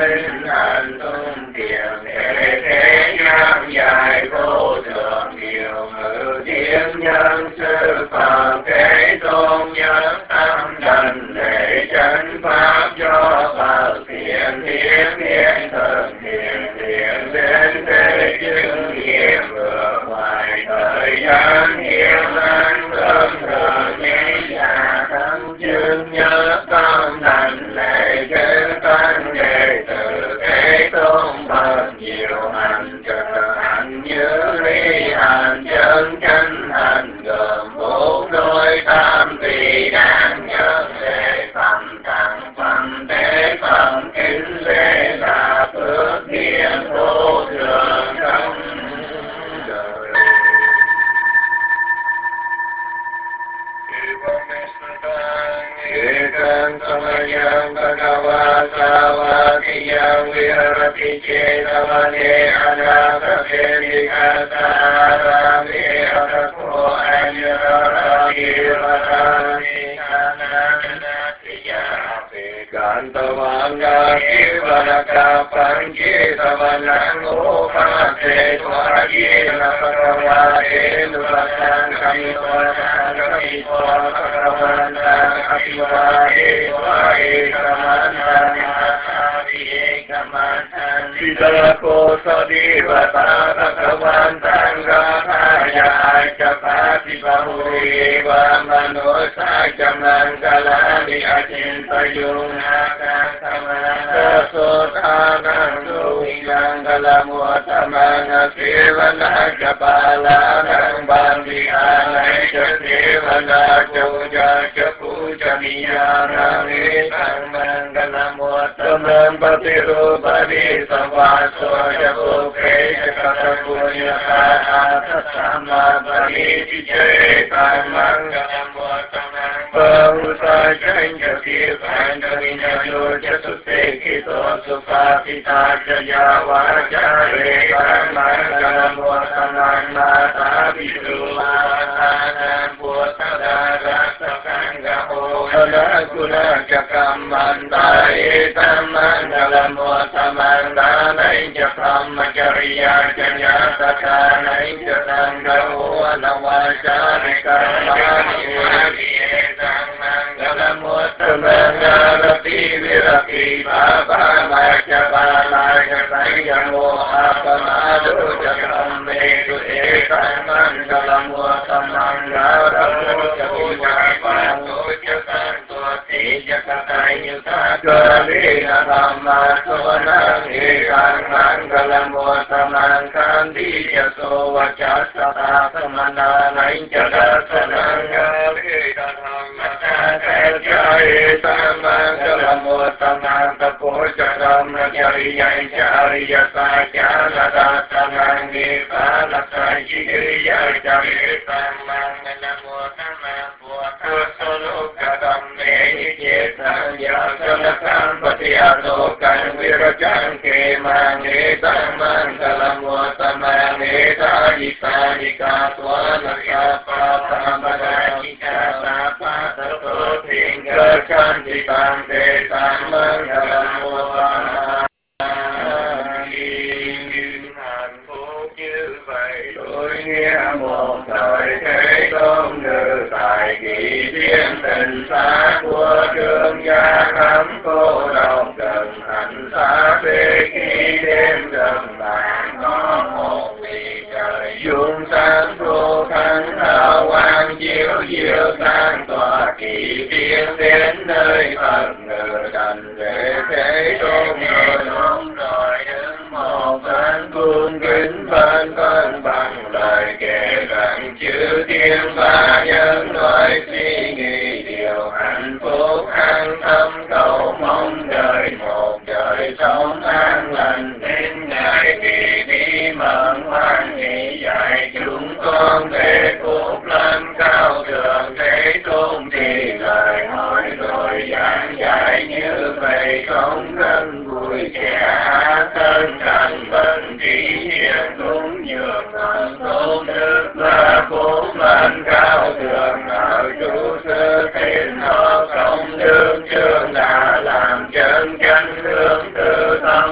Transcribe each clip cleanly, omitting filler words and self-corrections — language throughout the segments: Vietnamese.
vinh hạnh tung kiền thế thế nhân dài vô thường điều ngự thiên nhân sư phạm thế tôn nhất tâm đảnh lễ chánh pháp do Phật thiện thiên thiên thần thiện thiện đến thế chứng nghiệm vừa ngoài thời gian hiếu an thơm thờ ni già thân chứng nhất tâm đảnh lễ chánh tăng đệ tử thế tôn Phật nhiều hành trợ hạnh như ly hành chân chánh hành gồm bốn đôi tam tỳ đáng nhân lễ phẩm tặng phẩm tế phẩm kính lễ là phước điển vô thường trong đời. Ekam samayam bhagava savakiyam viharati cetavane anakate vikasarami atako anyarati varani ananatiyapi kantavanga kivanaka pankitavanang upate tvajina bhagavate nuvasang kamivasang kamivasang Apivahe vahe kamantang asavihe kamantang Vidako sadivata bhagavantang gathaya acapati bahuye vamanosa jamangalani acintayunaka samana sotanang suhilangalamuatamanga sevana japalanang bandhihanai sevana jauja Pujaniyana Nitang Mangalamuttamam Patirupadi Savaso Japuke Jakatapunyaka Atasama Pariti Jetang Mangalamuttamam Pahusa Janjati Panjavina Yoja Sutekito Supapita Jaya Vajare Mangalamuttamam Mata Visuvasanam Putada Guna Jakamandai Tamangalamu Tamandai Jakamacharya Janyasakanai Jatangahu Anawacharika Tamangalamu Tamangalati Virati Baba Machabala Jayamu Apamadu Jakametu Ekamangalamu Tamangalamu Jakamacharya Jakarayuta Dhamma Suvanang Ekang Mangalam Vatamang Kandi Jaso Vachasata Samanang Jagasanang Veda Dhamma Jaya Mangalam Vatamang Tapojaram Jariya Jariya Sajana Datanang Nipala Sajiriya Jariya Mangalam Vatamang Solo Kadam Sang Yasanakam Patiadokan Virajang Kemane Tamangalam Vatamane Taditadika Swanasapa Tambadajika Sapa Tapotinga Chantikam Te Tamangalam Vatamane hạnh phúc như vậy tôi nghe một thời thế tôn ngự tại kỳ thiên tình xa của trương gia thắm cô độc gần hạnh xa về khi đêm gần bạn có một vì trời dung sáng vô thắng hào quang chiếu diệu sang tòa kỳ thiên đến nơi Phật ngự đành về thế tôn rồi đứng một bên cung kính bên bằng lời kể rằng chư thiên ba nhân nói suy nghĩ điều hạnh phúc an tâm cầu mong đời một đời sống an lành đến ngày kỳ đi mận hoan hỷ dạy chúng con để phúc lâm cao thượng thế tôn thì lời hỏi rồi giảng dạy như vậy không ngân vui trẻ tân thành bần trí hiền cúng dường thần tôn đức là phúc lâm cao thượng ở chủ sư thiên họ công đương chương đã làm chân chánh hướng từ tâm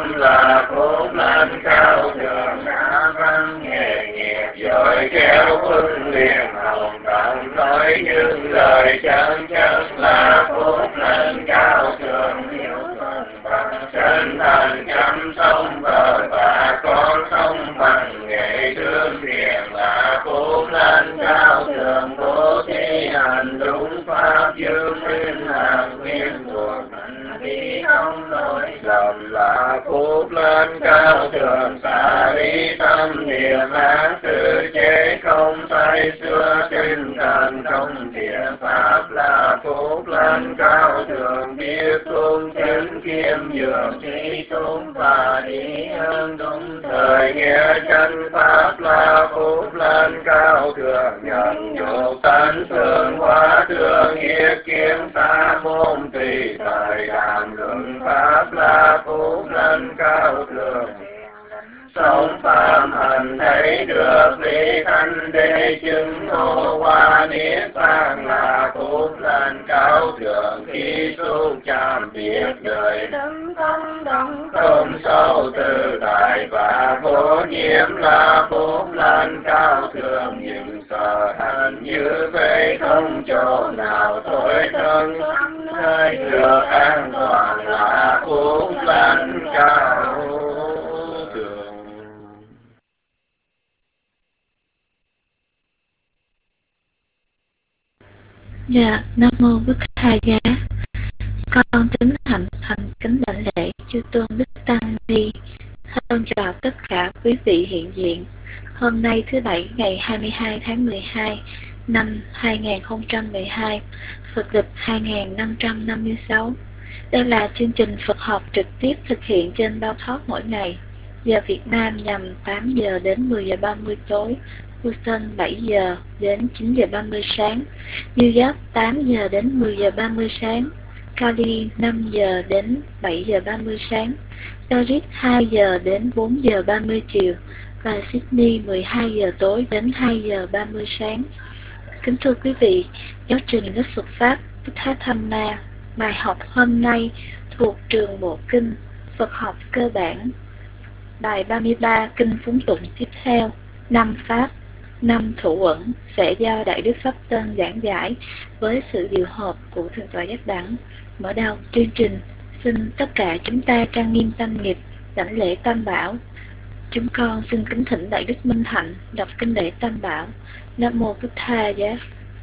những lời chân chân là phúc lành cao thượng hiếu thuận bằng chân thành chăm sóc vợ và con sống bằng nghệ thương thiện là phúc lành cao thượng bố thí hành đúng pháp dương sinh hàng nguyên thuộc hành vi không lỗi lầm là phúc lành cao thượng xả ly tâm niệm ác tự chế không say xưa tinh thần trong thiện pháp là phúc lành cao thượng biết cung kính khiêm nhường trí tốn và ý hơn đúng thời nghe chân pháp là phúc lành cao thượng nhận nhục tấn phương hóa thương hiếp kiếm xa môn tùy thời đàm luận pháp là phúc lành cao thượng sống phạm hành thấy được lý thanh đế chứng ngộ hoa niết bàn là phúc lành cao thượng khi xúc chạm biết đời đấng không động không sâu từ tại và vô nhiễm là phúc lành cao thượng những sở hành như vậy không chỗ nào thôi thân nơi được an toàn là phúc lành cao thượng. Dạ, Nam Mô Bích Tha Giá. Con kính thành kính đảnh lễ chư tôn Đức Tăng Ni. Thân chào tất cả quý vị hiện diện. Hôm nay thứ Bảy ngày 22 tháng 12 năm 2012, Phật lịch 2556. Đây là chương trình Phật học trực tiếp thực hiện trên Bao Thoát mỗi ngày. Giờ Việt Nam nhằm 8 giờ đến 10 giờ 30 tối, Houston 7 giờ đến 9 giờ 30 sáng, New York 8 giờ đến 10 giờ 30 sáng, Cali 5 giờ đến 7 giờ 30 sáng, Paris 2 giờ đến 4 giờ 30 chiều và Sydney 12 giờ tối đến 2 giờ 30 sáng. Kính thưa quý vị, giáo trình lớp Phật Pháp Buddha Dhamma, bài học hôm nay thuộc trường Bộ Kinh Phật học cơ bản, bài 33 kinh phúng tụng tiếp theo, 5 Pháp, 5 thủ uẩn sẽ do Đại Đức Pháp Tân giảng giải với sự điều hợp của Thượng tọa Giác Đẳng. Mở đầu chương trình, xin tất cả chúng ta trang nghiêm tâm nghiệp, đảnh lễ Tam Bảo. Chúng con xin kính thỉnh Đại Đức Minh Hạnh đọc kinh lễ Tam Bảo. Nam Mô Bích Tha Giá.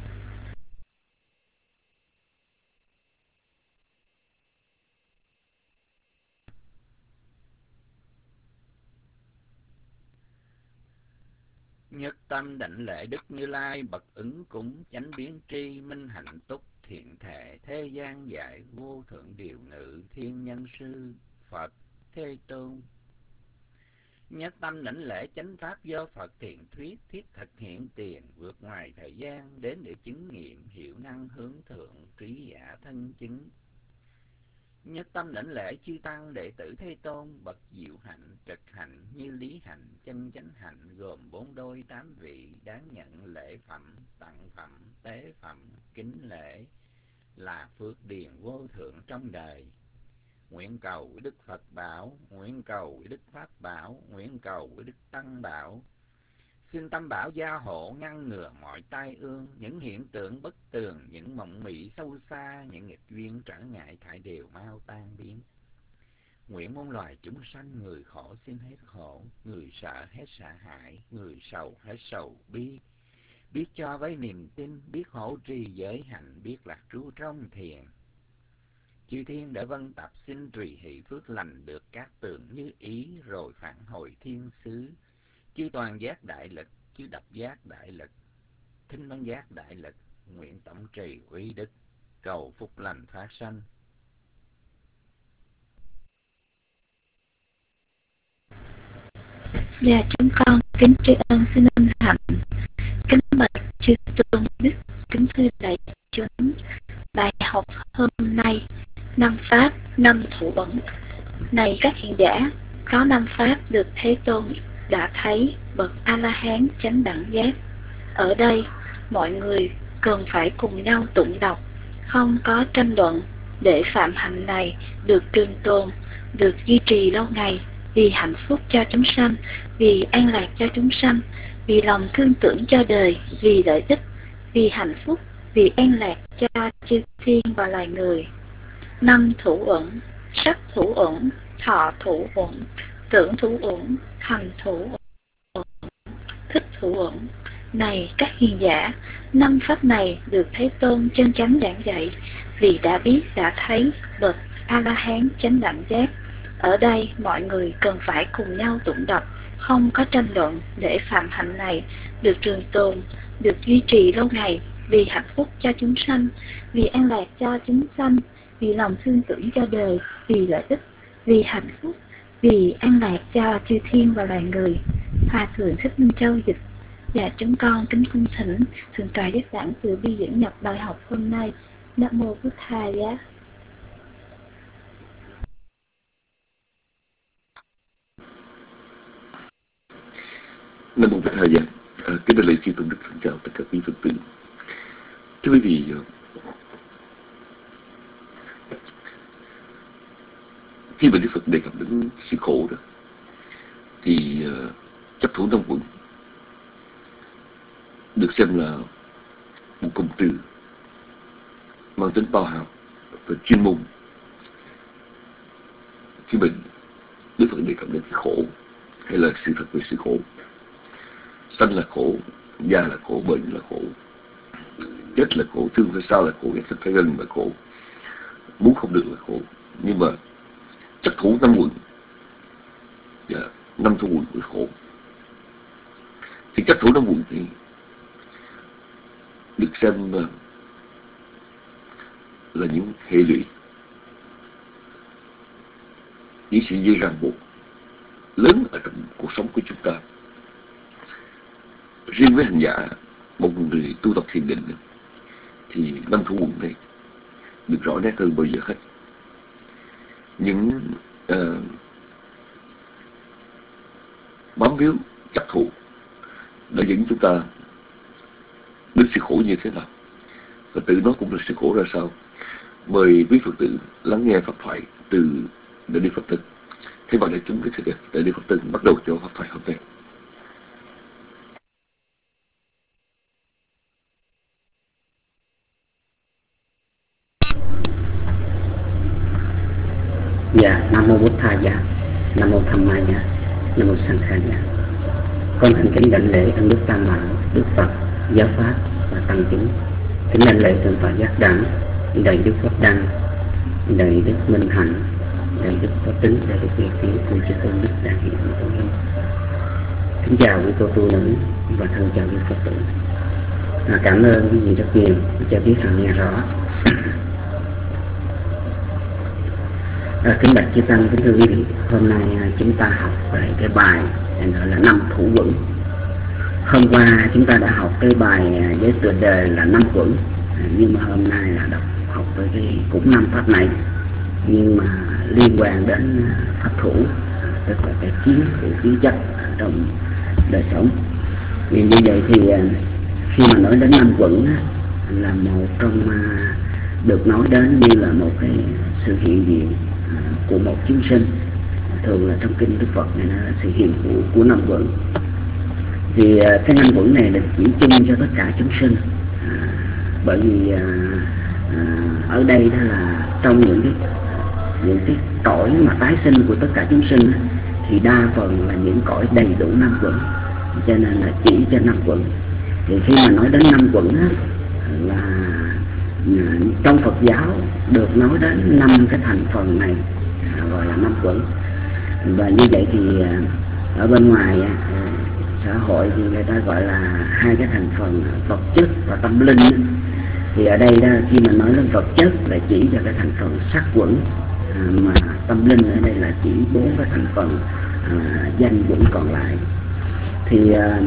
Nhất tâm đảnh lễ Đức Như Lai bậc ứng cúng chánh biến tri minh hạnh túc thiện thể thế gian giải vô thượng điều ngự thiên nhân sư Phật Thế Tôn. Nhất tâm đảnh lễ chánh pháp do Phật thiện thuyết thiết thực hiện tiền vượt ngoài thời gian đến để chứng nghiệm hiệu năng hướng thượng trí giả thân chứng. Nhất tâm đảnh lễ chư tăng đệ tử Thế Tôn bậc diệu hạnh trực hạnh như lý hạnh chân chánh hạnh gồm 4 đôi 8 vị đáng nhận lễ phẩm tặng phẩm tế phẩm kính lễ là phước điền vô thượng trong đời. Nguyện cầu với Đức Phật bảo, nguyện cầu với Đức Pháp bảo, nguyện cầu với Đức Tăng bảo. Xin Tam Bảo gia hộ ngăn ngừa mọi tai ương, những hiện tượng bất tường, những mộng mị sâu xa, những nghịch duyên trở ngại thải đều mau tan biến. Nguyện muôn loài chúng sanh, người khổ xin hết khổ, người sợ hết sợ hãi, người sầu hết sầu bi. Biết cho với niềm tin, biết hộ trì giới hạnh, biết lạc trú trong thiền. Chư thiên để vân tập xin tùy hỷ phước lành được các tường như ý rồi phản hồi thiên xứ. Chư toàn giác đại lực, chư đập giác đại lực, thính văn giác đại lực, nguyện tổng trì uy đức, cầu phúc lành phát sanh. Và chúng con kính tri ân sư Minh Hạnh, kính bạch chư tôn đức, kính thưa đại chúng. Bài học hôm nay 5 Pháp, 5 thủ uẩn. Này các hiền giả, có 5 Pháp được Thế Tôn đã thấy bậc A-la-hán chánh đẳng giác. Ở đây, mọi người cần phải cùng nhau tụng đọc, không có tranh luận, để phạm hạnh này được trường tồn, được duy trì lâu ngày, vì hạnh phúc cho chúng sanh, vì an lạc cho chúng sanh, vì lòng thương tưởng cho đời, vì lợi ích, vì hạnh phúc, vì an lạc cho chư thiên và loài người. 5 thủ uẩn: sắc thủ uẩn, thọ thủ uẩn, tưởng thủ uẩn, hành thủ uẩn, thức thủ uẩn. Này các hiền giả, 5 pháp này được Thế Tôn chân chánh giảng dạy, vì đã biết đã thấy bậc A-la-hán chánh đẳng giác. Ở đây mọi người cần phải cùng nhau tụng đọc, không có tranh luận, để phạm hạnh này được trường tồn, được duy trì lâu ngày, vì hạnh phúc cho chúng sanh, vì an lạc cho chúng sanh, vì lòng thương tưởng cho đời, vì lợi ích, vì hạnh phúc, vì an lạc cho chư thiên và loài người. Hòa thượng Thích Minh Châu dịch. Và chúng con kính cung thỉnh Thượng tọa Giác Đẳng từ bi dẫn nhập bài học hôm nay. Nam mô Bụt Thầy Giá. Nam mô Bụt Thầy Giá. Kính đại lễ chư tôn đức, xin chào tất cả quý Phật tử. Thưa quý vị, khi mà Đức Phật đề cập đến sự khổ đó, thì chấp thủ 5 uẩn được xem là một cụm từ mang tính bao hàm và chuyên môn. Khi mình Đức Phật đề cập đến cái khổ hay là sự thật về sự khổ, sanh là khổ, già là khổ, bệnh là khổ, chết là khổ, thương phải sao là khổ, ghét phải gần là khổ, muốn không được là khổ. Nhưng mà chấp thủ 5 uẩn và 5 thủ uẩn của khổ, thì chấp thủ 5 uẩn thì được xem là những hệ lụy, những sự dây ràng buộc lớn ở trong cuộc sống của chúng ta. Riêng với hành giả, một người tu tập thiền định, thì 5 thủ uẩn này được rõ nét hơn bao giờ hết. Những bám víu chấp thủ đã dẫn chúng ta đến sự khổ như thế nào, và tự nó cũng là sự khổ ra sao. Mời quý Phật tử lắng nghe pháp thoại từ Đại Đức Phật Tân. Thế vào đây chúng cái sự Đại Đức Phật Tân bắt đầu cho pháp thoại hôm nay. Dạ, Nam mô Bụt Thầy Giá, Nam mô Tham Ma Giá, Nam mô Sanh Kha Giá. Con thành kính đảnh lễ ân đức Tam Bảo, Đức Phật, Giáo Pháp và Tăng chúng. Kính đảnh lễ Thượng tọa Giác Đẳng, Đại Đức Pháp Đăng, Đại Đức Minh Hạnh, Đại Đức Pháp Tính, Đại Đức Việt Tiến, cùng chư tôn đức đại hiện tôn linh. Kính chào quý cô tu nữ và thân chào quý Phật tử. Cảm ơn quý vị rất nhiều cho biết hàng nghe rõ. Kính bạch chư tăng, kính thưa quý vị, hôm nay chúng ta học về cái bài gọi là 5 thủ uẩn. Hôm qua chúng ta đã học cái bài với tựa đề là 5 uẩn, nhưng mà hôm nay là học về cái cũng 5 pháp này, nhưng mà liên quan đến pháp thủ, tức là cái chiến của khí chất trong đời sống. Vì như vậy thì khi mà nói đến 5 uẩn là một trong được nói đến như là một cái sự hiện diện của một chúng sinh. Thường là trong kinh Đức Phật này nó là sự hiện hữu của 5 uẩn. Thì cái 5 uẩn này được chỉ chung cho tất cả chúng sinh, bởi vì ở đây đó là trong những cái cõi mà tái sinh của tất cả chúng sinh thì đa phần là những cõi đầy đủ 5 uẩn, cho nên là chỉ cho 5 uẩn. Thì khi mà nói đến 5 uẩn là trong Phật giáo được nói đến 5 cái thành phần này gọi là 5 uẩn. Và như vậy thì ở bên ngoài xã hội thì người ta gọi là 2 cái thành phần vật chất và tâm linh. Thì ở đây đó, khi mà nói đến vật chất là chỉ cho cái thành phần sắc uẩn, mà tâm linh ở đây là chỉ 4 cái thành phần danh uẩn còn lại. Thì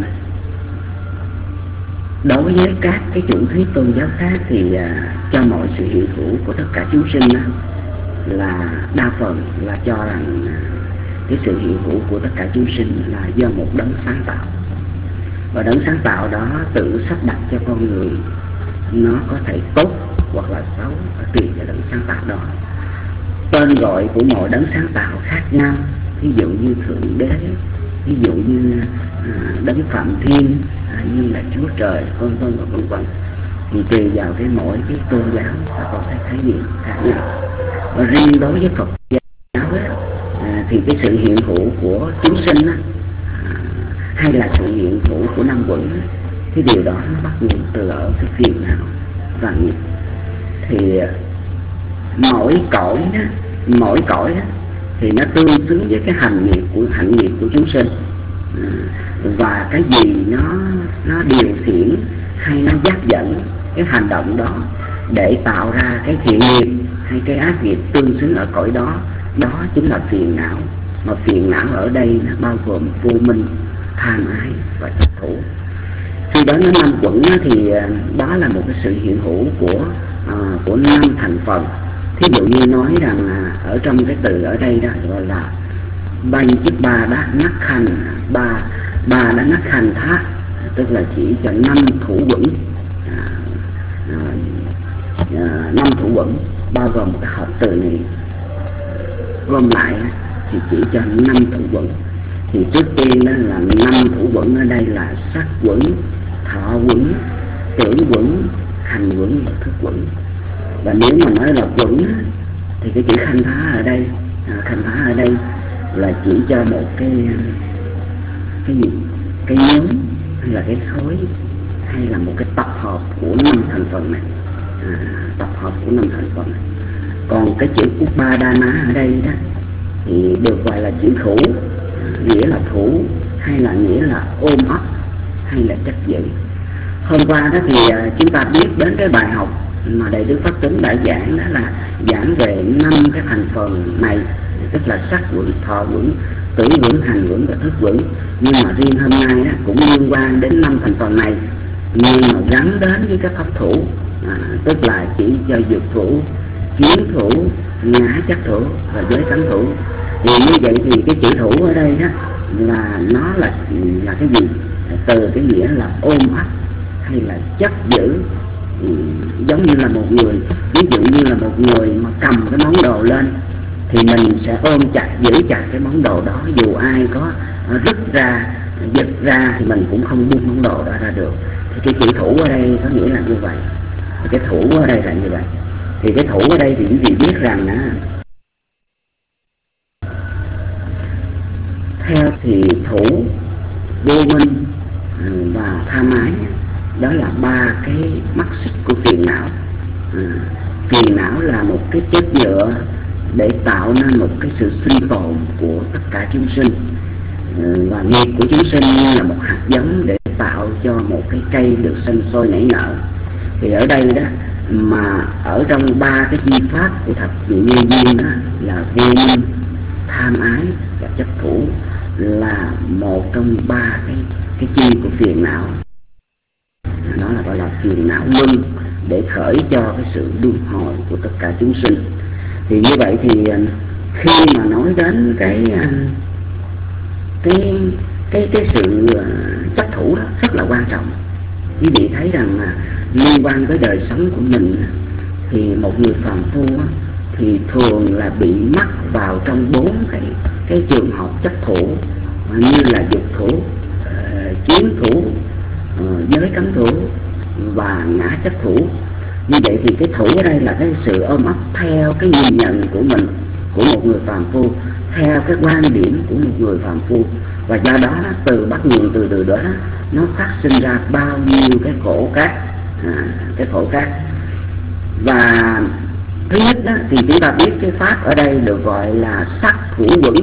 đối với các cái chủ thuyết tôn giáo khác thì cho mọi sự hiện hữu của tất cả chúng sinh là đa phần là cho rằng cái sự hiện hữu của tất cả chúng sinh là do một đấng sáng tạo, và đấng sáng tạo đó tự sắp đặt cho con người nó có thể tốt hoặc là xấu tùy vào đấng sáng tạo đó. Tên gọi của mọi đấng sáng tạo khác nhau, ví dụ như Thượng Đế, ví dụ như đấng Phạm Thiên, như là Chúa Trời, vân vân và vân vân. thì tùy vào cái mỗi cái tôn giáo ta có cái khái niệm khác nhau. Và riêng đối với Phật giáo ấy, thì cái sự hiện hữu của chúng sinh á, hay là sự hiện hữu của năm quẩn á, cái điều đó nó bắt nguồn từ ở cái phiền não và nghiệp. Thì mỗi cõi đó, thì nó tương xứng với cái hạnh nghiệp của chúng sinh, và cái gì nó điều khiển hay nó dắt dẫn cái hành động đó để tạo ra cái thiện nghiệp hay cái ác nghiệp tương xứng ở cõi đó, đó chính là phiền não. Mà phiền não ở đây nó bao gồm vô minh, tham ái và chấp thủ. Khi đó nó năm quẩn thì đó là một cái sự hiện hữu của năm thành phần. Thí dụ như nói rằng ở trong cái từ ở đây đó gọi là banh chích ba đá nắc hành, ba đã nắc hành thác, tức là chỉ cho năm thủ quẩn, năm thủ quẩn bao gồm một cái hợp từ này gom lại thì chỉ cho năm thủ quẩn. Thì trước tiên đó là năm thủ quẩn ở đây là sắc quẩn, thọ quẩn, tưởng quẩn, hành quẩn và thức quẩn. Và nếu mà nói là quẩn thì cái chữ khanh thá ở đây là chỉ cho một cái gì, cái nhóm hay là cái khối hay là một cái tập hợp của năm thành phần này, tập hợp của năm thành phần này. Còn cái chữ Upadana ở đây đó thì được gọi là chữ thủ, nghĩa là thủ hay là nghĩa là ôm ấp hay là chấp giữ. Hôm qua đó thì chúng ta biết đến cái bài học mà Đại Đức Pháp Tính đã giảng, đó là giảng về 5 cái thành phần này, tức là sắc quẩn, thọ quẩn, tưởng quẩn, hành quẩn và thức quẩn. Nhưng mà riêng hôm nay đó, cũng liên quan đến 5 thành phần này, nhưng mà gắn đến với các pháp thủ, tức là chỉ cho dược thủ, kiến thủ, ngã chấp thủ và giới cấm thủ. Thì như vậy thì cái chữ thủ ở đây đó là nó là cái gì? Từ cái nghĩa là ôm ấp hay là chấp giữ. Giống như là một người, ví dụ như là một người mà cầm cái món đồ lên thì mình sẽ ôm chặt, giữ chặt cái món đồ đó, dù ai có rứt ra, giật ra thì mình cũng không buông món đồ đó ra được. Thì cái chữ thủ ở đây có nghĩa là như vậy. Cái thủ ở đây là như vậy. Thì cái thủ ở đây thì quý vị biết rằng theo thì thủ, vô minh và tham ái, đó là 3 cái mắt xích của phiền não. Phiền não là một cái chất nhựa để tạo nên một cái sự sinh tồn của tất cả chúng sinh, và nghiệp của chúng sinh như là một hạt giống để tạo cho một cái cây được sinh sôi nảy nở. Thì ở đây đó, mà ở trong 3 cái chi pháp của thập nhị nhân duyên đó là vô minh, tham ái và chấp thủ là một trong 3 cái chi của phiền não. Đó là gọi là phiền não luân, để khởi cho cái sự luân hồi của tất cả chúng sinh. Thì như vậy thì khi mà nói đến cái sự chấp thủ đó rất là quan trọng. Quý vị thấy rằng liên quan tới đời sống của mình thì một người phàm phu thì thường là bị mắc vào trong 4 cái trường hợp chấp thủ, như là dục thủ, kiến thủ, giới cấm thủ và ngã chấp thủ. Như vậy thì cái thủ ở đây là cái sự ôm ấp theo cái nhìn nhận của mình, của một người phàm phu, theo cái quan điểm của một người phàm phu, và do đó từ bắt nguồn từ đó nó phát sinh ra bao nhiêu cái khổ cát, Và thứ nhất đó, thì chúng ta biết cái pháp ở đây được gọi là sắc thủ quẩn.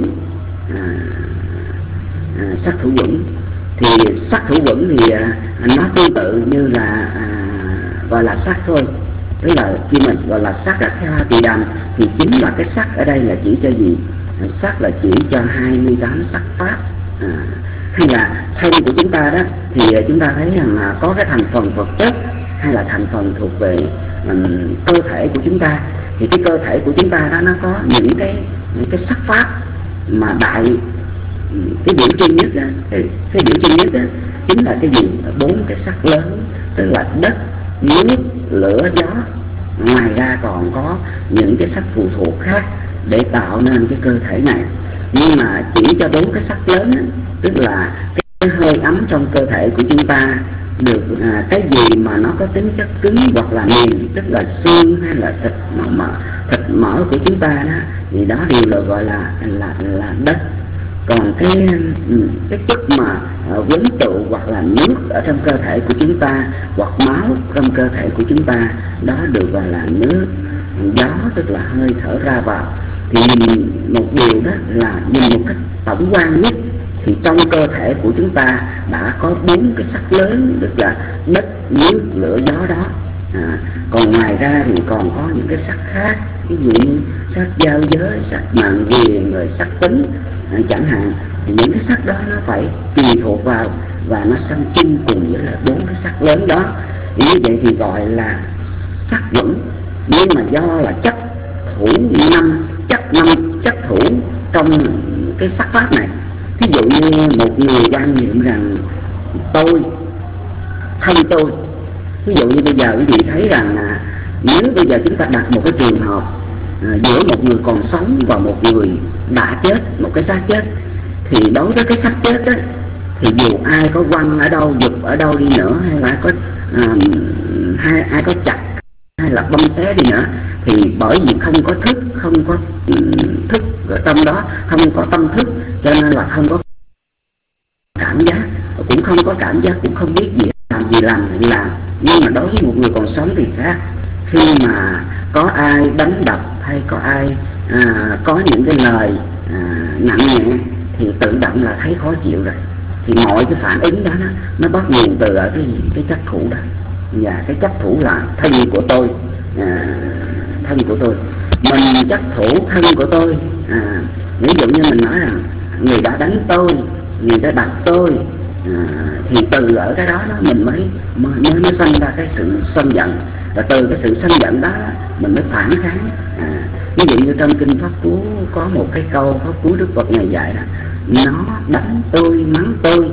Sắc thủ quẩn thì sắc thủ quẩn thì nó tương tự như là gọi là sắc thôi. Tức là khi mình gọi là sắc là theo Tỳ Đàm thì chính là cái sắc ở đây là chỉ cho gì? Sắc là chỉ cho 28 sắc pháp. Hay là thân của chúng ta đó thì chúng ta thấy rằng là có cái thành phần vật chất hay là thành phần thuộc về cơ thể của chúng ta. Thì cái cơ thể của chúng ta đó nó có những cái sắc pháp mà cái biểu trưng nhất đó, cái biểu trưng nhất đó chính là cái gì? 4 cái sắc lớn, tức là đất, nước, lửa, gió. Ngoài ra còn có những cái sắc phụ thuộc khác để tạo nên cái cơ thể này. Nhưng mà chỉ cho 4 cái sắc lớn đó, tức là cái hơi ấm trong cơ thể của chúng ta được cái gì mà nó có tính chất cứng hoặc là mềm, tức là xương hay là thịt mỡ của chúng ta đó, thì đó đều là gọi là đất. Còn cái chất mà quấn tụ hoặc là nước ở trong cơ thể của chúng ta hoặc máu trong cơ thể của chúng ta, đó được gọi là nước. Gió tức là hơi thở ra vào. Thì nhìn một điều đó là nhìn một cách tổng quan nhất, thì trong cơ thể của chúng ta đã có 4 cái sắc lớn, tức là đất, nước, lửa, gió đó. Còn ngoài ra thì còn có những cái sắc khác, ví dụ như sắc giao giới, sắc mạng quyền, rồi sắc tính chẳng hạn. Thì những cái sắc đó nó phải tùy thuộc vào và nó sanh chung cùng với là 4 cái sắc lớn đó. Thì như vậy thì gọi là sắc vững. Nhưng mà do là chất thủ chất thủ trong cái sắc pháp này. Ví dụ như một người quan niệm rằng tôi, thân tôi. Ví dụ như bây giờ quý vị thấy rằng nếu bây giờ chúng ta đặt một cái trường hợp giữa một người còn sống và một người đã chết, một cái xác chết, thì đối với cái xác chết đó, thì dù ai có quăng ở đâu, giục ở đâu đi nữa, hay là có ai có chặt hay là băm xé đi nữa, thì bởi vì không có thức ở trong đó, không có tâm thức, cho nên là không có cảm giác, cũng không có cảm giác, cũng không biết gì làm. Nhưng mà đối với một người còn sống thì khác. Khi mà có ai đánh đập hay có ai có những cái lời nặng nhẹ thì tự động là thấy khó chịu rồi. Thì mọi cái phản ứng đó nó bắt nguồn từ ở cái chất thủ đó. Và cái chất thủ là thân của tôi, mình chất thủ thân của tôi. Ví dụ như mình nói rằng người đã đánh tôi, người đã đập tôi, thì từ ở cái đó mình mới sanh ra cái sự sân giận, và từ cái sự sân giận đó mình mới phản kháng. Ví dụ như trong kinh Pháp Cú có một cái câu Pháp Cú Đức Phật ngày dạy là nó đánh tôi, mắng tôi,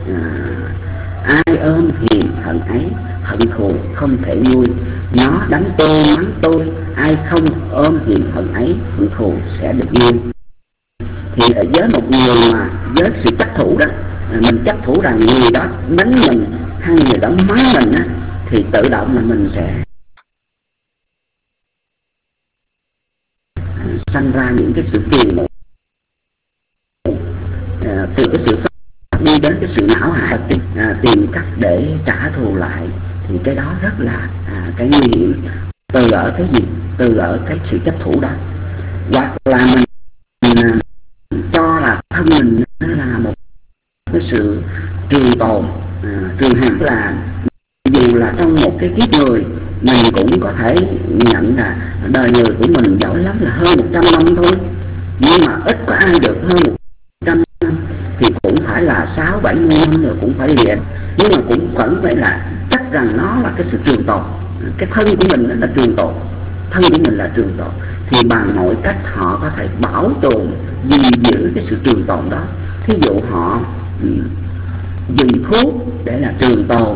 ai ôm hiềm hận ấy, hận thù không thể nguôi. Nó đánh tôi, mắng tôi, ai không ôm hiềm hận ấy, hận thù sẽ được nguôi. Thì với một người mà với sự chấp thủ đó, mình chấp thủ rằng người đó đánh mình hay người đó mắng mình á, thì tự động là mình sẽ sanh ra những cái sự phiền muộn, từ cái sự đi đến cái sự não hại, tìm cách để trả thù lại. Thì cái đó rất là cái nguy hiểm. Từ ở cái gì? Từ ở cái sự chấp thủ đó. Hoặc là mình cho là thân mình là một cái sự trường tồn, trường hằng, là dù là trong một cái kiếp người mình cũng có thể nhận là đời người của mình giỏi lắm là hơn 100 năm thôi, nhưng mà ít có ai được hơn 100 năm, thì cũng phải là 60-70 năm rồi cũng phải liền. Nhưng mà cũng vẫn phải là chắc rằng nó là cái sự trường tồn. Cái thân của mình là trường tồn, thì bằng mọi cách họ có thể bảo tồn, giữ cái sự trường tồn đó. Thí dụ họ dùng thuốc để là trường tồn,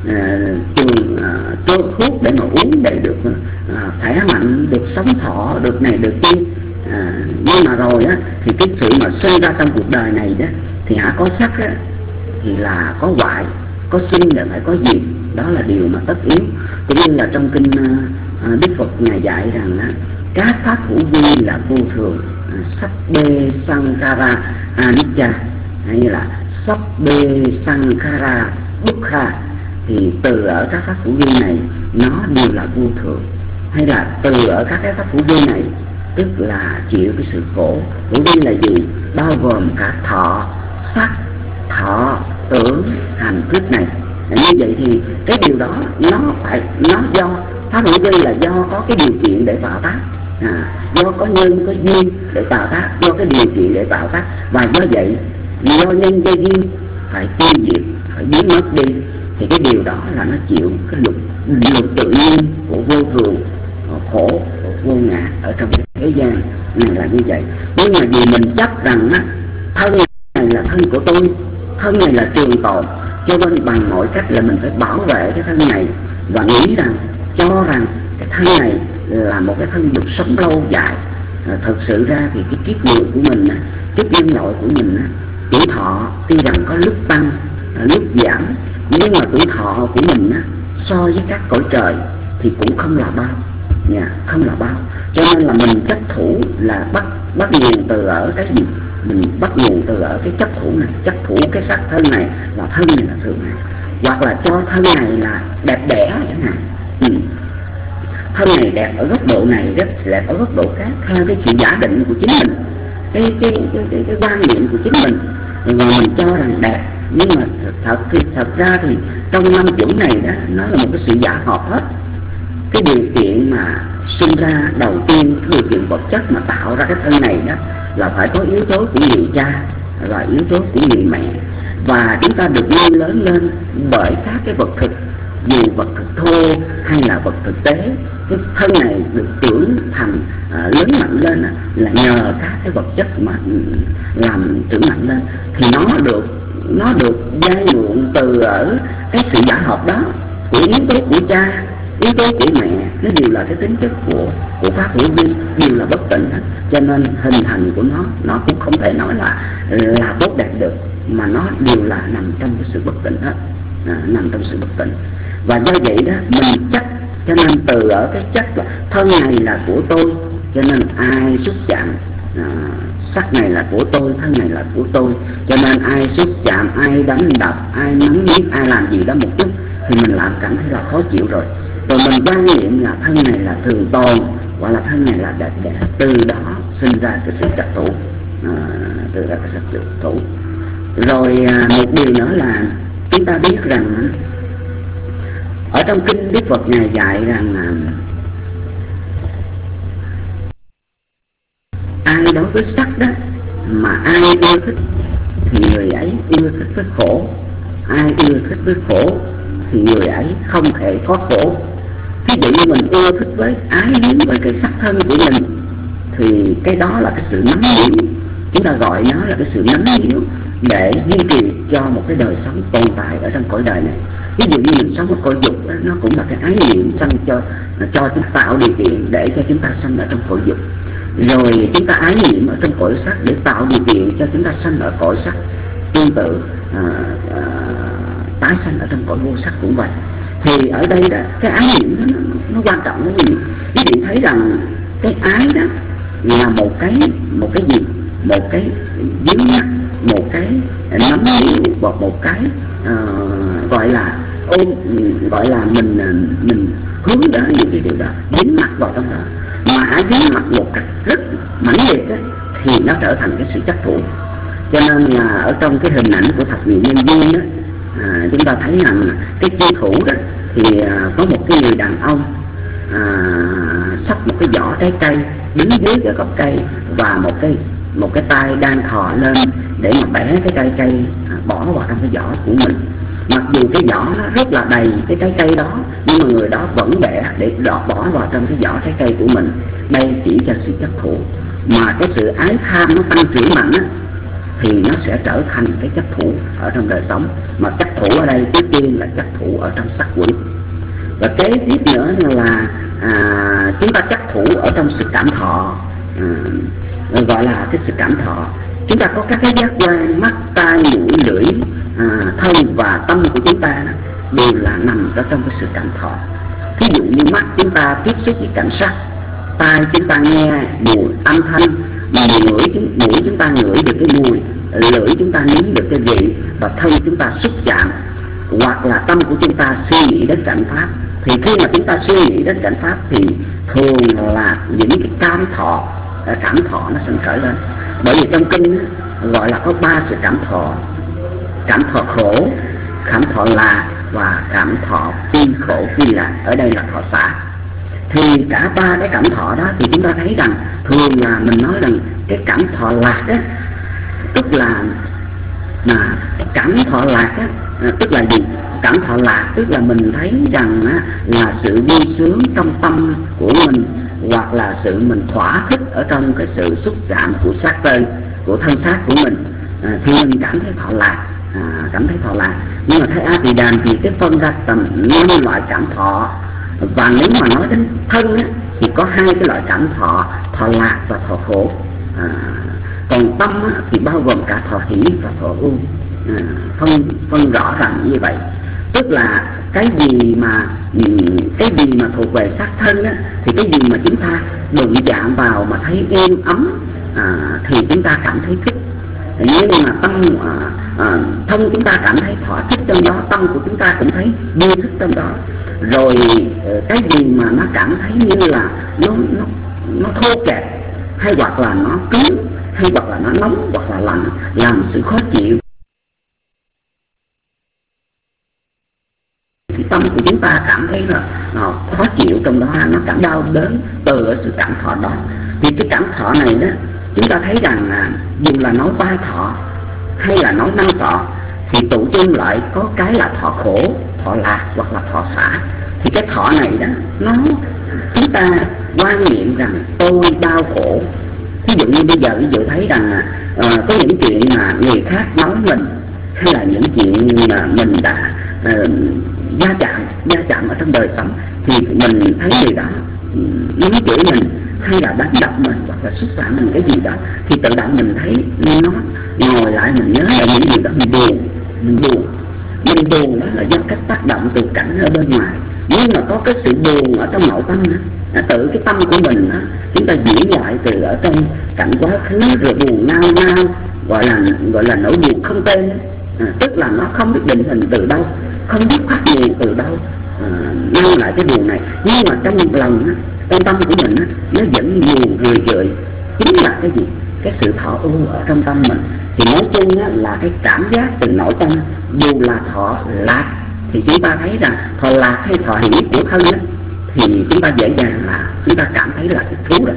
thuốc để mà uống để được khỏe mạnh, được sống thọ, được này được kia. Nhưng mà rồi á, thì cái sự mà sinh ra trong cuộc đời này đó, thì có sắc á, thì là có hoại, có sinh là phải có diệt. Đó là điều mà tất yếu. Cũng như là trong kinh Đức Phật ngài dạy rằng các pháp hữu vi là vô thường, Sabbe Sankhara Anicca, hay là Sabbe Sankhara Dukkha. Thì từ ở các pháp hữu vi này nó đều là vô thường, hay là từ ở các cái pháp hữu vi này tức là chịu cái sự khổ. Hữu vi là gì? Bao gồm cả thọ, sắc, thọ, tưởng, hành, thức này. Như vậy thì cái điều đó nó do pháp hữu vi là do có cái điều kiện để tạo tác, do có nhân có duyên để tạo tác, do cái điều kiện để tạo tác, và do vậy do nhân do duyên phải tiêu diệt, phải biến mất đi. Thì cái điều đó là nó chịu cái luật tự nhiên của vô thường, khổ, vô ngã ở trong cái thế gian này là như vậy. Nhưng mà vì mình chấp rằng thân này là thân của tôi, thân này là trường tồn, cho nên bằng mọi cách là mình phải bảo vệ cái thân này, và nghĩ rằng, cho rằng cái thân này là một cái thân được sống lâu dài. Thật sự ra thì cái kiếp người của mình, kiếp nhân loại của mình, tuổi thọ tuy rằng có lúc tăng, lúc giảm, nhưng mà tuổi thọ của mình á, so với các cõi trời thì cũng không là bao, không là bao. Cho nên là mình chấp thủ là bắt nguồn từ ở cái gì? Mình bắt nguồn từ ở cái chấp thủ này, chấp thủ cái xác thân này là thân này là thường này, hoặc là cho thân này là đẹp đẽ chẳng hạn. Thân này đẹp ở góc độ này, rất đẹp ở góc độ khác, theo cái sự giả định của chính mình, cái quan niệm của chính mình, và mình cho rằng đẹp. Nhưng mà thật ra thì trong 5 chuẩn này đó, nó là một cái sự giả hợp hết. Cái điều kiện mà sinh ra đầu tiên, cái điều kiện vật chất mà tạo ra cái thân này đó là phải có yếu tố của người cha và yếu tố của người mẹ, và chúng ta được nuôi lớn lên bởi các cái vật thực, dù vật thực thô hay là vật thực tế. Cái thân này được trưởng thành lớn mạnh lên là nhờ các cái vật chất mà làm trưởng mạnh lên, thì nó được giai nguồn từ ở cái sự giả hợp đó của yếu tố của cha, yếu tố của mẹ. Nó đều là cái tính chất của pháp hữu vi, đều là bất tịnh hết. Cho nên hình thành của nó cũng không thể nói là tốt đẹp được, mà nó đều là nằm trong cái sự bất tịnh hết, nằm trong sự bất tịnh. Và do vậy đó mình chấp, cho nên từ ở cái chấp là thân này là của tôi, cho nên ai xúc chạm sắc này là của tôi, thân này là của tôi, cho nên ai xúc chạm, ai đánh đập, ai mắng nhiếc, ai làm gì đó một chút thì mình làm cảm thấy là khó chịu rồi. Rồi mình quan niệm là thân này là thường tồn, hoặc là thân này là đẹp đẽ, từ đó sinh ra cái sự chấp thủ, từ đó cái sự chấp thủ. Rồi một điều nữa là chúng ta biết rằng ở trong kinh Đức Phật Ngài dạy rằng ai đối với sắc đó mà ai ưa thích thì người ấy ưa thích với khổ, ai ưa thích với khổ thì người ấy không thể có khổ. Ví dụ như mình ưa thích với ái luyến với cái sắc thân của mình thì cái đó là cái sự nắm níu, chúng ta gọi nó là cái sự nắm níu để duy trì cho một cái đời sống tồn tại ở trong cõi đời này. Ví dụ như mình sống ở cõi dục đó, nó cũng là cái ái niệm sanh cho chúng tạo điều kiện để cho chúng ta sanh ở trong cõi dục. Rồi chúng ta ái niệm ở trong cõi sắc để tạo điều kiện cho chúng ta sanh ở cõi sắc. Tương tự tái sanh ở trong cõi vô sắc cũng vậy. Thì ở đây đó, cái ái niệm đó, nó quan trọng cái gì? Quý vị thấy rằng cái ái đó là một cái gì? Một cái dính mắt, một cái nắm níu, một cái gọi là ôm, gọi là mình hướng đến những cái điều đó, dính mắt vào trong đó. Mà ai dính mắt một cách rất mãnh liệt đó, thì nó trở thành cái sự chấp thủ. Cho nên là ở trong cái hình ảnh của thập nhị nhân duyên đó, chúng ta thấy rằng cái chi thủ đó thì có một cái người đàn ông xách một cái vỏ trái cây đứng dưới cái gốc cây, và một cái tay đang thò lên để mà bẻ cái cây bỏ vào trong cái vỏ của mình. Mặc dù cái vỏ nó rất là đầy cái trái cây đó, nhưng mà người đó vẫn bẻ để bỏ vào trong cái vỏ trái cây của mình. Đây chỉ cho sự chấp thủ. Mà cái sự ái tham nó tăng trưởng mạnh á, thì nó sẽ trở thành cái chấp thủ ở trong đời sống. Mà chấp thủ ở đây trước tiên là chấp thủ ở trong sắc quẩn. Và kế tiếp nữa là chúng ta chấp thủ ở trong sự cảm thọ, gọi là cái sự cảm thọ. Chúng ta có các cái giác quan mắt, tai, mũi, lưỡi, thân và tâm của chúng ta đều là nằm ở trong cái sự cảm thọ. Ví dụ như mắt chúng ta tiếp xúc với cảnh sắc, tai chúng ta nghe mùi âm thanh, mũi chúng ta ngửi được cái mùi, lưỡi chúng ta nếm được cái vị, và thân chúng ta xúc chạm, hoặc là tâm của chúng ta suy nghĩ đến cảnh pháp. Thì khi mà chúng ta suy nghĩ đến cảnh pháp thì thường là những cái cảm thọ nó sinh khởi lên. Bởi vì trong kinh gọi là có 3 sự cảm thọ: cảm thọ khổ, cảm thọ lạc và cảm thọ phi khổ phi lạc. Ở đây là thọ xả. Thì cả 3 cái cảm thọ đó thì chúng ta thấy rằng thường là mình nói rằng cái cảm thọ lạc á, tức là cảm thọ lạc á, tức là gì? Cảm thọ lạc tức là mình thấy rằng á, là sự vui sướng trong tâm của mình, hoặc là sự mình thỏa thích ở trong cái sự xúc chạm của xác thân, của thân xác của mình, thì mình cảm thấy thọ lạc, Nhưng mà thấy A Tỳ Đàm thì cái phân ra tầm 5 loại cảm thọ. Và nếu mà nói đến thân á, thì có 2 cái loại cảm thọ, thọ lạc và thọ khổ. Còn tâm á, thì bao gồm cả thọ hỷ và thọ ưu. phân rõ ràng như vậy. Tức là cái gì mà thuộc về xác thân á, thì cái gì mà chúng ta đụng chạm vào mà thấy êm ấm thì chúng ta cảm thấy thích. Nhưng mà thân chúng ta cảm thấy thỏa thích trong đó, tâm của chúng ta cũng thấy vui thích trong đó. Rồi cái gì mà nó cảm thấy như là nó thô kệch, hay hoặc là nó cứng, hay hoặc là nó nóng hoặc là lạnh, làm sự khó chịu, thì tâm của chúng ta cảm thấy là khó chịu trong đó, nó cảm đau đớn từ ở sự cảm thọ đó. Thì cái cảm thọ này đó, chúng ta thấy rằng dù là nói 3 thọ hay là nói 5 thọ thì tụ chung lại có cái là thọ khổ, thọ lạc hoặc là thọ xả. Thì cái thọ này đó, chúng ta quan niệm rằng tôi đau khổ. Ví dụ như bây giờ thấy rằng có những chuyện mà người khác nói mình, hay là những chuyện mà mình đã va chạm ở trong đời sống, thì mình thấy người đó nói chửi mình, hay là đánh đập mình, hoặc là xúc phạm mình cái gì đó, thì tự động mình thấy nó ngồi lại mình nhớ lại những điều đó, mình buồn đó là do cách tác động từ cảnh ở bên ngoài. Nhưng mà có cái sự buồn ở trong nội tâm đó, tự cái tâm của mình đó, chúng ta diễn lại từ ở trong cảnh quá khứ, rồi buồn nao gọi là nỗi buồn không tên. Tức là nó không biết định hình từ đâu, không biết phát nguồn từ đâu mang lại cái buồn này. Nhưng mà trong lòng đó, trong tâm của mình đó, nó vẫn buồn rười. Chính là cái gì? Cái sự thọ ưu ở trong tâm mình. Thì nói chung đó, là cái cảm giác từ nội tâm. Dù là thọ lạc thì chúng ta thấy rằng thọ lạc hay thọ hỷ của thân đó, thì chúng ta dễ dàng là chúng ta cảm thấy là thích thú rồi.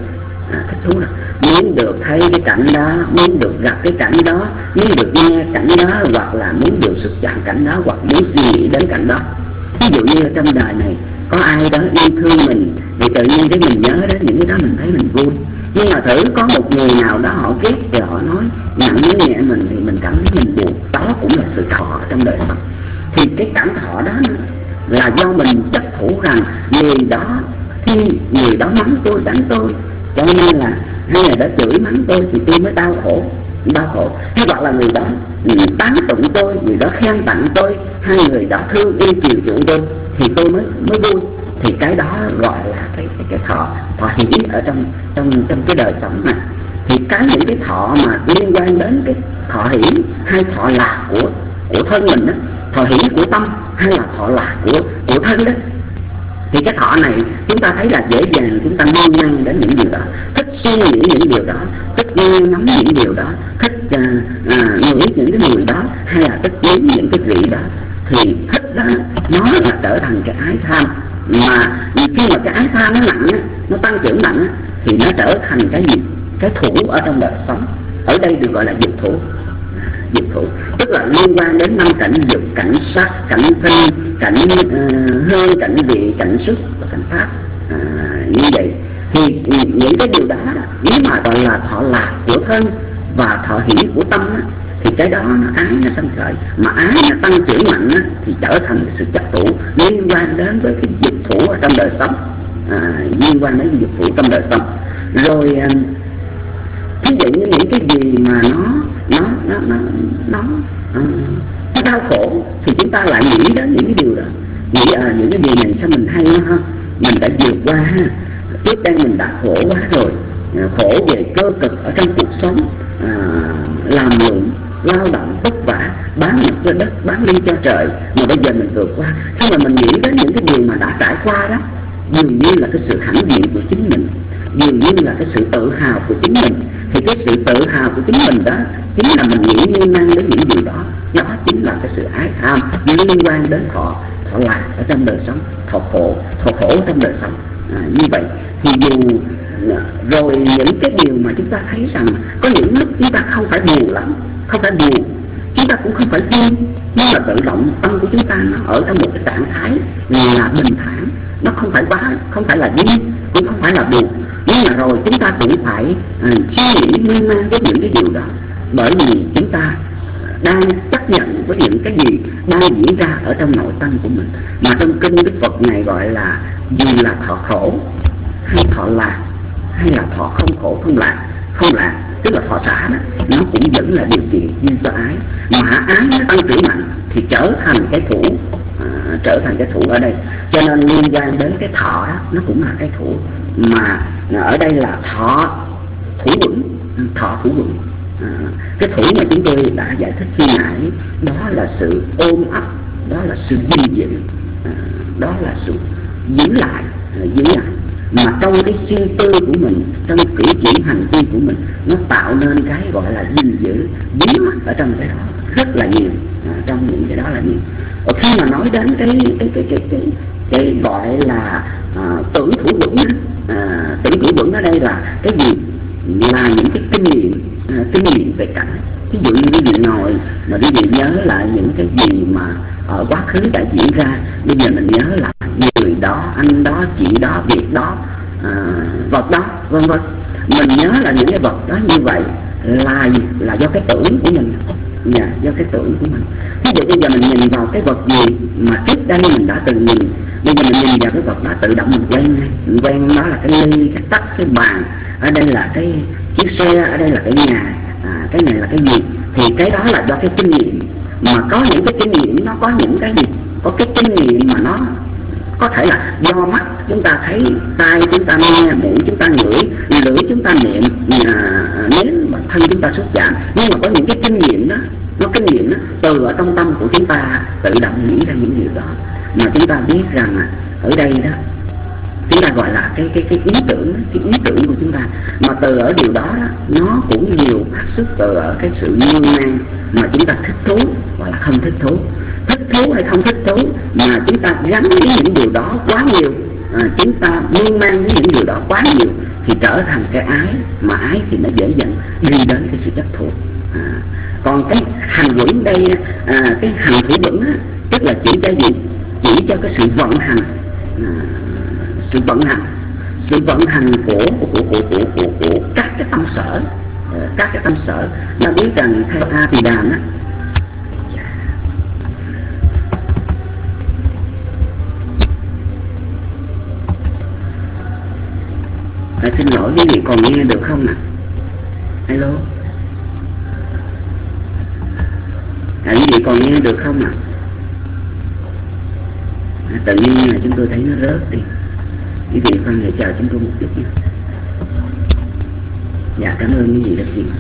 Muốn được thấy cái cảnh đó, muốn được gặp cái cảnh đó, muốn được nghe cảnh đó, hoặc là muốn được xúc chạm cảnh đó, hoặc muốn suy nghĩ đến cảnh đó. Ví dụ như trong đời này có ai đó yêu thương mình, thì tự nhiên cái mình nhớ đến những cái đó, mình thấy mình vui. Nhưng mà thử có một người nào đó họ ghét rồi họ nói nặng nhẹ mình, thì mình cảm thấy mình buồn. Đó cũng là sự thọ trong đời sống. Thì cái cảm thọ đó là do mình chấp thủ rằng người đó, khi người đó mắng tôi, đánh tôi, cho nên là hay là đã chửi mắng tôi thì tôi mới đau khổ. Hay hoặc là người đó tán tụng tôi, người đó khen tặng tôi, hai người đó thương yêu chiều chuộng tôi, thì tôi mới vui. Thì cái đó gọi là cái thọ hỷ ở trong cái đời sống này. Thì những cái thọ mà liên quan đến cái thọ hỷ hay thọ lạc của thân mình đó, thọ hỷ của tâm hay là thọ lạc của thân đó, thì cái thọ này chúng ta thấy là dễ dàng chúng ta mong nhanh đến những điều đó, thích suy nghĩ những điều đó, thích nghe ngắm những điều đó, thích ngửi những cái mùi đó, hay là thích nếm những cái vị đó. Thì thích đó nó là trở thành cái ái tham. Mà khi mà cái ái tham nó nặng á, nó tăng trưởng nặng á, thì nó trở thành cái gì? Cái thủ ở trong đời sống. Ở đây được gọi là dục thủ. Tức là liên quan đến 5 cảnh dục: cảnh sắc, cảnh thanh, cảnh hương, cảnh vị, cảnh xúc và cảnh pháp. Như vậy thì những cái điều đó nếu mà gọi là thọ lạc của thân và thọ hỷ của tâm á, thì cái đó ái nó sanh khởi. Mà ái nó tăng trưởng mạnh á, thì trở thành sự chấp thủ liên quan đến với cái dục thủ ở trong đời sống. Liên quan đến dục thủ trong đời sống. Rồi ví dụ như những cái gì mà nó đau khổ thì chúng ta lại nghĩ đến những cái điều đó, nghĩ những cái điều này sao mình hay ha, mình đã vượt qua ha, trước đây mình đã khổ quá rồi, khổ về cơ cực ở trong cuộc sống, làm lụng lao động vất vả, bán mặt cho đất, bán ly cho trời, mà bây giờ mình vượt qua. Khi mà mình nghĩ đến những cái điều mà đã trải qua đó, dường như là cái sự hãnh diện của chính mình, dường như là cái sự tự hào của chính mình. Thì cái sự tự hào của chính mình đó chính là mình nghĩ nguyên năng đến những điều đó. Đó chính là cái sự ái tham liên quan đến thọ lạc ở trong đời sống, thọ khổ trong đời sống. Như vậy thì dù rồi những cái điều mà chúng ta thấy rằng có những lúc chúng ta không phải buồn lắm, không phải buồn, chúng ta cũng không phải vui, nhưng mà tự động tâm của chúng ta nó ở trong một cái trạng thái là bình thản. Nó không phải là vui, cũng không phải là buồn, nhưng mà rồi chúng ta cũng phải suy nghĩ nguyên mang với những cái điều đó, bởi vì chúng ta đang chấp nhận với những cái gì đang diễn ra ở trong nội tâm của mình. Mà trong kinh Đức Phật này gọi là dù là thọ khổ hay thọ lạc hay là thọ không khổ không lạc, tức là thọ xả đó, nó cũng vẫn là điều kiện duyên cho ái. Mà ái nó tăng trưởng mạnh thì trở thành cái thủ, ở đây. Cho nên liên quan đến cái thọ đó, nó cũng là cái thủ, mà ở đây là thọ thủ vững, cái thủ mà chúng tôi đã giải thích khi nãy, đó là sự ôm ấp, đó là sự gìn giữ, đó là sự giữ lại. Mà trong cái suy tư của mình, trong cử chỉ hành vi của mình, nó tạo nên cái gọi là gìn giữ, dính mắc ở trong cái đó rất là nhiều, trong những cái đó là nhiều. Khi mà nói đến cái gọi là tưởng thủ vững, tưởng thủ vững ở đây là cái gì? Là những cái kinh nghiệm về cảnh. Ví dụ như quý vị ngồi mà quý vị nhớ lại những cái gì mà ở quá khứ đã diễn ra, bây giờ mình nhớ lại người đó, anh đó, chị đó, việc đó, vật đó, vân vân. Mình nhớ là những cái vật đó như vậy là do cái tưởng của mình, do cái tưởng của mình. Ví dụ bây giờ mình nhìn vào cái vật gì mà trước đây mình đã từng nhìn, bây giờ mình nhìn vào cái vật đó tự động mình quen đó là cái ly, cái tách, cái bàn, ở đây là cái chiếc xe, ở đây là cái nhà, cái này là cái gì, thì cái đó là do cái kinh nghiệm. Mà có những cái kinh nghiệm nó có những cái gì, có cái kinh nghiệm mà nó có thể là do mắt chúng ta thấy, tai chúng ta nghe, mũi chúng ta ngửi, lưỡi chúng ta niệm, nếm, thân chúng ta xúc chạm. Nhưng mà có những cái kinh nghiệm đó, từ ở trong tâm của chúng ta tự động nghĩ ra những điều đó. Mà chúng ta biết rằng ở đây đó chúng ta gọi là cái ý tưởng của chúng ta. Mà từ ở điều đó, nó cũng nhiều phát xuất từ ở cái sự miên man mà chúng ta thích thú hoặc là không thích thú. Thích thú hay không thích thú mà chúng ta gắn với những điều đó quá nhiều, chúng ta miên man với những điều đó quá nhiều thì trở thành cái ái, mà ái thì nó dễ dàng đi đến cái sự chấp thuộc. Còn cái hành vững đây, cái hành thủ vững tức là chỉ cho gì? Chỉ cho cái sự vận hành, sự vận hành của các cái tâm sở. Nó biết rằng theo A Tỳ Đàm á, xin lỗi quý vị còn nghe được không ạ? Hello, quý vị còn nghe được không ạ? Tự nhiên là chúng tôi thấy nó rớt đi. Quý vị khoan để chờ chúng tôi một chút nhé. Dạ, cảm ơn quý vị rất nhiều.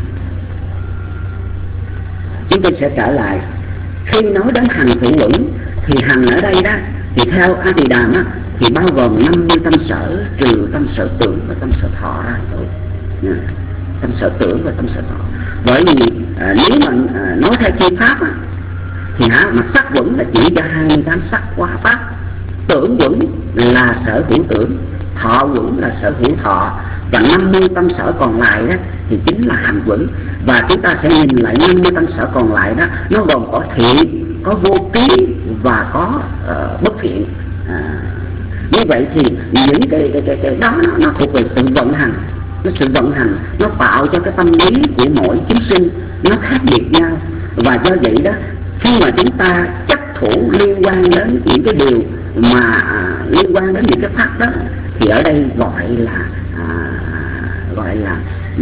Chúng tôi sẽ trở lại. Khi nói đến hành thủ vững thì hành ở đây đó, thì theo A Tỳ Đàm á, thì bao gồm 50 tâm sở, trừ tâm sở tưởng và tâm sở thọ ra rồi. Tâm sở tưởng và tâm sở thọ. Bởi vì nếu mà nói theo chi pháp á, thì mà sắc vững là chỉ cho 28 sắc quá pháp. Tưởng vững là sở hữu tưởng, thọ vững là sở hữu thọ, và 50 tâm sở còn lại đó thì chính là hành vững. Và chúng ta sẽ nhìn lại 50 tâm sở còn lại đó, nó gồm có thiện, có vô ký và có bất thiện. Như vậy thì những cái đó nó thuộc về sự vận hành. Sự vận hành nó tạo cho cái tâm lý của mỗi chúng sinh nó khác biệt nhau. Và do vậy đó, khi mà chúng ta chấp thủ liên quan đến những cái điều mà liên quan đến những cái pháp đó, thì ở đây gọi là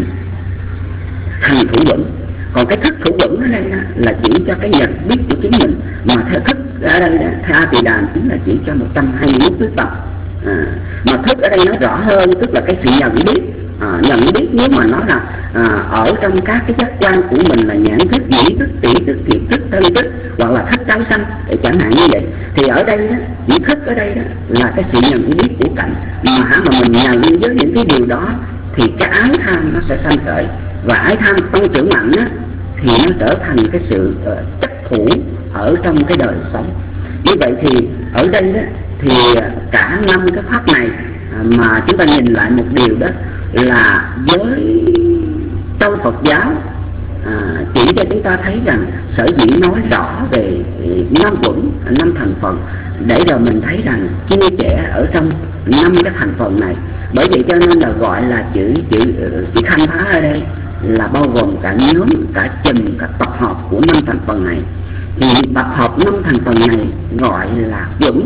hành thủ vững. Còn cái thức thủ vững ở đây là chỉ cho cái nhận biết của chính mình. Mà theo thức ở đây theo A Tỳ Đàm chính là chỉ cho 121 tứ tập. Mà thức ở đây nó rõ hơn, tức là cái sự nhận biết. Nhận biết nếu mà nói là ở trong các cái giác quan của mình là nhãn thức, nhĩ thức, tỷ thức, thiệt thức, thân thức, hoặc là thức tái sanh để chẳng hạn như vậy. Thì ở đây đó, chỉ thức ở đây đó là cái sự nhận biết của cảnh. Mà mình nhận với những cái điều đó thì cái ái tham nó sẽ sanh khởi. Và ái tham tăng trưởng mạnh á, thì nó trở thành cái sự chấp thủ ở trong cái đời sống. Như vậy thì ở đây đó thì cả 5 cái pháp này mà chúng ta nhìn lại một điều đó là với trong Phật giáo chỉ cho chúng ta thấy rằng sở dĩ nói rõ về 5 quẩn, 5 thành phần, để rồi mình thấy rằng chia sẻ ở trong 5 cái thành phần này. Bởi vậy cho nên là gọi là chữ khanh phá ở đây là bao gồm cả nhóm, cả chùm, cả tập hợp của 5 thành phần này. Thì tập hợp 5 thành phần này gọi là quẩn,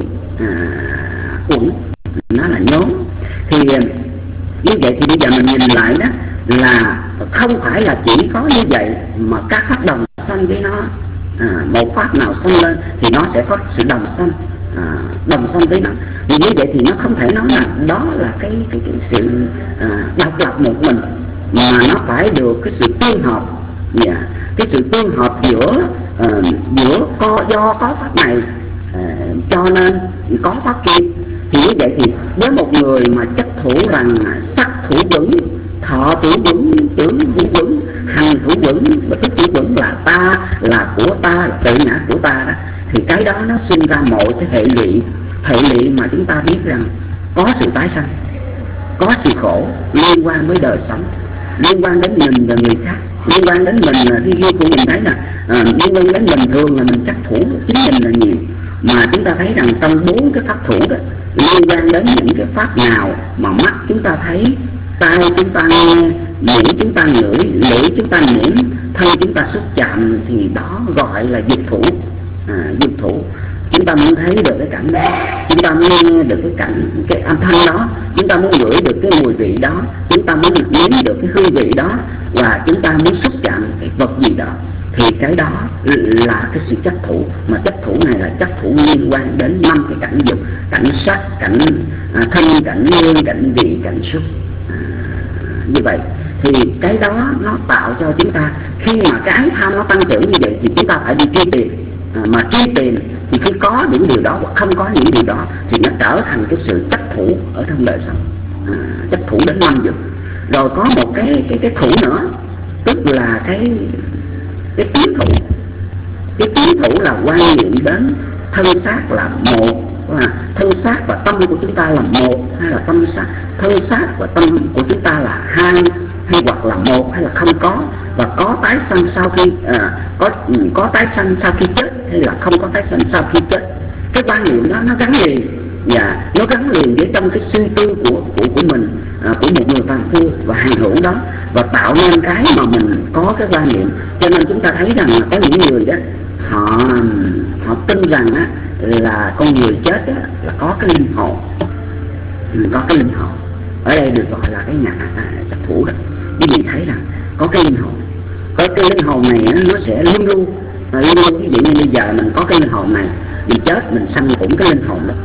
nó là nhóm. Thì như vậy thì bây giờ mình nhìn lại đó là không phải là chỉ có như vậy mà các pháp đồng sanh với nó, một pháp nào sanh lên thì nó sẽ có sự đồng sanh, đồng sanh với nó. Vì như vậy thì nó không thể nói là đó là cái sự độc lập một mình, mà nó phải được cái sự tương hợp, cái sự tương hợp giữa do có pháp này cho nên có pháp kia. Thì như vậy thì với một người mà chấp thủ rằng sắc thủ vững, thọ thủ vững, tưởng thủ vững, hành thủ vững và thức thủ vững là ta, là của ta, là tự ngã của ta đó, thì cái đó nó sinh ra mọi cái hệ lụy mà chúng ta biết rằng có sự tái sanh, có sự khổ liên quan với đời sống, liên quan đến mình và người khác, liên quan đến mình là khi của mình thấy là liên quan đến mình thường là mình chấp thủ chính mình là nhiều, mà chúng ta thấy rằng trong 4 cái pháp thủ đó liên quan đến những cái pháp nào mà mắt chúng ta thấy, tai chúng ta nghe, mũi chúng ta ngửi, lưỡi chúng ta nếm, thân chúng ta xúc chạm thì đó gọi là dục thủ. Dục thủ chúng ta muốn thấy được cái cảnh đó, chúng ta muốn nghe được cái âm thanh đó, chúng ta muốn ngửi được cái mùi vị đó, chúng ta muốn nếm được cái hương vị đó, và chúng ta muốn xúc chạm cái vật gì đó, thì cái đó là cái sự chấp thủ. Mà chấp thủ này là chấp thủ liên quan đến 5 cái cảnh dục: cảnh sắc, cảnh thân, cảnh hương, cảnh vị, cảnh xúc. Như vậy thì cái đó nó tạo cho chúng ta, khi mà cái ái tham nó tăng trưởng như vậy thì chúng ta phải đi truy tìm. Mà truy tìm thì khi có những điều đó hoặc không có những điều đó thì nó trở thành cái sự chấp thủ ở trong đời sống, chấp thủ đến 5 dục. Rồi có một cái thủ nữa, tức là cái tiến thủ. Cái tiến thủ là quan niệm đến thân xác là một, thân xác và tâm của chúng ta là một, hay là thân xác và tâm của chúng ta là hai, hay hoặc là một hay là không có, và có tái sanh sau khi có tái sanh sau khi chết, hay là không có tái sanh sau khi chết. Cái quan niệm đó nó gắn liền, và nó gắn liền với trong cái suy tư của mình, của một người phàm phu và hàng hữu đó, và tạo nên cái mà mình có cái quan niệm. Cho nên chúng ta thấy rằng là có những người đó họ tin rằng á, là con người chết á, là có cái linh hồn, có cái linh hồn. Ở đây được gọi là cái nhà chấp thủ đó. Quý vị thấy rằng có cái linh hồn, có cái linh hồn này á, nó sẽ luôn luôn ví dụ như bây giờ mình có cái linh hồn này, mình chết mình sanh cũng cái linh hồn đó,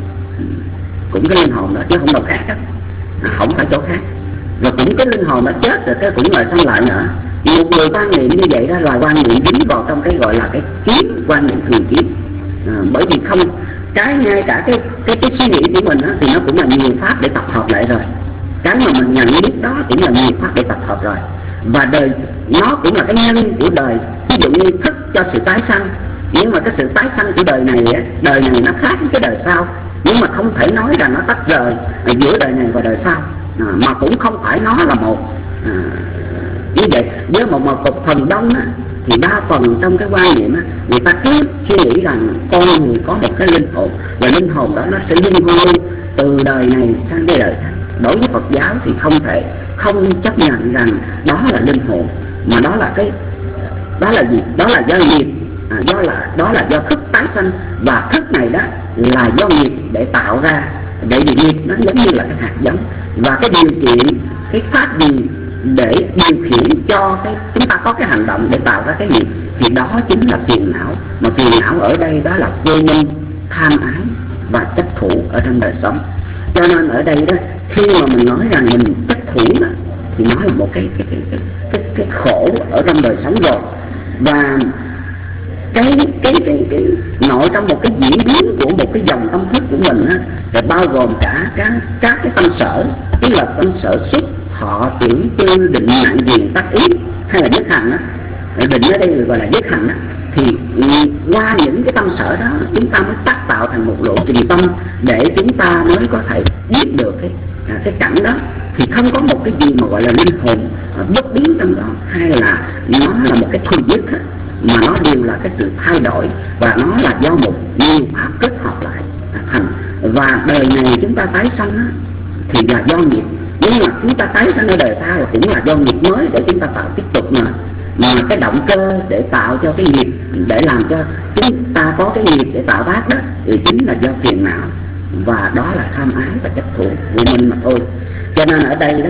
cũng cái linh hồn đó chứ không đâu khác đó, không phải chỗ khác. Rồi cũng cái linh hồn nó chết rồi cái cũng lại sanh lại nữa. Một người quan niệm như vậy đó là quan niệm dính vào trong cái gọi là cái kiếp, quan niệm thường kiếp. Bởi vì không, ngay cả cái suy nghĩ của mình đó, thì nó cũng là nhiều pháp để tập hợp lại rồi. Cái mà mình nhận biết đó cũng là nhiều pháp để tập hợp rồi. Và đời nó cũng là cái nhân của đời. Ví dụ như thức cho sự tái sanh, nhưng mà cái sự tái sanh của đời này nó khác với cái đời sau, nhưng mà không thể nói rằng nó tách rời giữa đời này và đời sau, mà cũng không phải nó là một. Như vậy với một cục phần đông á, thì đa phần trong cái quan niệm á, người ta cứ suy nghĩ rằng con người có một cái linh hồn, và linh hồn đó nó sẽ liên hoan từ đời này sang cái đời khác. Đối với Phật giáo thì không chấp nhận rằng đó là linh hồn, mà đó là gì? Đó là do nghiệp, đó là do thức tái sanh, và thức này đó là do nghiệp để tạo ra. Để vì nghiệp nó giống như là cái hạt giống, và cái điều kiện, cái pháp gì để điều khiển cho chúng ta có cái hành động để tạo ra cái nghiệp, thì đó chính là phiền não. Mà phiền não ở đây đó là vô minh, tham ái và chấp thủ ở trong đời sống. Cho nên ở đây đó, khi mà mình nói rằng mình chấp thủ đó, thì nó là một cái khổ ở trong đời sống rồi. Và cái nội trong một cái diễn biến của một cái dòng tâm thức của mình á, là bao gồm cả các cái tâm sở, tức là tâm sở xuất, thọ, tưởng, tư, định, mạng, diền, tác ý, hay là nhất hành á. Định ở đây gọi là nhất hành á. Thì qua những cái tâm sở đó chúng ta mới tác tạo thành một lộ trình tâm để chúng ta mới có thể biết được cái cảnh đó. Thì không có một cái gì mà gọi là linh hồn bất biến trong đó, hay là nó là một cái thuần nhất á, mà nó đều là cái sự thay đổi, và nó là do một nhiều pháp kết hợp lại thành. Và đời này chúng ta tái sanh á, thì là do nghiệp, nhưng mà chúng ta tái sanh ở đời sau là cũng là do nghiệp mới để chúng ta tạo tiếp tục mà cái động cơ để tạo cho cái nghiệp, để làm cho chúng ta có cái nghiệp để tạo tác đó, thì chính là do phiền não, và đó là tham ái và chấp thủ của mình mà thôi. Cho nên ở đây đó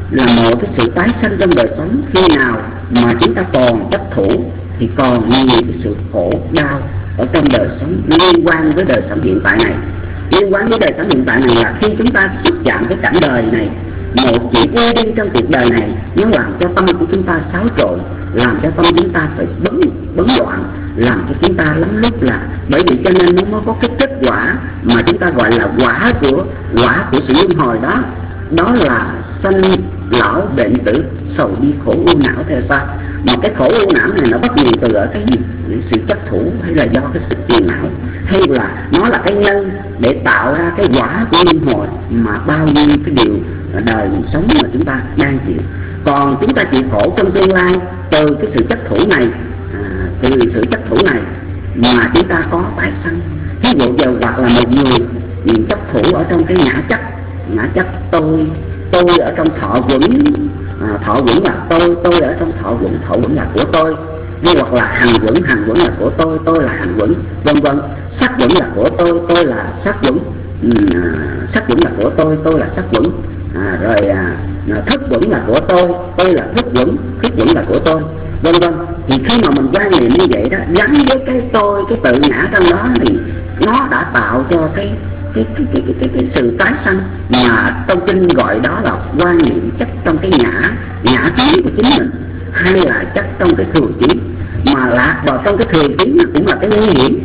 là một cái sự tái sanh trong đời sống. Khi nào mà chúng ta còn chấp thủ thì còn nhiều cái sự khổ đau ở trong đời sống liên quan với đời sống hiện tại này. Liên quan với đời sống hiện tại này là khi chúng ta xúc chạm cái cảnh đời này, một chuyện ưu đi trong cuộc đời này nó làm cho tâm của chúng ta xáo trộn, làm cho tâm chúng ta phải bấn loạn, làm cho chúng ta lắm lúc là, bởi vì cho nên nó mới có cái kết quả mà chúng ta gọi là quả của sự luân hồi đó. Đó là sanh lão bệnh tử, sầu bi khổ u não theo ta. Mà cái khổ u não này nó bắt nguồn từ ở cái sự chấp thủ, hay là do cái sự phiền não, hay là nó là cái nhân để tạo ra cái quả của luân hồi mà bao nhiêu cái điều đời sống mà chúng ta đang chịu. Còn chúng ta chịu khổ trong tương lai từ cái sự chấp thủ này, từ sự chấp thủ này mà chúng ta có tái sanh. Ví dụ giờ hoặc là một người chấp thủ ở trong cái ngã chấp tôi ở trong thọ quẩn, thọ quẩn là tôi ở trong thọ quẩn là của tôi, hay hoặc là hành quẩn là của tôi là hành quẩn, vân vân. Sắc quẩn là của tôi là sắc quẩn, sắc quẩn là của tôi là sắc quẩn, rồi thức quẩn là của tôi là thức quẩn là của tôi, vân vân. Thì khi mà mình quan niệm như vậy đó, gắn với cái tôi, cái tự ngã trong đó, thì nó đã tạo cho cái sự tái sanh mà trong kinh gọi đó là quan niệm chấp trong cái ngã trí của chính mình, hay là chấp trong cái thừa trí. Mà lạc vào trong cái thừa trí nó cũng là cái nguy hiểm,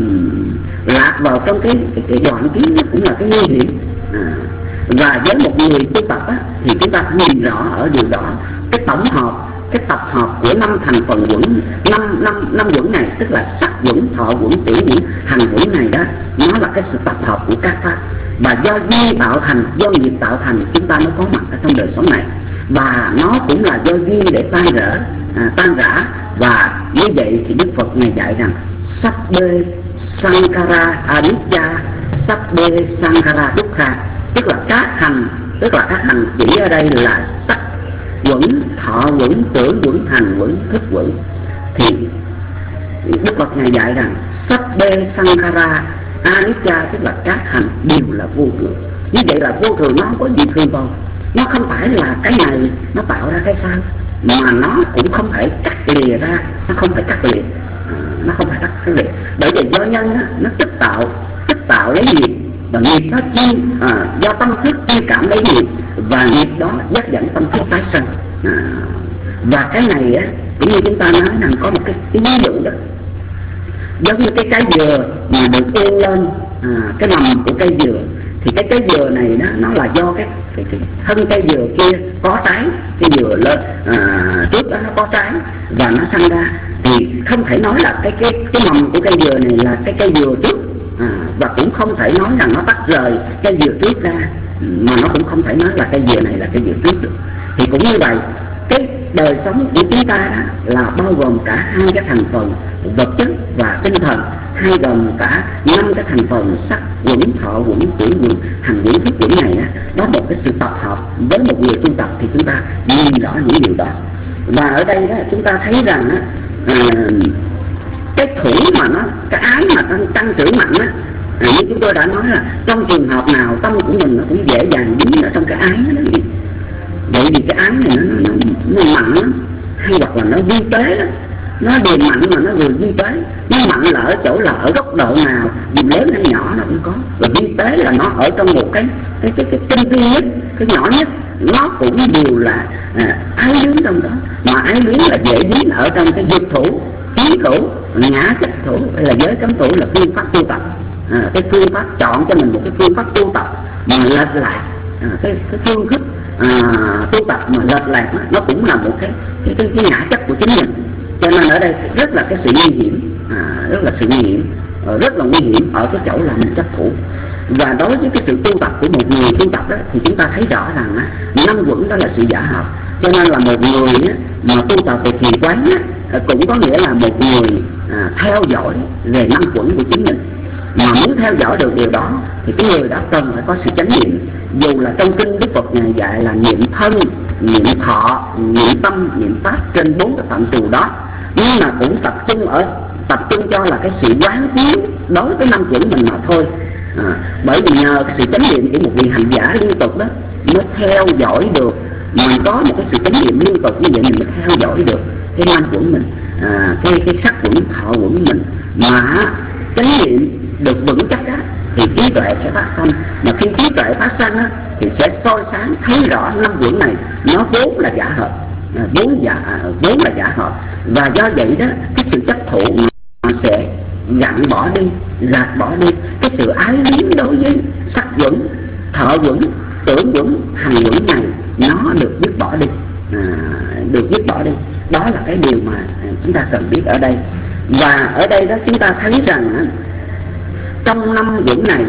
lạc vào trong cái đoạn trí nó cũng là cái nguy hiểm. Và với một người tu tập á, thì chúng ta phải nhìn rõ ở điều đó. Cái tổng hợp, cái tập hợp của 5 thành phần quẩn, năm quẩn này, tức là sắc quẩn, thọ quẩn, tiểu quẩn, hành quẩn này đó, nó là cái sự tập hợp của các pháp. Và do duyên tạo thành, do nghiệp tạo thành, chúng ta mới có mặt ở trong đời sống này. Và nó cũng là do duyên để tan rã. Và như vậy thì Đức Phật Ngài dạy rằng Sabbe Sankara Anicca, Sabbe Sankara Dukkha, tức là các hành chỉ ở đây là sắc quẩn, thọ quẩn, tưởng quẩn, hành quẩn, thức quẩn. Thì Đức Phật Ngài dạy rằng Sabbe Sankara Anicca, tức là các hành đều là vô thường. Như vậy là vô thường, nó không có gì thường đâu. Nó không phải là cái này nó tạo ra cái sao, mà nó cũng không thể cắt lìa ra, nó không phải cắt lìa, bởi vì do nhân á, nó tích tạo lấy nghiệp, và nghiệp nó do tâm thức chi cảm lấy nghiệp, và nghiệp đó dắt dẫn tâm thức tái sanh. Và cái này á, cũng như chúng ta nói rằng có một cái ví dụ đó, giống như cái trái dừa mà được ương lên cái mầm của cây dừa, thì cái cây dừa này đó, nó là do cái thân cây dừa kia có trái, cây dừa lên trước đó nó có trái và nó sanh ra, thì không thể nói là cái mầm của cây dừa này là cái cây dừa trước, và cũng không thể nói rằng nó tách rời cây dừa trước ra, mà nó cũng không thể nói là cây dừa này là cây dừa trước được. Thì cũng như vậy, cái đời sống của chúng ta đó là bao gồm cả hai cái thành phần vật chất và tinh thần, hay gồm cả 5 cái thành phần sắc quẩn, thọ quẩn, tưởng quẩn, hành quẩn, thức quẩn này đó một cái sự tập hợp. Với một người tu tập thì chúng ta nhìn rõ những điều đó. Và ở đây đó chúng ta thấy rằng cái thủ mà nó, cái ái mà tăng trưởng mạnh á, như chúng tôi đã nói là trong trường hợp nào tâm của mình nó cũng dễ dàng dính ở trong cái ái đó. Vậy vì cái ái này nó mạnh lắm, hay hoặc là nó vi tế lắm. Nó vừa mạnh mà nó vừa vi tế. Nó mạnh là ở chỗ là ở góc độ nào, dù lớn hay nhỏ nó cũng có. Và vi tế là nó ở trong một cái tinh vi nhất, cái nhỏ nhất, nó cũng đều là ái luyến trong đó. Mà ái luyến là dễ dính ở trong cái dục thủ, trí thủ, ngã chấp thủ, hay là giới cấm thủ, là phương pháp tu tập. Cái phương pháp chọn cho mình một cái phương pháp tu tập mà lệch lạc, cái phương thức tu tập mà lệch lạc đó, nó cũng là một cái ngã chấp của chính mình. Cho nên ở đây rất là cái sự nguy hiểm, rất là nguy hiểm ở cái chỗ là mình chấp thủ. Và đối với cái sự tu tập của một người tu tập đó, thì chúng ta thấy rõ rằng 5 quẩn đó là sự giả hợp. Cho nên là một người mà tu tập về thiền quán cũng có nghĩa là một người theo dõi về 5 quẩn của chính mình. Mà muốn theo dõi được điều đó thì cái người đó cần phải có sự chánh niệm. Dù là trong kinh Đức Phật Ngài dạy là niệm thân, niệm thọ, niệm tâm, niệm pháp trên 4 cái phạm trù đó, nhưng mà cũng tập trung cho là cái sự quán chiếu đối với 5 quẩn mình mà thôi. Bởi vì nhờ cái sự chánh niệm của một vị hành giả liên tục đó mới theo dõi được, mà có một cái sự chánh niệm liên tục như vậy mình mới theo dõi được cái năm quẩn mình, cái sắc quẩn, thọ quẩn mình. Mà chánh niệm được vững chắc á, thì trí tuệ sẽ phát sanh. Mà khi trí tuệ phát sanh á, thì sẽ soi sáng thấy rõ năm quẩn này nó vốn là giả hợp, vốn là giả hợp. Và do vậy đó, cái sự chấp thụ mà sẽ gạt bỏ đi cái sự ái luyến đối với sắc quẩn, thọ quẩn, tưởng quẩn, hành quẩn này, nó được dứt bỏ đi, Đó là cái điều mà chúng ta cần biết ở đây. Và ở đây đó chúng ta thấy rằng trong năm quẩn này,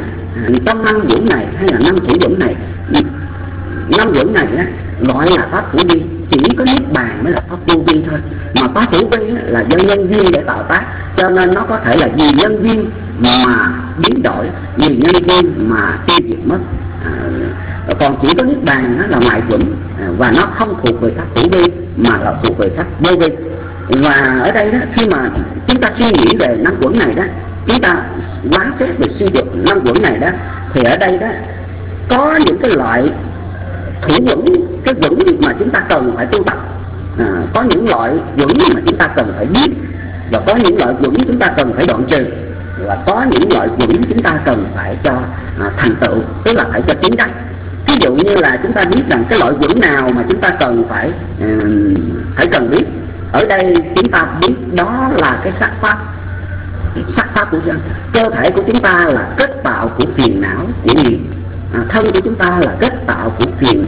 hay là năm thủ quẩn này, năm quẩn này gọi là pháp hữu vi. Chỉ có niết bàn mới là pháp vô vi thôi. Mà pháp hữu vi là do nhân duyên để tạo tác, cho nên nó có thể là vì nhân duyên mà biến đổi, vì nhân duyên mà tiêu diệt mất. Còn chỉ có niết bàn là ngoại quẩn, và nó không thuộc về pháp hữu vi mà là thuộc về pháp vô vi. Và ở đây đó, khi mà chúng ta suy nghĩ về năm quẩn này đó, chúng ta quán xét về suy dục năm quẩn này đó, thì ở đây đó có những cái loại thủ quẩn, cái quẩn mà chúng ta cần phải tu tập, có những loại quẩn mà chúng ta cần phải biết, và có những loại quẩn chúng ta cần phải đoạn trừ, và có những loại quẩn chúng ta cần phải cho thành tựu, tức là phải cho tiến đắc. Ví dụ như là chúng ta biết rằng cái loại quẩn nào mà chúng ta cần phải cần biết. Ở đây chúng ta biết đó là cái sắc pháp của dân. Cơ thể của chúng ta là kết tạo của phiền não, của nghiệp. Thân của chúng ta là kết tạo của phiền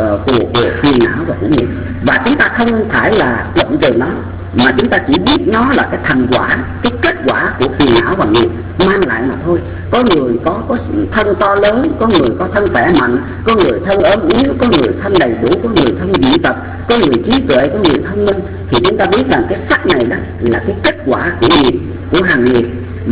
não và của nghiệp. Và chúng ta không phải là đoạn trừ nó, mà chúng ta chỉ biết nó là cái thành quả, cái kết quả của phiền não và nghiệp mang lại mà thôi. Có người có thân to lớn, có người có thân khỏe mạnh, có người thân ốm yếu, có người thân đầy đủ, có người thân dị tật, có người trí tuệ, có người thông minh. Thì chúng ta biết rằng cái sắc này đó là cái kết quả của nghiệp, của hành nghiệp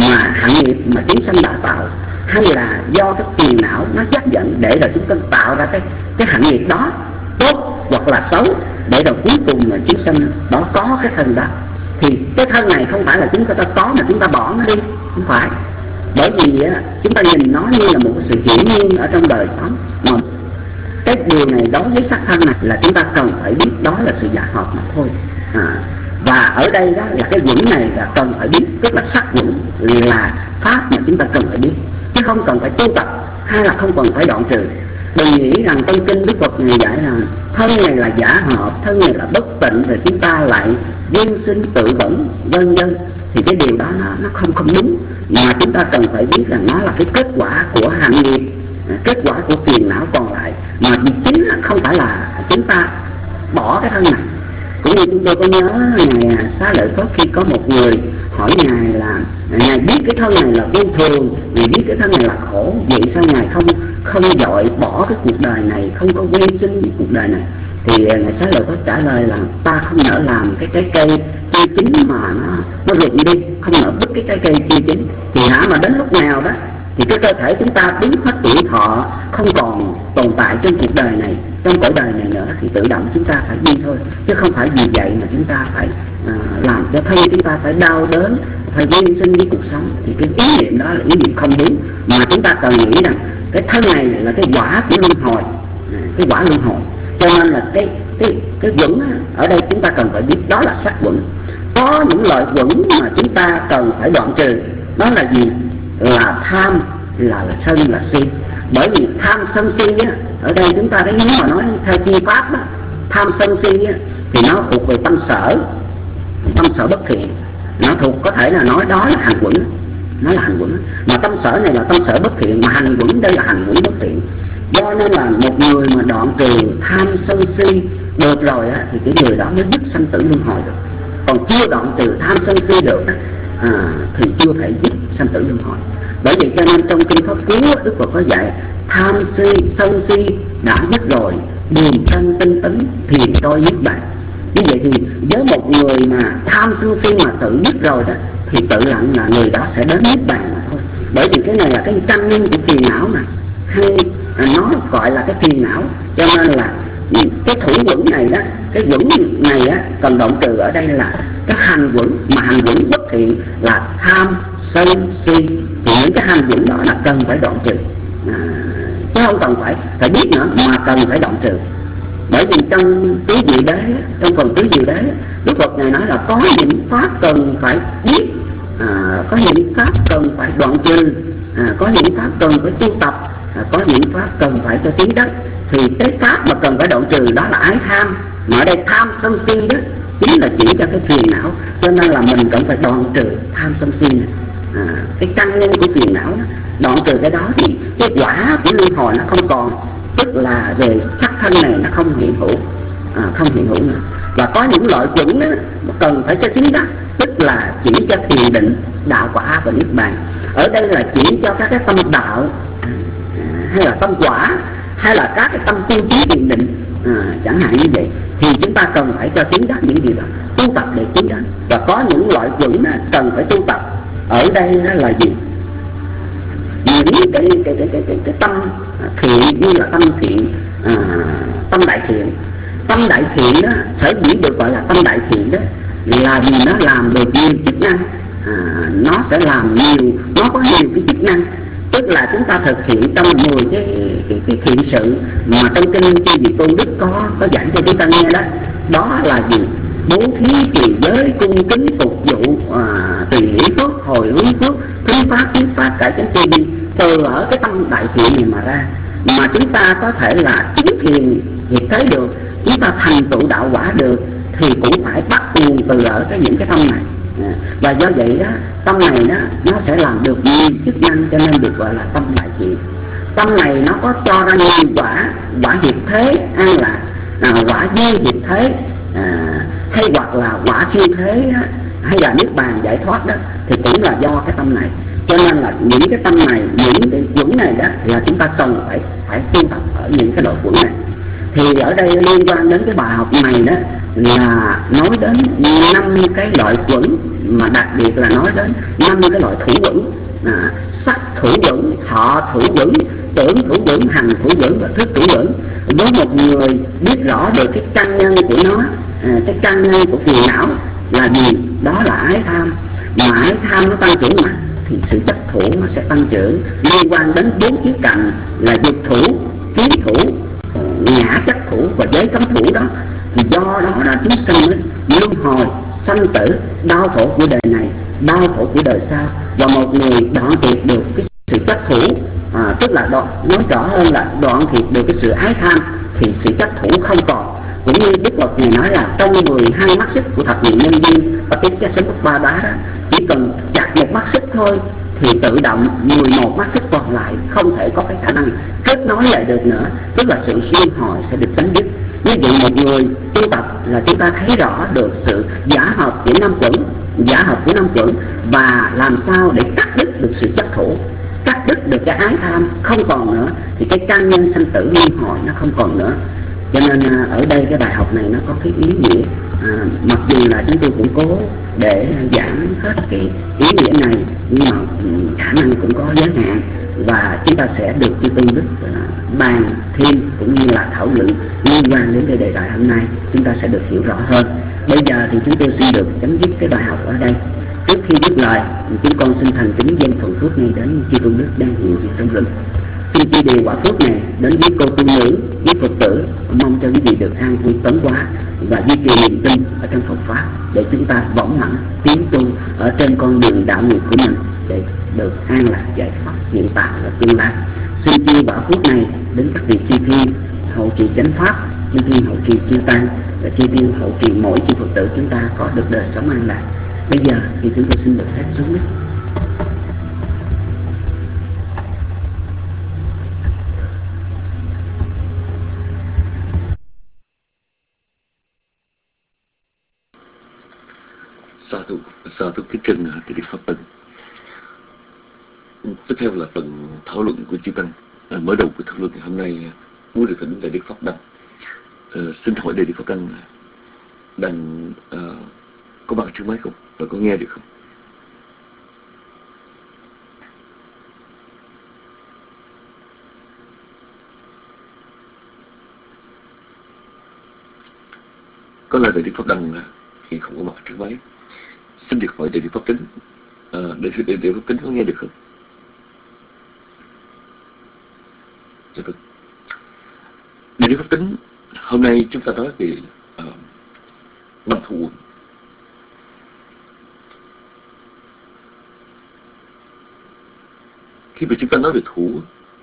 mà chúng sanh đã tạo, hay là do cái phiền não nó dắt dẫn để rồi chúng ta tạo ra cái hành nghiệp đó, tốt hoặc là xấu, để rồi cuối cùng là chúng sanh đó có cái thân đó. Thì cái thân này không phải là chúng ta có mà chúng ta bỏ nó đi, không phải. Bởi vì chúng ta nhìn nó như là một sự hiển nhiên ở trong đời sống. Mà cái điều này đối với sắc thân này là chúng ta cần phải biết đó là sự giả hợp mà thôi. Và ở đây đó là cái quẩn này là cần phải biết, tức là sắc quẩn là pháp mà chúng ta cần phải biết, chứ không cần phải tu tập hay là không cần phải đoạn trừ. Đừng nghĩ rằng trong kinh Đức Phật này dạy là thân này là giả hợp, thân này là bất tịnh, rồi chúng ta lại duyên sinh tự vẫn vân vân. Thì cái điều đó nó không đúng. Mà chúng ta cần phải biết rằng nó là cái kết quả của hành nghiệp, kết quả của phiền não còn lại. Mà chính là không phải là chúng ta bỏ cái thân này. Cũng như chúng tôi có nhớ Ngài Xá Lợi Phất, khi có một người hỏi Ngài là Ngài biết cái thân này là vô thường, Ngài biết cái thân này là khổ, vậy sao Ngài không dội bỏ cái cuộc đời này, không có quy sinh cuộc đời này? Thì Ngài Xá Lợi Phất trả lời là ta không nỡ làm cái trái cây chưa chín mà nó rụng đi, không nỡ bứt cái trái cây chưa chín. Thì mà đến lúc nào đó thì cái cơ thể chúng ta biến hết tuổi thọ, không còn tồn tại trên cuộc đời này, trong cõi đời này nữa, thì tự động chúng ta phải đi thôi. Chứ không phải vì vậy mà chúng ta phải làm cho thân chúng ta phải đau đớn, phải duyên sinh với cuộc sống. Thì cái ý niệm đó là ý niệm không đúng. Mà chúng ta cần nghĩ rằng cái thân này là cái quả của luân hồi, cái quả luân hồi. Cho nên là cái quẩn ở đây chúng ta cần phải biết đó là sắc quẩn. Có những loại quẩn mà chúng ta cần phải đoạn trừ. Đó là gì? Là tham, là sân, là si. Bởi vì tham sân si ở đây chúng ta thấy, nếu mà nói theo chi pháp đó, tham sân si thì nó thuộc về tâm sở bất thiện. Nó thuộc, có thể là nói đó là hành quẩn, nó là hành quẩn. Mà tâm sở này là tâm sở bất thiện, mà hành quẩn đây là hành quẩn bất thiện. Do nên là một người mà đoạn trừ tham sân si được rồi thì cái người đó mới dứt sanh tử luân hồi được. Còn chưa đoạn trừ tham sân si được thì chưa thể dứt sanh tử luân hồi. Bởi vậy cho nên trong kinh Pháp Cú Đức Phật có dạy tham si sân si đã dứt rồi, đường sanh tinh tấn thì tôi niết bàn. Như vậy thì với một người mà tham sân si mà tự dứt rồi đó, thì tự lặng là người đó sẽ đến niết bàn mà thôi. Bởi vì cái này là cái căn nguyên của phiền não mà, hay nó gọi là cái phiền não. Cho nên là cái thủ quẩn này đó, cái quẩn này cần đoạn trừ ở đây là cái hành quẩn. Mà hành quẩn bất thiện là tham sân si, thì những cái hành quẩn đó là cần phải đoạn trừ, chứ không cần phải biết nữa, mà cần phải đoạn trừ. Bởi vì trong tứ diệu đế, trong phần tứ diệu đế, Đức Phật Ngài nói là có những pháp cần phải biết, có những pháp cần phải đoạn trừ, có những pháp cần phải tu tập, có những pháp cần phải cho tiến đất. Thì cái pháp mà cần phải đoạn trừ đó là ái tham, mà ở đây tham sân si đó chính là chỉ cho cái phiền não. Cho nên là mình cần phải đoạn trừ tham sân si này. Cái căn nhân của phiền não đó, đoạn trừ cái đó thì cái quả của luân hồi nó không còn, tức là về sắc thân này nó không hiện hữu, không hiện hữu nữa. Và có những loại chuẩn đó cần phải cho chứng đắc, tức là chỉ cho thiền định, đạo quả và niết bàn. Ở đây là chỉ cho các cái tâm đạo, hay là tâm quả, hay là các cái tâm tu trí thiền định, chẳng hạn như vậy, thì chúng ta cần phải cho chứng đắc những điều đó, tu tập để chứng đắc. Và có những loại chuẩn cần phải tu tập. Ở đây là gì? Những cái tâm thiện, như là tâm thiện, tâm đại thiện. Tâm đại thiện đó, sở dĩ được gọi là tâm đại thiện đó là vì nó làm được nhiều chức năng, nó sẽ làm nhiều, nó có nhiều cái chức năng. Tức là chúng ta thực hiện trong 10 cái thiện sự mà trong kinh chư vị tôn đức có giảng cho chúng ta nghe đó. Đó là gì? Bố thí, trì giới, cung kính, phục vụ, tùy hỷ phước, hồi hướng phước, thính pháp, thuyết pháp, cải chánh tư duy. Từ ở cái tâm đại thiện này mà ra, mà chúng ta có thể là chứng thiền hiện thế được, chúng ta thành tựu đạo quả được, thì cũng phải bắt nguồn từ ở những cái tâm này. Và do vậy đó, tâm này đó nó sẽ làm được nhiều chức năng, cho nên được gọi là tâm đại thiện. Tâm này nó có cho ra nhiều quả, quả hiệp thế, an lạc, quả duyên hiệp thế, hay hoặc là quả siêu thế, hay là niết bàn giải thoát đó, thì cũng là do cái tâm này. Cho nên là những cái tâm này, những cái chuẩn này đó là chúng ta cần phải tu tập ở những cái loại chuẩn này. Thì ở đây liên quan đến cái bài học này đó là nói đến 5 cái loại quẩn, mà đặc biệt là nói đến 5 cái loại thủ quẩn: sắc thủ quẩn, thọ thủ quẩn, tưởng thủ quẩn, hành thủ quẩn và thức thủ quẩn. Với một người biết rõ được cái căn nhân của nó, cái căn nhân của phiền não là gì? Đó là ái tham. Mà ái tham nó tăng trưởng mạnh thì sự chấp thủ nó sẽ tăng trưởng, liên quan đến 4 khía cạnh là dục thủ, kiến thủ, ngã chấp thủ và giới cấm thủ đó. Thì do đó chúng sanh mới luân hồi sanh tử, đau khổ của đời này, đau khổ của đời sau. Và một người đoạn tuyệt được cái sự chấp thủ, tức là nói rõ hơn là đoạn tuyệt được cái sự ái tham, thì sự chấp thủ không còn. Cũng như Đức Phật này nói là trong 12 mắt xích của thập nhị nhân duyên và cái sấm ba đá đó, chỉ cần chặt một mắt xích thôi thì tự động 11 mắt xích còn lại không thể có cái khả năng kết nối lại được nữa, tức là sự luân hồi sẽ được chấm dứt. Như vậy một người tu tập là chúng ta thấy rõ được sự giả hợp của 5 quẩn, giả hợp của 5 quẩn, và làm sao để cắt đứt được sự chấp thủ, cắt đứt được cái ái tham không còn nữa, thì cái căn nhân sanh tử luân hồi nó không còn nữa. Cho nên ở đây cái bài học này nó có cái ý nghĩa, mặc dù là chúng tôi cũng cố để giảng hết cái ý nghĩa này, nhưng mà khả năng cũng có giới hạn, và chúng ta sẽ được chư tôn đức bàn thêm cũng như là thảo luận liên quan đến cái đề tài hôm nay, chúng ta sẽ được hiểu rõ hơn. Bây giờ thì chúng tôi xin được chấm dứt cái bài học ở đây. Trước khi dứt lời, chúng con xin thành kính dâng thuận phước này đến chư tôn đức đang hiện diện trong rừng. Xin chia đều quả phước này đến với cô tu nữ, với Phật tử, mong cho quý vị được an vui tấn hóa và duy trì niềm tin ở trong Phật pháp, để chúng ta vững mạnh tiến tu ở trên con đường đạo nghiệp của mình, để được an lạc giải thoát hiện tại và tương lai. Xin chia quả phước này đến các vị chư thiên hậu trì chánh pháp, chư thiên hậu trì chư tăng và chư thiên hậu trì mỗi chư Phật tử chúng ta có được đời sống an lạc. Bây giờ thì chúng tôi xin được phép xuống mic. Sa thú kính trân Tỳ Đức Pháp Tân. Tiếp theo là phần thảo luận của chư tăng. Mở đầu của thảo luận ngày hôm nay muốn được thỉnh Đại Đức Pháp Đăng. Xin hỏi Đại Đức Pháp Đăng đang có bằng trước máy không và có nghe được không? Có lời Đại Đức Pháp Đăng thì không có mặt trước máy. Xin được hỏi Đại Đức Pháp Tính, Đại Đức Pháp Tính có nghe được không? Dạ vâng. Đại Đức Pháp Tính Hôm nay chúng ta nói về năm thủ uẩn. Khi mà chúng ta nói về thủ,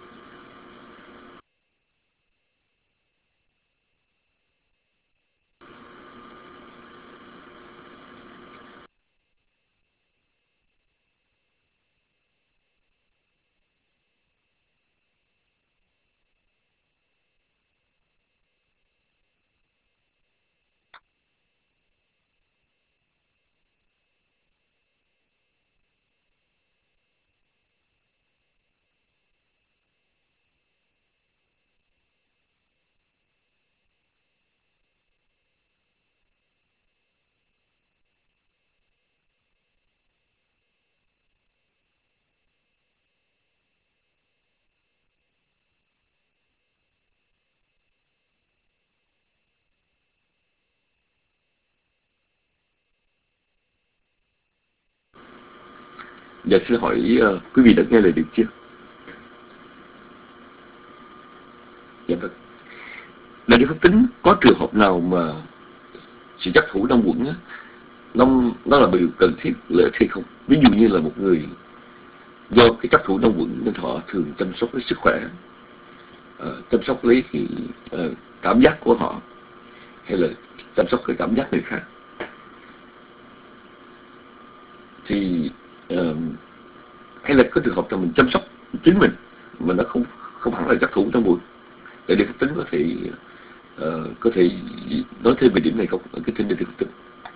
giờ xin hỏi quý vị đã nghe lời được chưa? Dạ vâng. Là Đức Phật tính có trường hợp nào mà sự chấp thủ năm uẩn á, nó là điều cần thiết lợi thế không? Ví dụ như là một người do cái chấp thủ năm uẩn nên họ thường chăm sóc lấy sức khỏe, chăm sóc lấy cái cảm giác của họ, hay là chăm sóc cái cảm giác người khác, thì hay là có trường hợp là mình chăm sóc chính mình mà nó không hẳn là chấp thủ năm uẩn. Để Đức Phật tính có thể nói thêm về điểm này không? Cái kinh Đức Phật tính.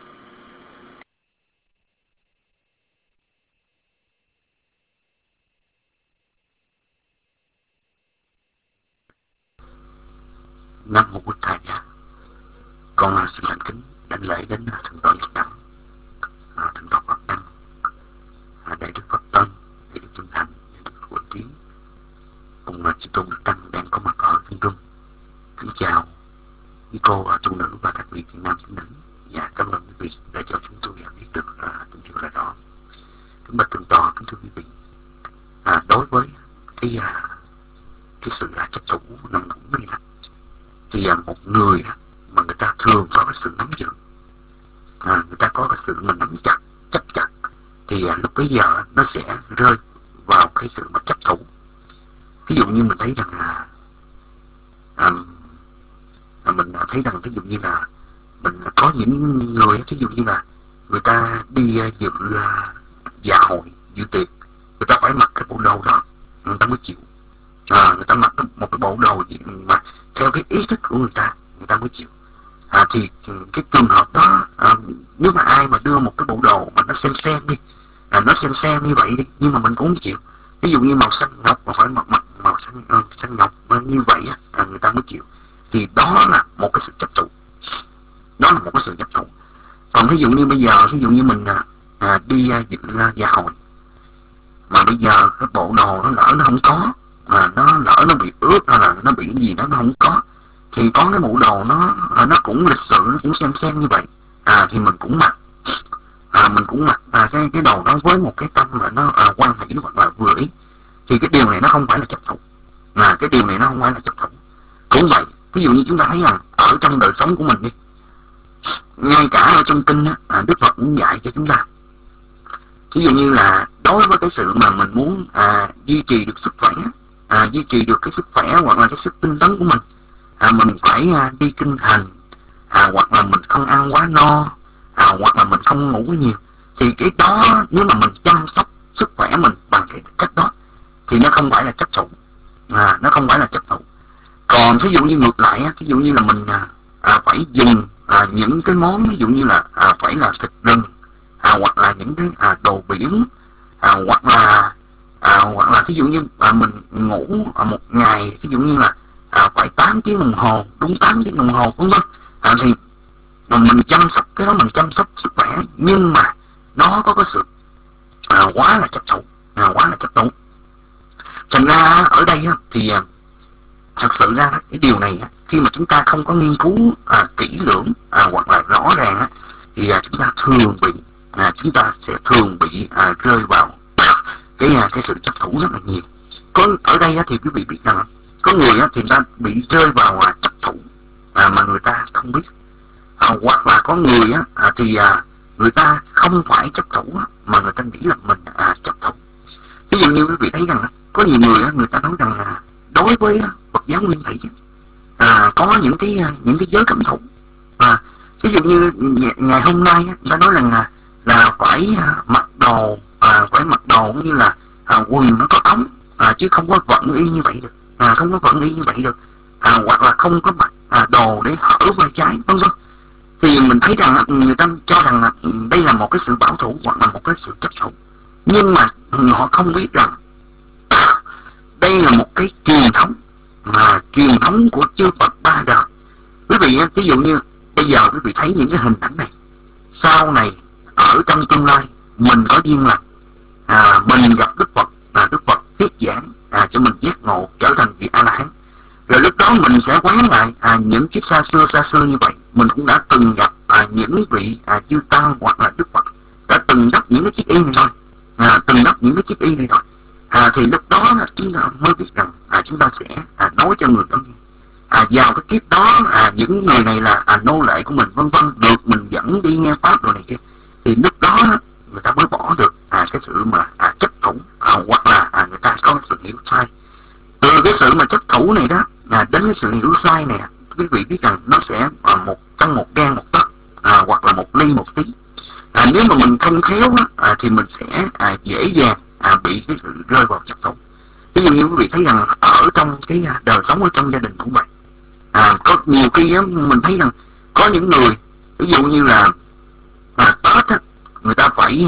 Nam mô Bụt Thầy. Con xin thành kính đảnh lễ đến thượng tọa Nhất Đẳng, thượng tọa Phật Đăng, đại đức Phật Tân, đại đức Chân Thành, đại đức Phật Tiến, cùng chư tôn đức tăng đang có mặt ở phiên trung. Kính chào quý cô tu nữ và các vị thiện nam tín nữ. Và cảm ơn quý vị đã cho chúng tôi biết được tin tức là rõ. Kính bạch thượng tọa, kính thưa quý vị, đối với cái sự chấp thủ năm uẩn này đó, thì một người mà người ta thường có cái sự nắm giữ, người ta có cái sự mà nắm chặt, chấp chặt, thì lúc bấy giờ nó sẽ rơi vào cái sự mà chấp thủ. Ví dụ như mình thấy rằng là mình thấy rằng ví dụ như là mình có những người, ví dụ như là người ta đi dự dạ hội, dự tiệc, người ta phải mặc cái bộ đồ đó người ta mới chịu. Người ta mặc một cái bộ đồ gì mà theo cái ý thức của người ta mới chịu. Thì cái trường hợp đó, nếu mà ai mà đưa một cái bộ đồ mà nó xem đi, nó xem như vậy đi, nhưng mà mình cũng không chịu. Ví dụ như màu xanh ngọc mà phải mặc màu xanh ngọc như vậy người ta mới chịu. Thì đó là một cái sự chấp thủ. Đó là một cái sự chấp thủ. Còn ví dụ như bây giờ, ví dụ như mình đi dự dạ hội, mà bây giờ cái bộ đồ nó lỡ nó không có, nó lỡ nó bị ướt hay là nó bị cái gì đó nó không có, thì có cái bộ đồ nó cũng lịch sự, nó cũng xem như vậy, thì mình cũng mặc, cái đồ đó với một cái tâm mà nó quan hỷ hoặc là vừa ý, thì cái điều này nó không phải là chấp thủ. Cái điều này nó không phải là chấp thủ. Cũng vậy, ví dụ như chúng ta thấy rằng ở trong đời sống của mình đi, ngay cả ở trong kinh Đức Phật cũng dạy cho chúng ta. Ví dụ như là đối với cái sự mà mình muốn duy trì được sức khỏe, duy trì được cái sức khỏe hoặc là cái sức tinh tấn của mình phải đi kinh hành, hoặc là mình không ăn quá no, hoặc là mình không ngủ quá nhiều. Thì cái đó, nếu mà mình chăm sóc sức khỏe mình bằng cái cách đó, thì nó không phải là chấp thủ. Nó không phải là chấp thủ. Còn ví dụ như ngược lại, ví dụ như là mình phải dừng những cái món, ví dụ như là phải là thịt rừng, hoặc là những cái đồ biển, hoặc là ví dụ như mình ngủ một ngày, ví dụ như là phải 8 tiếng đồng hồ, đúng 8 tiếng đồng hồ, vân vân, thì mình chăm sóc cái đó, mình chăm sóc sức khỏe, nhưng mà nó có cái sự quá là chấp thủ, quá là chấp thủ. Thành ra ở đây thì thật sự ra cái điều này khi mà chúng ta không có nghiên cứu kỹ lưỡng hoặc là rõ ràng thì chúng ta sẽ thường bị rơi vào cái sự chấp thủ rất là nhiều. Có ở đây thì quý vị biết rằng có người thì ta bị rơi vào chấp thủ mà người ta không biết. Hoặc là có người thì người ta không phải chấp thủ mà người ta nghĩ là mình chấp thủ. Ví dụ như quý vị thấy rằng có nhiều người người ta nói rằng là đối với Phật giáo Nguyên Thủy có những cái giới cấm thủ. Ví dụ như ngày hôm nay người ta nói rằng là phải mặc đồ cũng như là quần nó có ống, chứ không có vận y như vậy được, không có vận y như vậy được, hoặc là không có mặc đồ để hở vai trái, vân vân. Thì mình thấy rằng người ta cho rằng là đây là một cái sự bảo thủ hoặc là một cái sự chấp thủ, nhưng mà họ không biết rằng đây là một cái truyền thống của chư Phật ba đời. Quý vị ví dụ như bây giờ quý vị thấy những cái hình ảnh này, sau này ở trong tương lai mình có duyên lành, mình gặp Đức Phật, Đức Phật thuyết giảng cho mình giác ngộ trở thành vị A-la-hán. Rồi lúc đó mình sẽ quán lại những kiếp xa xưa như vậy, mình cũng đã từng gặp những vị chư tăng hoặc là Đức Phật đã từng đắp những cái chiếc y này thôi, thì lúc đó chúng ta mới biết rằng chúng ta sẽ nói cho người đó nghe. Vào cái kiếp đó những người này là nô lệ của mình, vân vân, được mình dẫn đi nghe pháp rồi này kia, thì lúc đó người ta mới bỏ được cái sự mà chấp thủ, hoặc là người ta có sự hiểu sai. Từ cái sự mà chấp thủ này đó đến cái sự hiểu sai này, quý vị biết rằng nó sẽ trong một gang một tấc, hoặc là một ly một tí. Nếu mà mình không khéo thì mình sẽ dễ dàng bị cái sự rơi vào chấp thủ. Ví dụ như quý vị thấy rằng ở trong cái đời sống ở trong gia đình cũng vậy. Có nhiều khi mình thấy rằng có những người ví dụ như là Tết người ta phải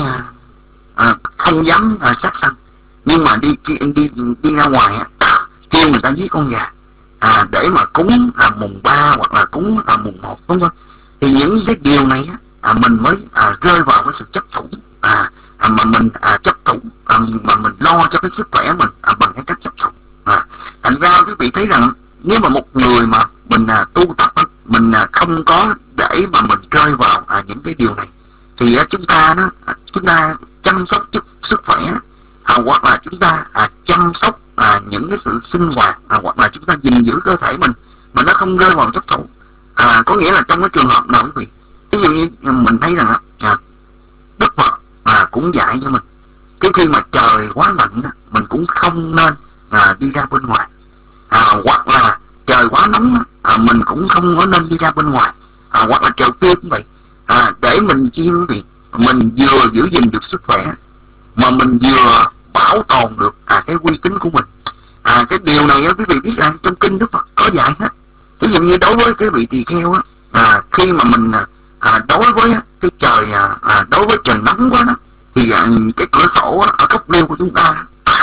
không dám sát sanh, nhưng mà đi ra ngoài kêu người ta giết con gà để mà cúng mùng 3 hoặc là cúng mùng 1, vân vân. Thì những cái điều này mình mới rơi vào cái sự chấp thủ, mà mình chấp thủ, mà mình lo cho cái sức khỏe mình bằng cái cách chấp thủ. Thành ra quý vị thấy rằng nếu mà một người mà mình tu tập, mình không có để mà mình rơi vào những cái điều này, thì chúng ta chăm sóc sức khỏe, hoặc là chúng ta chăm sóc những cái sự sinh hoạt, hoặc là chúng ta gìn giữ cơ thể mình mà nó không rơi vào chấp thủ. Có nghĩa là trong cái trường hợp nào quý vị, ví dụ như mình thấy rằng Đức Phật cũng dạy cho mình cái khi mà trời quá lạnh mình cũng không nên đi ra bên ngoài, hoặc là trời quá nóng mình cũng không có nên đi ra bên ngoài, hoặc là trời khuya cũng vậy, để mình chi quý vị, mình vừa giữ gìn được sức khỏe mà mình vừa bảo tồn được cái uy tín của mình. Cái điều này quý vị biết rằng trong kinh Đức Phật có dạy hết. Ví dụ như đối với cái vị tỳ kheo khi mà mình đối với cái trời đối với trời nóng quá thì cái cửa sổ ở góc rêu của chúng ta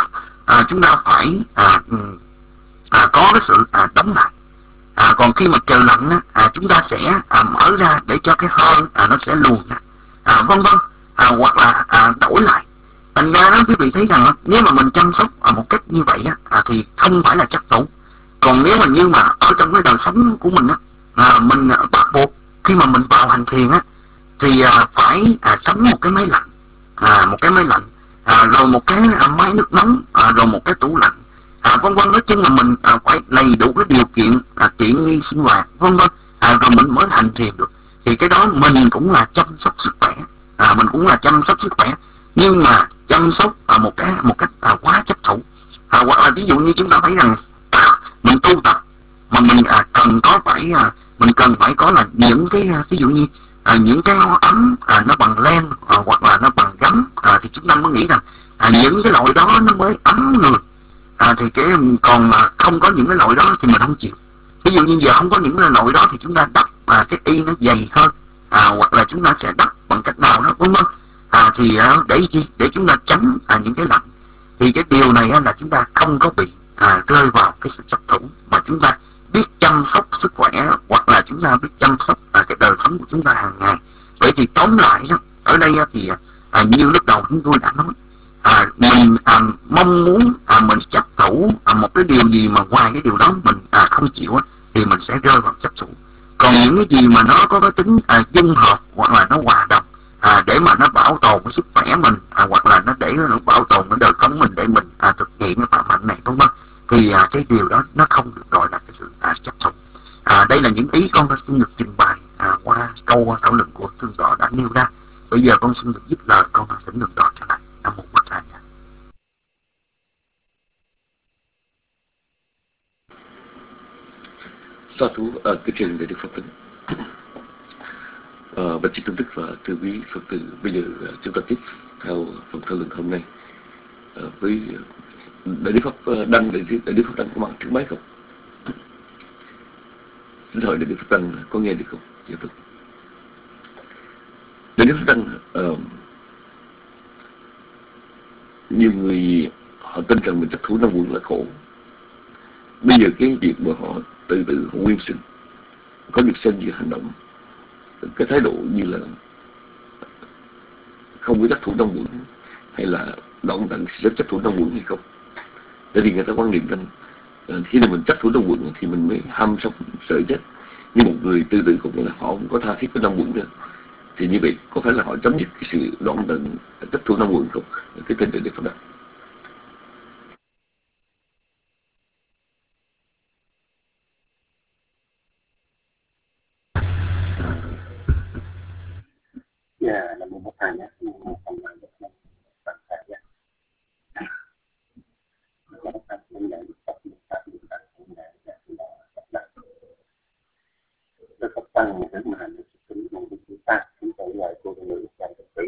phải có cái sự đóng lại. Còn khi mà trời lạnh chúng ta sẽ mở ra để cho cái hơi nó sẽ luồn ra, vân vân, hoặc là đổi lại. Thành ra đó quý vị thấy rằng nếu mà mình chăm sóc một cách như vậy thì không phải là chấp thủ. Còn nếu mà như mà ở trong cái đời sống của mình mình bắt buộc khi mà mình vào hành thiền thì phải sắm một cái máy lạnh, rồi một cái máy nước nóng, rồi một cái tủ lạnh, vân vân. Nói chung là mình phải đầy đủ cái điều kiện tiện nghi sinh hoạt, vân vân, rồi mình mới hành thiền được. Thì cái đó mình cũng là chăm sóc sức khỏe, nhưng mà chăm sóc một cách quá chấp thủ. Hoặc là ví dụ như chúng ta thấy rằng mình tu tập mà mình cần phải có là những cái ví dụ như những cái ấm nó bằng len hoặc là nó bằng gấm, thì chúng ta mới nghĩ rằng những cái loại đó nó mới ấm người. Thì còn mà không có những cái loại đó thì mình không chịu. Ví dụ như giờ không có những cái loại đó thì chúng ta đắp cái y nó dày hơn, hoặc là chúng ta sẽ đắp bằng cách nào đó, vân vân. Thì để chi? Để chúng ta tránh những cái lạnh. Thì cái điều này là chúng ta không có bị rơi vào cái sự chấp thủ, mà chúng ta biết chăm sóc sức khỏe, hoặc là chúng ta biết chăm sóc cái đời sống của chúng ta hàng ngày. Vậy thì tóm lại đó, ở đây thì như lúc đầu chúng tôi đã nói, mình mong muốn mình chấp thủ một cái điều gì mà ngoài cái điều đó mình không chịu thì mình sẽ rơi vào chấp thủ. Còn những cái gì mà nó có cái tính dung hợp hoặc là nó hòa đồng để mà nó bảo tồn cái sức khỏe mình, hoặc là nó để nó bảo tồn cái đời sống mình để mình thực hiện cái phạm hạnh này, đúng không? Thì cái điều đó nó không được gọi là cái sự chấp thủ. Đây là những ý con xin được trình bày qua câu thảo luận của thượng tọa đã nêu ra. Bây giờ con xin được dứt lời, con dẫn đường tọa trở lại. Nam mô Bổn Thầy. Sa thú cái trình để được Phật tính. Và chị Tôn Đức và từ quý Phật tử, bây giờ chúng ta tiếp theo phần thảo luận hôm nay với Đại Đức Pháp Đăng. Đại Đức Pháp Đăng có mặt trước máy không? Xin hỏi Đại Đức Pháp Đăng có nghe được không? Dạ vâng. Đại Đức Pháp Đăng, nhiều người họ tin rằng mình chấp thủ năm quận là khổ. Bây giờ cái việc mà họ từ từ họ nguyên sinh, có được sinh về hành động, cái thái độ như là không có chấp thủ năm quận, hay là đoạn tận sẽ chấp thủ năm quận hay không? Tại vì người ta quan niệm rằng khi nào mình chấp thủ năm quận thì mình mới ham sống sợ chết. Nhưng một người từ từ cũng là họ không có tha thiết với năm quận nữa, thì như vậy có phải là họ chấm dứt cái sự đoạn tận chấp thủ năm quận không? Cái tên Đại Đức Pháp Đăng. Dạ, là một thầy nhé, một thầy là một thầy nhé. Một thầy mình đã được tập một thầy mình đã được tập tăng để mà hành được tính một cái chúng ta lại cô người dạy được kỹ.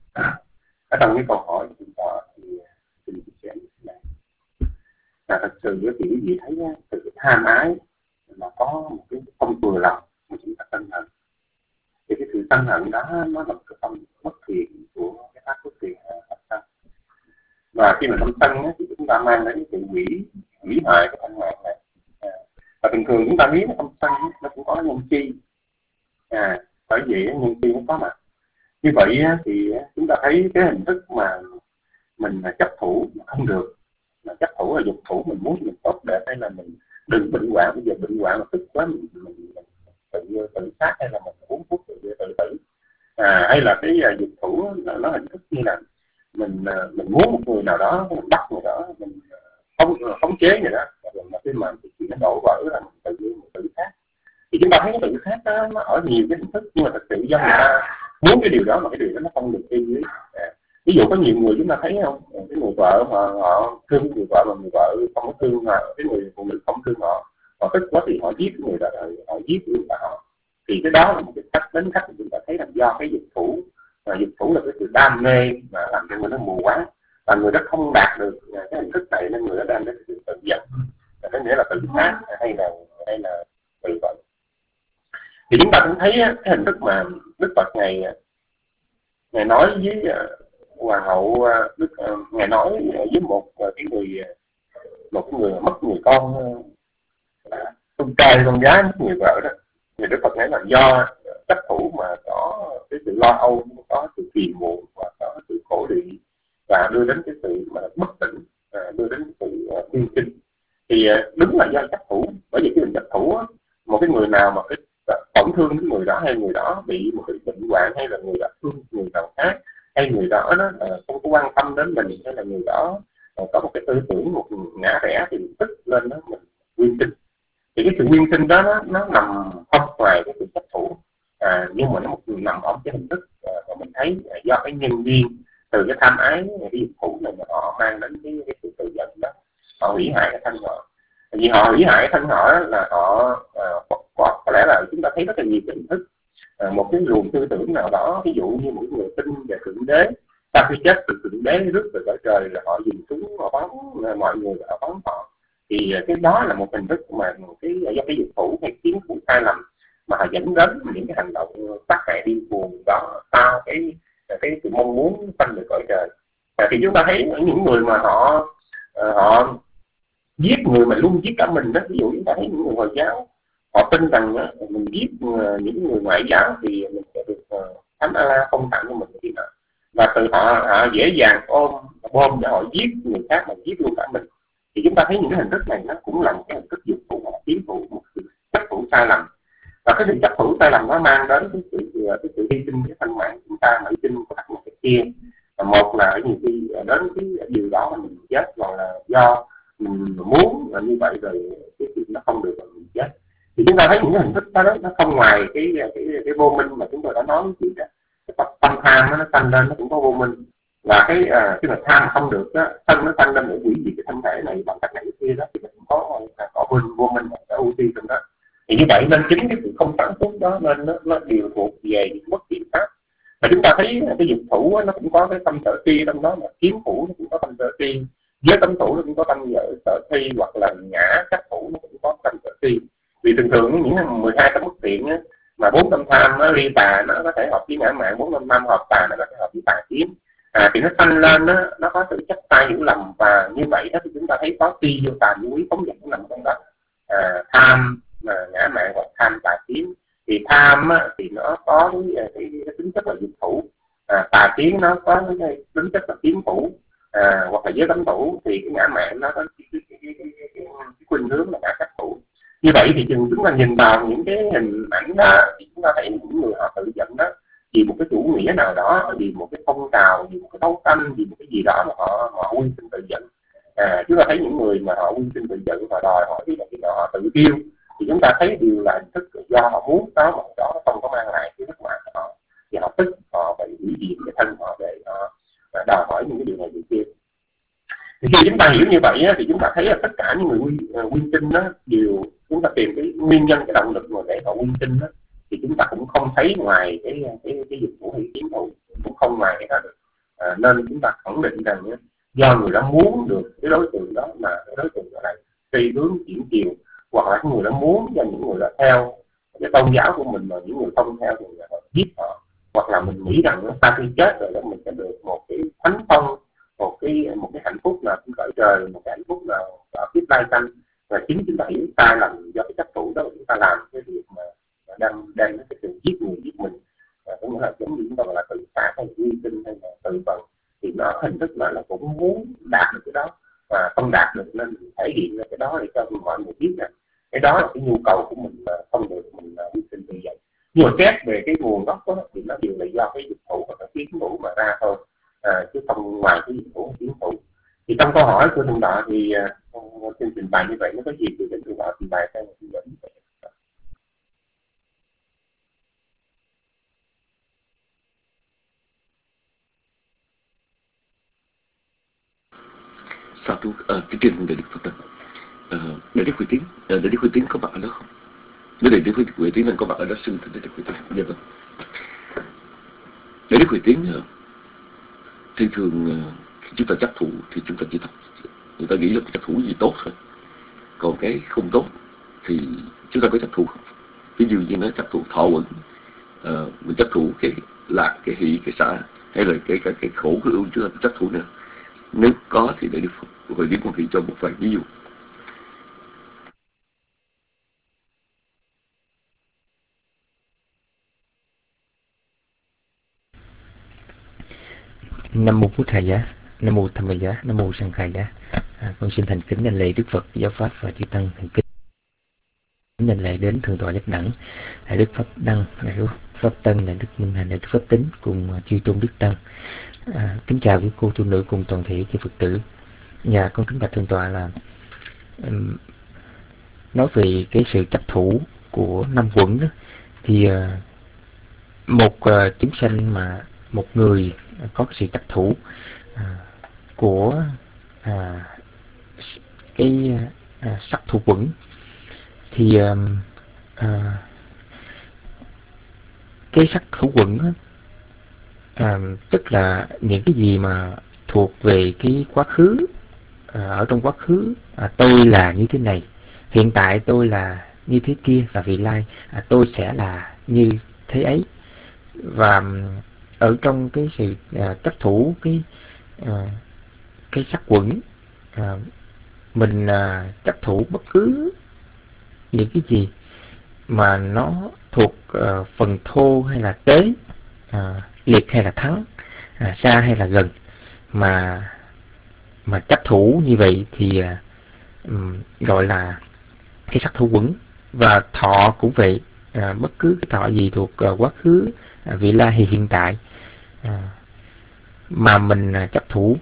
Ở trong cái câu hỏi của chúng ta thì xin chia sẻ như thế này. Là thật sự với quý vị thấy từ cái tham ái là có một cái không vừa lòng mà chúng ta cân hận. Thì cái sự cân hận đó nó là một cái phần bất thiện của cái pháp bất thiện tâm sân. Và khi mà tâm sân thì chúng ta mang đến cái sự hủy hoại cái thân mạng này. Và bình thường chúng ta biết tâm sân nó cũng có nhân chi, bởi vì nhân chi nó có mặt. Như vậy thì chúng ta thấy cái hình thức mà mình chấp thủ mà không được, mà chấp thủ là dục thủ, mình muốn mình tốt đẹp, hay là mình đừng bệnh hoạn, bây giờ bệnh hoạn mà tức quá mình tự sát, hay là mình uống thuốc tự tử, hay là cái dục thủ nó hình thức như là mình muốn một người nào đó, mình bắt người đó, mình khống chế người đó, rồi mà khi mà chuyện nó đổ vỡ là mình tự sát. Thì chúng ta thấy cái tự sát đó, nó ở nhiều cái hình thức, nhưng mà thật sự do người ta muốn cái điều đó mà cái điều đó nó không được trên dưới. Ví dụ có nhiều người chúng ta thấy không, cái người vợ mà họ thương người vợ mà người vợ không có thương họ, cái người phụ nữ không thương họ tức quá thì họ giết người đó, rồi họ giết người ta họ. Thì cái đó là một cái cách đến cách chúng ta thấy là do cái dục thủ, và dục thủ là cái sự đam mê mà làm cho người nó mù quáng, và người đó không đạt được cái hình thức này nên người đó đang đến sự tự giận, có nghĩa là tự sát hay là tự vận. Thì chúng ta cũng thấy cái hình thức mà Đức Phật Ngài nói với Hoàng hậu Ngài nói với một người mất người con, con trai con gái mất người vợ đó. Thì Đức Phật nói là do chấp thủ mà có cái sự lo âu, có sự phiền muộn và có sự khổ lụy, và đưa đến cái sự mà bất tỉnh, đưa đến sự biên sinh. Thì đúng là do chấp thủ, bởi vì cái mình chấp thủ một cái người nào mà cái tổn thương cái người đó, hay người đó bị một cái bệnh hoạn, hay là người đó thương người nào khác, hay người đó nó không có quan tâm đến mình, hay là người đó có một cái tư tưởng một ngã rẽ, thì tức lên đó mình nguyên sinh. Thì cái sự nguyên sinh đó nó nằm không ngoài cái sự chấp thủ, nhưng mà nó nằm ở cái hình thức mà mình thấy do cái nhân duyên từ cái tham ái, cái dục thủ này mà họ mang đến cái sự tự giận đó, họ hủy hại cái thân họ. Vì họ hủy hại cái thân họ là họ có lẽ là chúng ta thấy rất là nhiều hình thức. Một cái luồng tư tưởng nào đó, ví dụ như một người tin về thượng đế, sau khi chết từ thượng đế rước về cõi trời, là họ dùng súng họ bắn mọi người, họ bắn họ. Thì cái đó là một hình thức mà do cái dục thủ hay kiến thủ sai lầm mà họ dẫn đến những cái hành động tác hại điên cuồng đó, sau cái sự mong muốn sanh về cõi trời. Thì chúng ta thấy những người mà họ giết người mà luôn giết cả mình đó, ví dụ chúng ta thấy những người Hồi giáo, họ tin rằng mình giết những người ngoại giáo thì mình sẽ được Thánh Allah phong tặng cho mình cái gì đó, và từ họ dễ dàng ôm bom để họ giết người khác mà giết luôn cả mình. Thì chúng ta thấy những cái hình thức này nó cũng là một cái hình thức dục thủ hoặc kiến thủ, một sự chấp thủ sai lầm. Và cái sự chấp thủ sai lầm nó mang đến cái sự hy sinh cái thân mạng chúng ta, mà hy sinh có đặt một cái kia. Một là nhiều khi đến cái điều đó mà mình chết, hoặc là do mình muốn là như vậy rồi cái chuyện nó không được mà mình chết. Thì chúng ta thấy những cái hình thức đó nó không ngoài cái vô minh mà chúng tôi đã nói chị đó. Cái tâm tham nó tăng lên nó cũng có vô minh, và cái mà tham không được đó, thân nó tăng lên để hủy diệt cái thân thể này bằng cách này cái kia đó, thì mình cũng có vô minh và có ưu tiên trong đó. Thì như vậy nên chính cái sự không sáng suốt đó nên nó điều thuộc về những bất kiểm pháp. Và chúng ta thấy cái dục thủ nó cũng có cái tâm sở tri trong đó, mà kiếm thủ nó cũng có tâm sở tri, giới cấm thủ nó cũng có tâm sở tri, hoặc là ngã chấp thủ nó cũng có tâm sở tri. Vì thường thường những 12 tâm bất thiện á, mà 4 tâm tham nó ly tà nó có thể hợp với ngã mạn, 4 tâm tham hợp tà nó có thể hợp với tà kiến. Thì nó sanh lên nó có sự chấp tay hiểu lầm, và như vậy đó thì chúng ta thấy có tri vô tà vô quý phóng dật nằm trong đó. Tham ngã mạn hoặc tham tà kiến. Thì tham thì nó có cái tính chất là dục thủ, tà kiến nó có cái tính chất là kiếm thủ, hoặc là giới cấm thủ. Thì cái ngã mạn nó có cái khuynh hướng là ngã chấp thủ. Như vậy thì chúng ta nhìn vào những cái hình ảnh đó thì chúng ta thấy những người họ tự giận đó vì một cái chủ nghĩa nào đó, vì một cái phong trào, vì một cái đấu tranh, vì một cái gì đó mà họ quy sinh tự giận. Chúng ta thấy những người mà họ quy sinh tự giận và đòi hỏi cái gì đó họ tự tiêu, thì chúng ta thấy đều là hình thức do họ muốn đó mà đó không có mang lại cái kết quả của họ, thì họ tức, họ phải hủy diệt cái thân họ để họ đòi hỏi những cái điều này điều kia. Thì khi chúng ta hiểu như vậy thì chúng ta thấy là tất cả những người quy sinh đó đều chúng ta tìm cái nguyên nhân, cái động lực mà để họ quy sinh đó, thì chúng ta cũng không thấy ngoài cái dục thủ hay kiếm thủ, cũng không ngoài cái đó được. Nên chúng ta khẳng định rằng do người đó muốn được cái đối tượng đó mà cái đối tượng đó lại tùy hướng chuyển chiều, hoặc là người đó muốn cho những người đó theo cái tôn giáo của mình mà những người không theo thì họ giết họ, hoặc là mình nghĩ rằng ta khi chết rồi đó mình sẽ được một cái thánh phong, một cái hạnh phúc nào cũng cõi trời, một cái hạnh phúc nào ở kiếp lai sanh. Và chính chúng ta hiểu sai lầm do cái chấp thủ đó, chúng ta làm cái việc mà đang cái sự giết người giết mình, có nghĩa là giống như chúng ta gọi là tự sát hay hy sinh hay là tự vận, thì nó hình thức là cũng muốn đạt được cái đó và không đạt được, nên mình thể hiện ra cái đó để cho mọi người biết rằng cái đó là cái nhu cầu của mình mà không được mình hy sinh như vậy. Nhưng mà xét về cái nguồn gốc đó, thì nó đều là do cái dục thủ hoặc là kiếm thủ mà ra thôi, chứ không ngoài cái dục thủ kiếm thủ. Thì trong câu hỏi của thượng tọa thì chương trình bày như vậy, nó có gì từ thượng tọa trình bày theo chương trình như vậy? Sao tu cái trình Đại Đức Phật Đại Đức Huệ Tiến, Đại Đức Huệ Tiến có mặt ở đó không? Nếu Đại Đức Huệ Tiến đang có mặt ở đó, xin thỉnh Đại Đức Huệ Tiến. Dạ vâng. Đại Đức Huệ Tiến thì thường chúng ta chấp thủ thì chúng ta chỉ tập, người ta nghĩ là chấp thủ gì tốt thôi, còn cái không tốt thì chúng ta có chấp thủ không? Ví dụ như nó chấp thủ thọ uẩn, mình chấp thủ cái lạc, cái hỷ, cái xả, hay là cái khổ, cái ưu, chúng ta chấp thủ nữa. Nếu có thì Đại Đức Huệ Tiến con thị cho một vài ví dụ. Nam mô Bụt Thầy Giá, Nam mô Tham Mê Giá, Nam mô Sang Khai Giá. Con xin thành kính đảnh lễ Đức Phật, Giáo Pháp và Chư Tăng, thành kính đảnh lễ đến Thượng tọa Giác Đẳng, Đại Đức Pháp Đăng, Đại Đức Pháp Tân, Đại Đức Minh Hạnh, Đại Đức Pháp Tính cùng chư tôn Đức Tăng. Kính chào quý cô tu nữ cùng toàn thể chư Phật tử. Nhà con kính bạch Thượng tọa là nói về cái sự chấp thủ của năm quẩn đó, thì một chúng sanh mà một người có cái sự chấp thủ của cái sắc thủ quẩn, thì cái sắc thủ quẩn tức là những cái gì mà thuộc về cái quá khứ, ở trong quá khứ tôi là như thế này, hiện tại tôi là như thế kia, và vị lai tôi sẽ là như thế ấy. Và ở trong cái sự chấp thủ cái sắc quẩn, mình chấp thủ bất cứ những cái gì mà nó thuộc phần thô hay là tế, liệt hay là thắng, xa hay là gần, mà chấp thủ như vậy thì gọi là cái sắc thủ quẩn. Và thọ cũng vậy, bất cứ cái thọ gì thuộc quá khứ, vị lai hay hiện tại mà mình chấp thủ.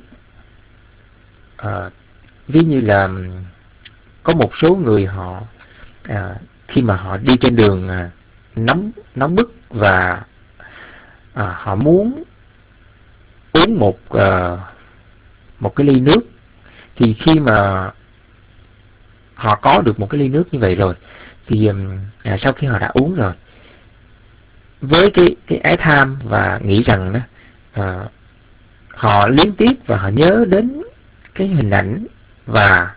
Ví như là có một số người họ khi mà họ đi trên đường nóng bức và họ muốn uống một cái ly nước, thì khi mà họ có được một cái ly nước như vậy rồi thì sau khi họ đã uống rồi, với cái ái tham và nghĩ rằng đó, họ liên tiếp và họ nhớ đến cái hình ảnh, và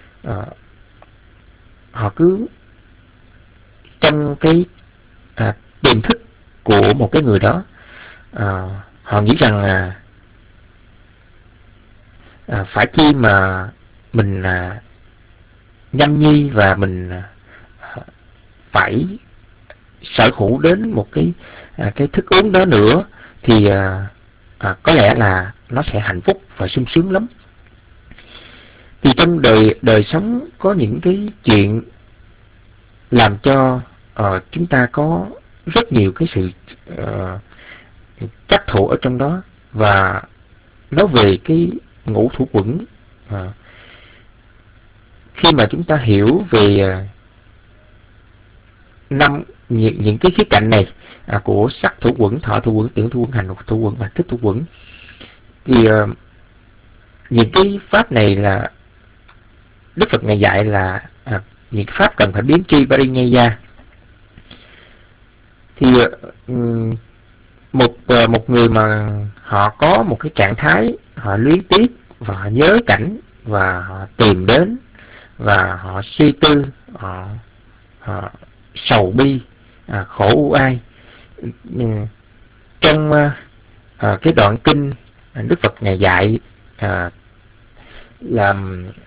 họ cứ trong cái tiềm thức của một cái người đó, họ nghĩ rằng phải chi mà mình nhâm nhi và mình phải sở hữu đến một cái thức uống đó nữa thì có lẽ là nó sẽ hạnh phúc và sung sướng lắm. Thì trong đời sống có những cái chuyện làm cho chúng ta có rất nhiều cái sự chấp thủ ở trong đó. Và nói về cái ngũ thủ quẩn, khi mà chúng ta hiểu về những cái khía cạnh này của sắc thủ quẩn, thọ thủ quẩn, tưởng thủ quẩn, hành thủ quẩn và thức thủ quẩn, thì những cái pháp này là Đức Phật Ngài dạy là những cái pháp cần phải biến tri Parinyaya. Thì một người mà họ có một cái trạng thái họ luyến tiếc và họ nhớ cảnh và họ tìm đến và họ suy tư, họ sầu bi, khổ u ai. Trong cái đoạn kinh Đức Phật Ngài dạy là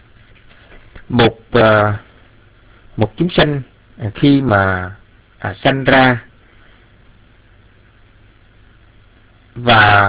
một chúng sanh khi mà sanh ra và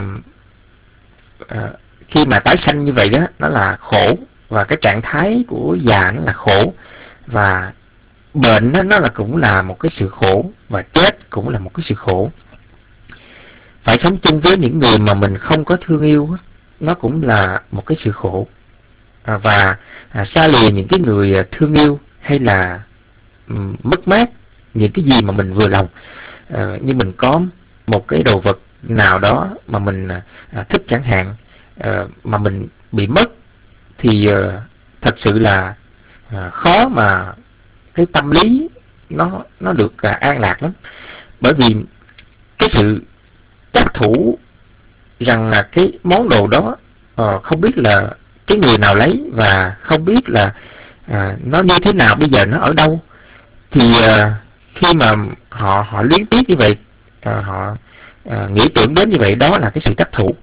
khi mà tái sanh như vậy đó, nó là khổ, và cái trạng thái của già nó là khổ, và bệnh nó là cũng là một cái sự khổ, và chết cũng là một cái sự khổ. Phải sống chung với những người mà mình không có thương yêu, nó cũng là một cái sự khổ. Và xa lìa những cái người thương yêu, hay là mất mát những cái gì mà mình vừa lòng, như mình có một cái đồ vật nào đó mà mình thích chẳng hạn, mà mình bị mất, thì thật sự là khó mà cái tâm lý nó được an lạc lắm. Bởi vì cái sự chấp thủ rằng là cái món đồ đó không biết là cái người nào lấy, và không biết là nó như thế nào, bây giờ nó ở đâu. Thì khi mà họ luyến tiếc như vậy, họ nghĩ tưởng đến như vậy, đó là cái sự chấp thủ.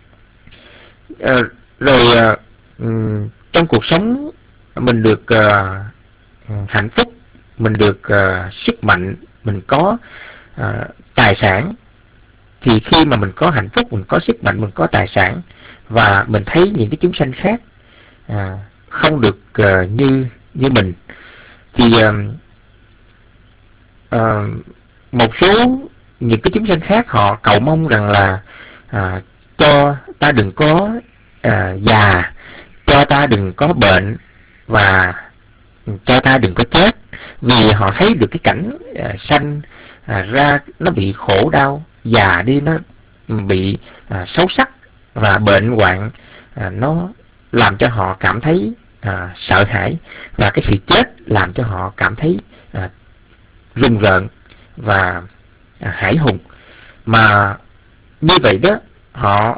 Rồi trong cuộc sống mình được hạnh phúc, mình được sức mạnh, mình có tài sản. Thì khi mà mình có hạnh phúc, mình có sức mạnh, mình có tài sản, và mình thấy những cái chúng sanh khác không được như mình, thì một số những cái chúng sanh khác họ cầu mong rằng là cho ta đừng có già, cho ta đừng có bệnh, và cho ta đừng có chết. Vì họ thấy được cái cảnh sanh ra nó bị khổ đau, già đi nó bị xấu sắc, và bệnh hoạn nó làm cho họ cảm thấy sợ hãi, và cái sự chết làm cho họ cảm thấy rùng rợn và hãi hùng. Mà như vậy đó, họ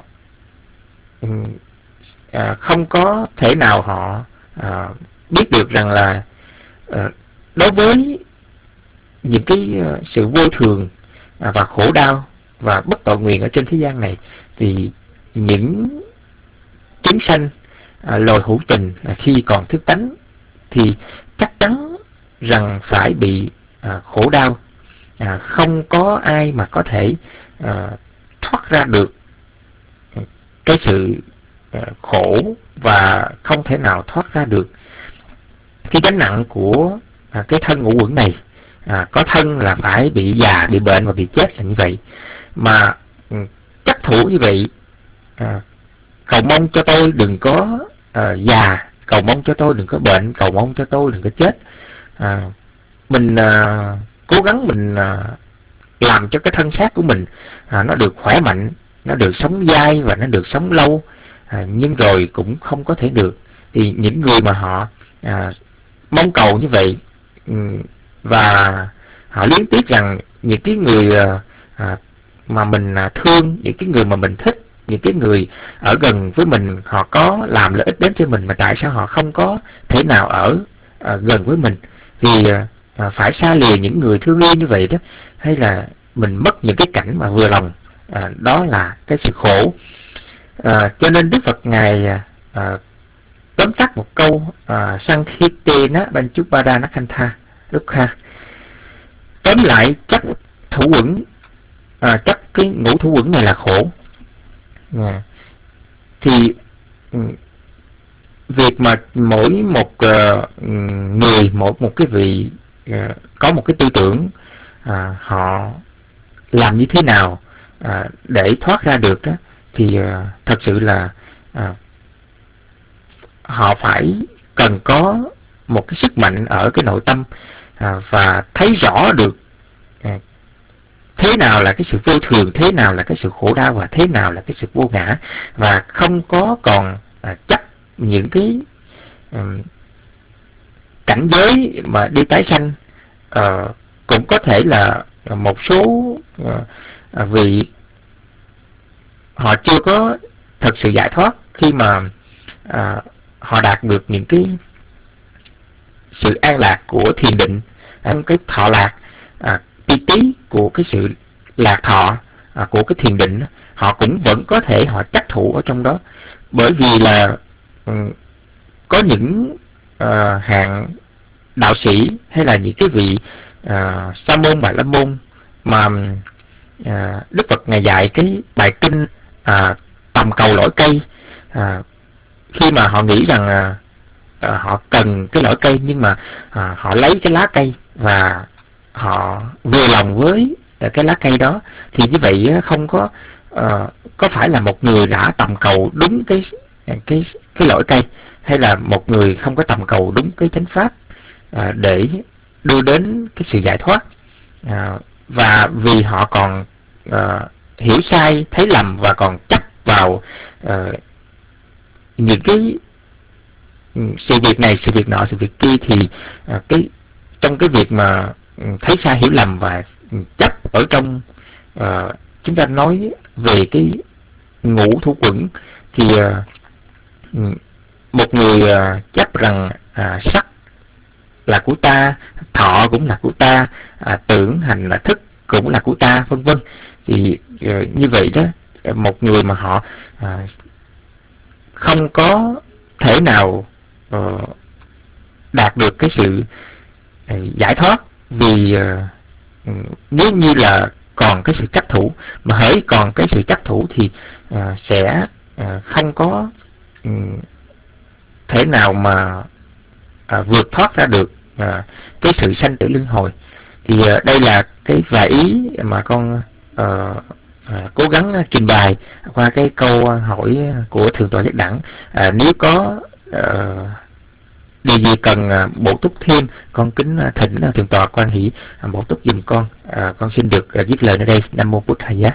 không có thể nào họ biết được rằng là đối với những cái sự vô thường và khổ đau và bất tội nguyện ở trên thế gian này, thì những chúng sanh loài hữu tình khi còn thức tánh thì chắc chắn rằng phải bị khổ đau. Không có ai mà có thể thoát ra được cái sự khổ, và không thể nào thoát ra được cái gánh nặng của cái thân ngũ uẩn này. Có thân là phải bị già, bị bệnh và bị chết là như vậy. Mà chấp thủ như vậy, cầu mong cho tôi đừng có già, cầu mong cho tôi đừng có bệnh, cầu mong cho tôi đừng có chết, mình cố gắng mình làm cho cái thân xác của mình nó được khỏe mạnh, nó được sống dai và nó được sống lâu, nhưng rồi cũng không có thể được. Thì những người mà họ mong cầu như vậy, và họ liếng tiếc rằng những cái người mà mình thương, những cái người mà mình thích, những cái người ở gần với mình, họ có làm lợi ích đến cho mình mà tại sao họ không có thể nào ở gần với mình, vì phải xa lìa những người thương yêu như vậy đó, hay là mình mất những cái cảnh mà vừa lòng, đó là cái sự khổ. Cho nên Đức Phật Ngài tóm tắt một câu Sankhitena Panchupadanakantha Dukkha. Tóm lại chấp thủ quẩn, chấp cái ngũ thủ quẩn này là khổ. Thì việc mà mỗi một người, một cái vị có một cái tư tưởng họ làm như thế nào để thoát ra được đó, thì thật sự là họ phải cần có một cái sức mạnh ở cái nội tâm, và thấy rõ được thế nào là cái sự vô thường, thế nào là cái sự khổ đau và thế nào là cái sự vô ngã, và không có còn chấp những cái cảnh giới mà đi tái sanh. Cũng có thể là một số vị họ chưa có thật sự giải thoát khi mà họ đạt được những cái sự an lạc của thiền định, cái thọ lạc pi tí của cái sự lạc thọ của cái thiền định, họ cũng vẫn có thể họ chấp thủ ở trong đó. Bởi vì là có những hạng đạo sĩ hay là những cái vị sa môn bà la môn mà Đức Phật Ngài dạy cái bài kinh tầm cầu lõi cây, khi mà họ nghĩ rằng họ cần cái lõi cây, nhưng mà họ lấy cái lá cây và họ vừa lòng với cái lá cây đó, thì như vậy không có phải là một người đã tầm cầu đúng cái lõi cây, hay là một người không có tầm cầu đúng cái chánh pháp để đưa đến cái sự giải thoát. Và vì họ còn hiểu sai, thấy lầm và còn chấp vào những cái sự việc này, sự việc nọ, sự việc kia, thì trong cái việc mà thấy sai, hiểu lầm và chấp ở trong chúng ta nói về cái ngũ thủ quẩn, thì một người chấp rằng sắc là của ta, thọ cũng là của ta, tưởng hành là thức cũng là của ta, vân vân. Thì như vậy đó, một người mà họ không có thể nào đạt được cái sự giải thoát, vì nếu như là còn cái sự chấp thủ, mà hễ còn cái sự chấp thủ thì sẽ không có thể nào mà vượt thoát ra được cái sự sanh tử luân hồi. Thì đây là cái vài ý mà con cố gắng trình bày qua cái câu hỏi của Thượng tọa Giác Đẳng. Nếu có điều gì cần bổ túc thêm, con kính thỉnh Thượng tọa Quan Hỷ bổ túc giùm con. Con xin được dứt lời ở đây. Nam mô Bụt Thầy Giá.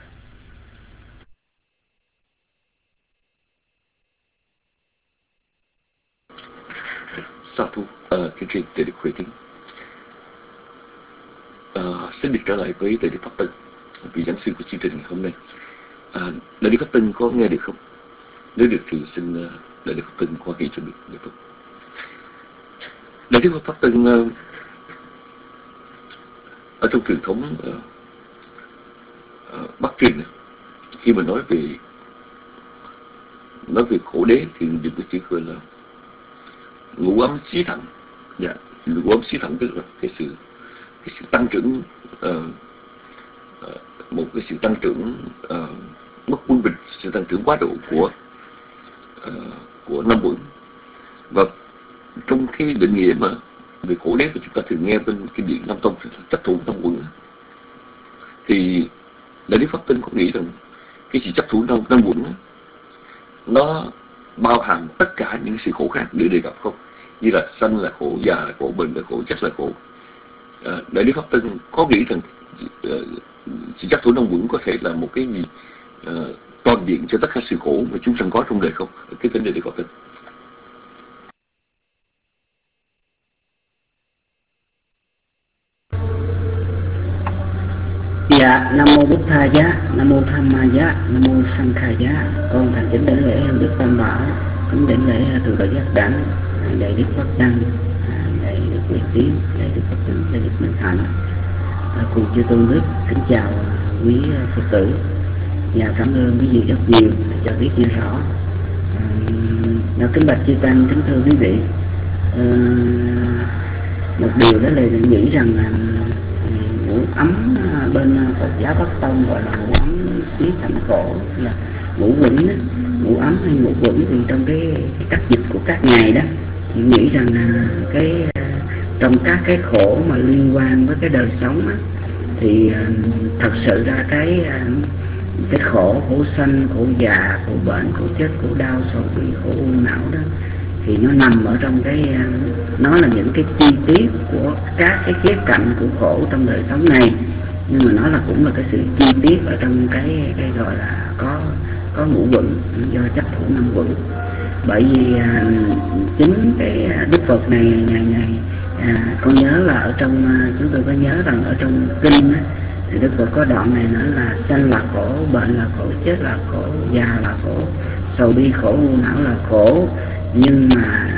Sa thú, chương trình Tề Đức Huệ Kính. Xin được trở lại với Đại Đức Pháp Tân, vị giảng sư của chương trình hôm nay. Đại Đức Pháp Tân có nghe được không? Nếu được thì xin Đại Đức Pháp Tân qua kỳ cho được không? Đại Đức Pháp Tân ở trong truyền thống Bắc truyền, khi mà nói về khổ đế thì dùng cái chữ gọi là ngũ ấm xí thẳng. Dạ, ngũ ấm xí thẳng tức là cái sự tăng trưởng, một cái sự tăng trưởng mất quân bình, sự tăng trưởng quá độ của năm uẩn. Và trong cái định nghĩa mà về khổ đế mà chúng ta thường nghe bên kinh điển Nam Tông chấp thủ năm uẩn, thì Đại Đức Pháp Tân có nghĩ rằng cái sự chấp thủ năm uẩn nó bao hàm tất cả những sự khổ khác để đề cập không? Như là sanh là khổ, già là khổ, bệnh là khổ, chết là khổ. Đại Đức Pháp Tân có nghĩ rằng sự chấp thủ năm quẩn có thể là một cái gì toàn diện cho tất cả sự khổ mà chúng sanh có trong đời không? Cái vấn đề Đức Pháp Tân. Dạ, Nam Mô Bụt Tha Giá, Nam Mô Tham Ma Giá, Nam Mô Sang Kha Giá. Con thành kính đảnh lễ Đức Tam Bảo, kính đảnh lễ Từ Đại Giác Đảnh, Đại Đức Pháp Đăng, Đại Đức Nguyệt Tiến, Đại Đức Pháp Tịnh, Đại Đức Minh Hạnh. Cùng chư tôn đức kính chào quý Phật tử và cảm ơn quý vị rất nhiều cho biết nghe rõ. Kính bạch chư tăng, kính thưa quý vị, một điều đó là nghĩ rằng ngũ ấm bên Phật giáo Bắc Tông gọi là ngũ ấm xí thành khổ, là ngũ quẩn, ngũ ấm hay ngũ quẩn, thì trong cái cách dịch của các ngài đó thì nghĩ rằng trong các cái khổ mà liên quan với cái đời sống á, thì thật sự ra cái khổ sanh, khổ già, khổ bệnh, khổ chết, khổ đau, sầu bi, khổ u não đó, thì nó nằm ở trong nó là những cái chi tiết của các cái khía cạnh của khổ trong đời sống này, nhưng mà nó cũng là cái sự chi tiết ở trong cái gọi là có ngũ quẩn do chấp thủ năm quẩn. Bởi vì chính cái Đức Phật này ngày con nhớ là ở trong chúng tôi có nhớ rằng ở trong kinh á, thì Đức Phật có đoạn này nói là sanh là khổ, bệnh là khổ, chết là khổ, già là khổ, sầu bi khổ, u não là khổ, nhưng mà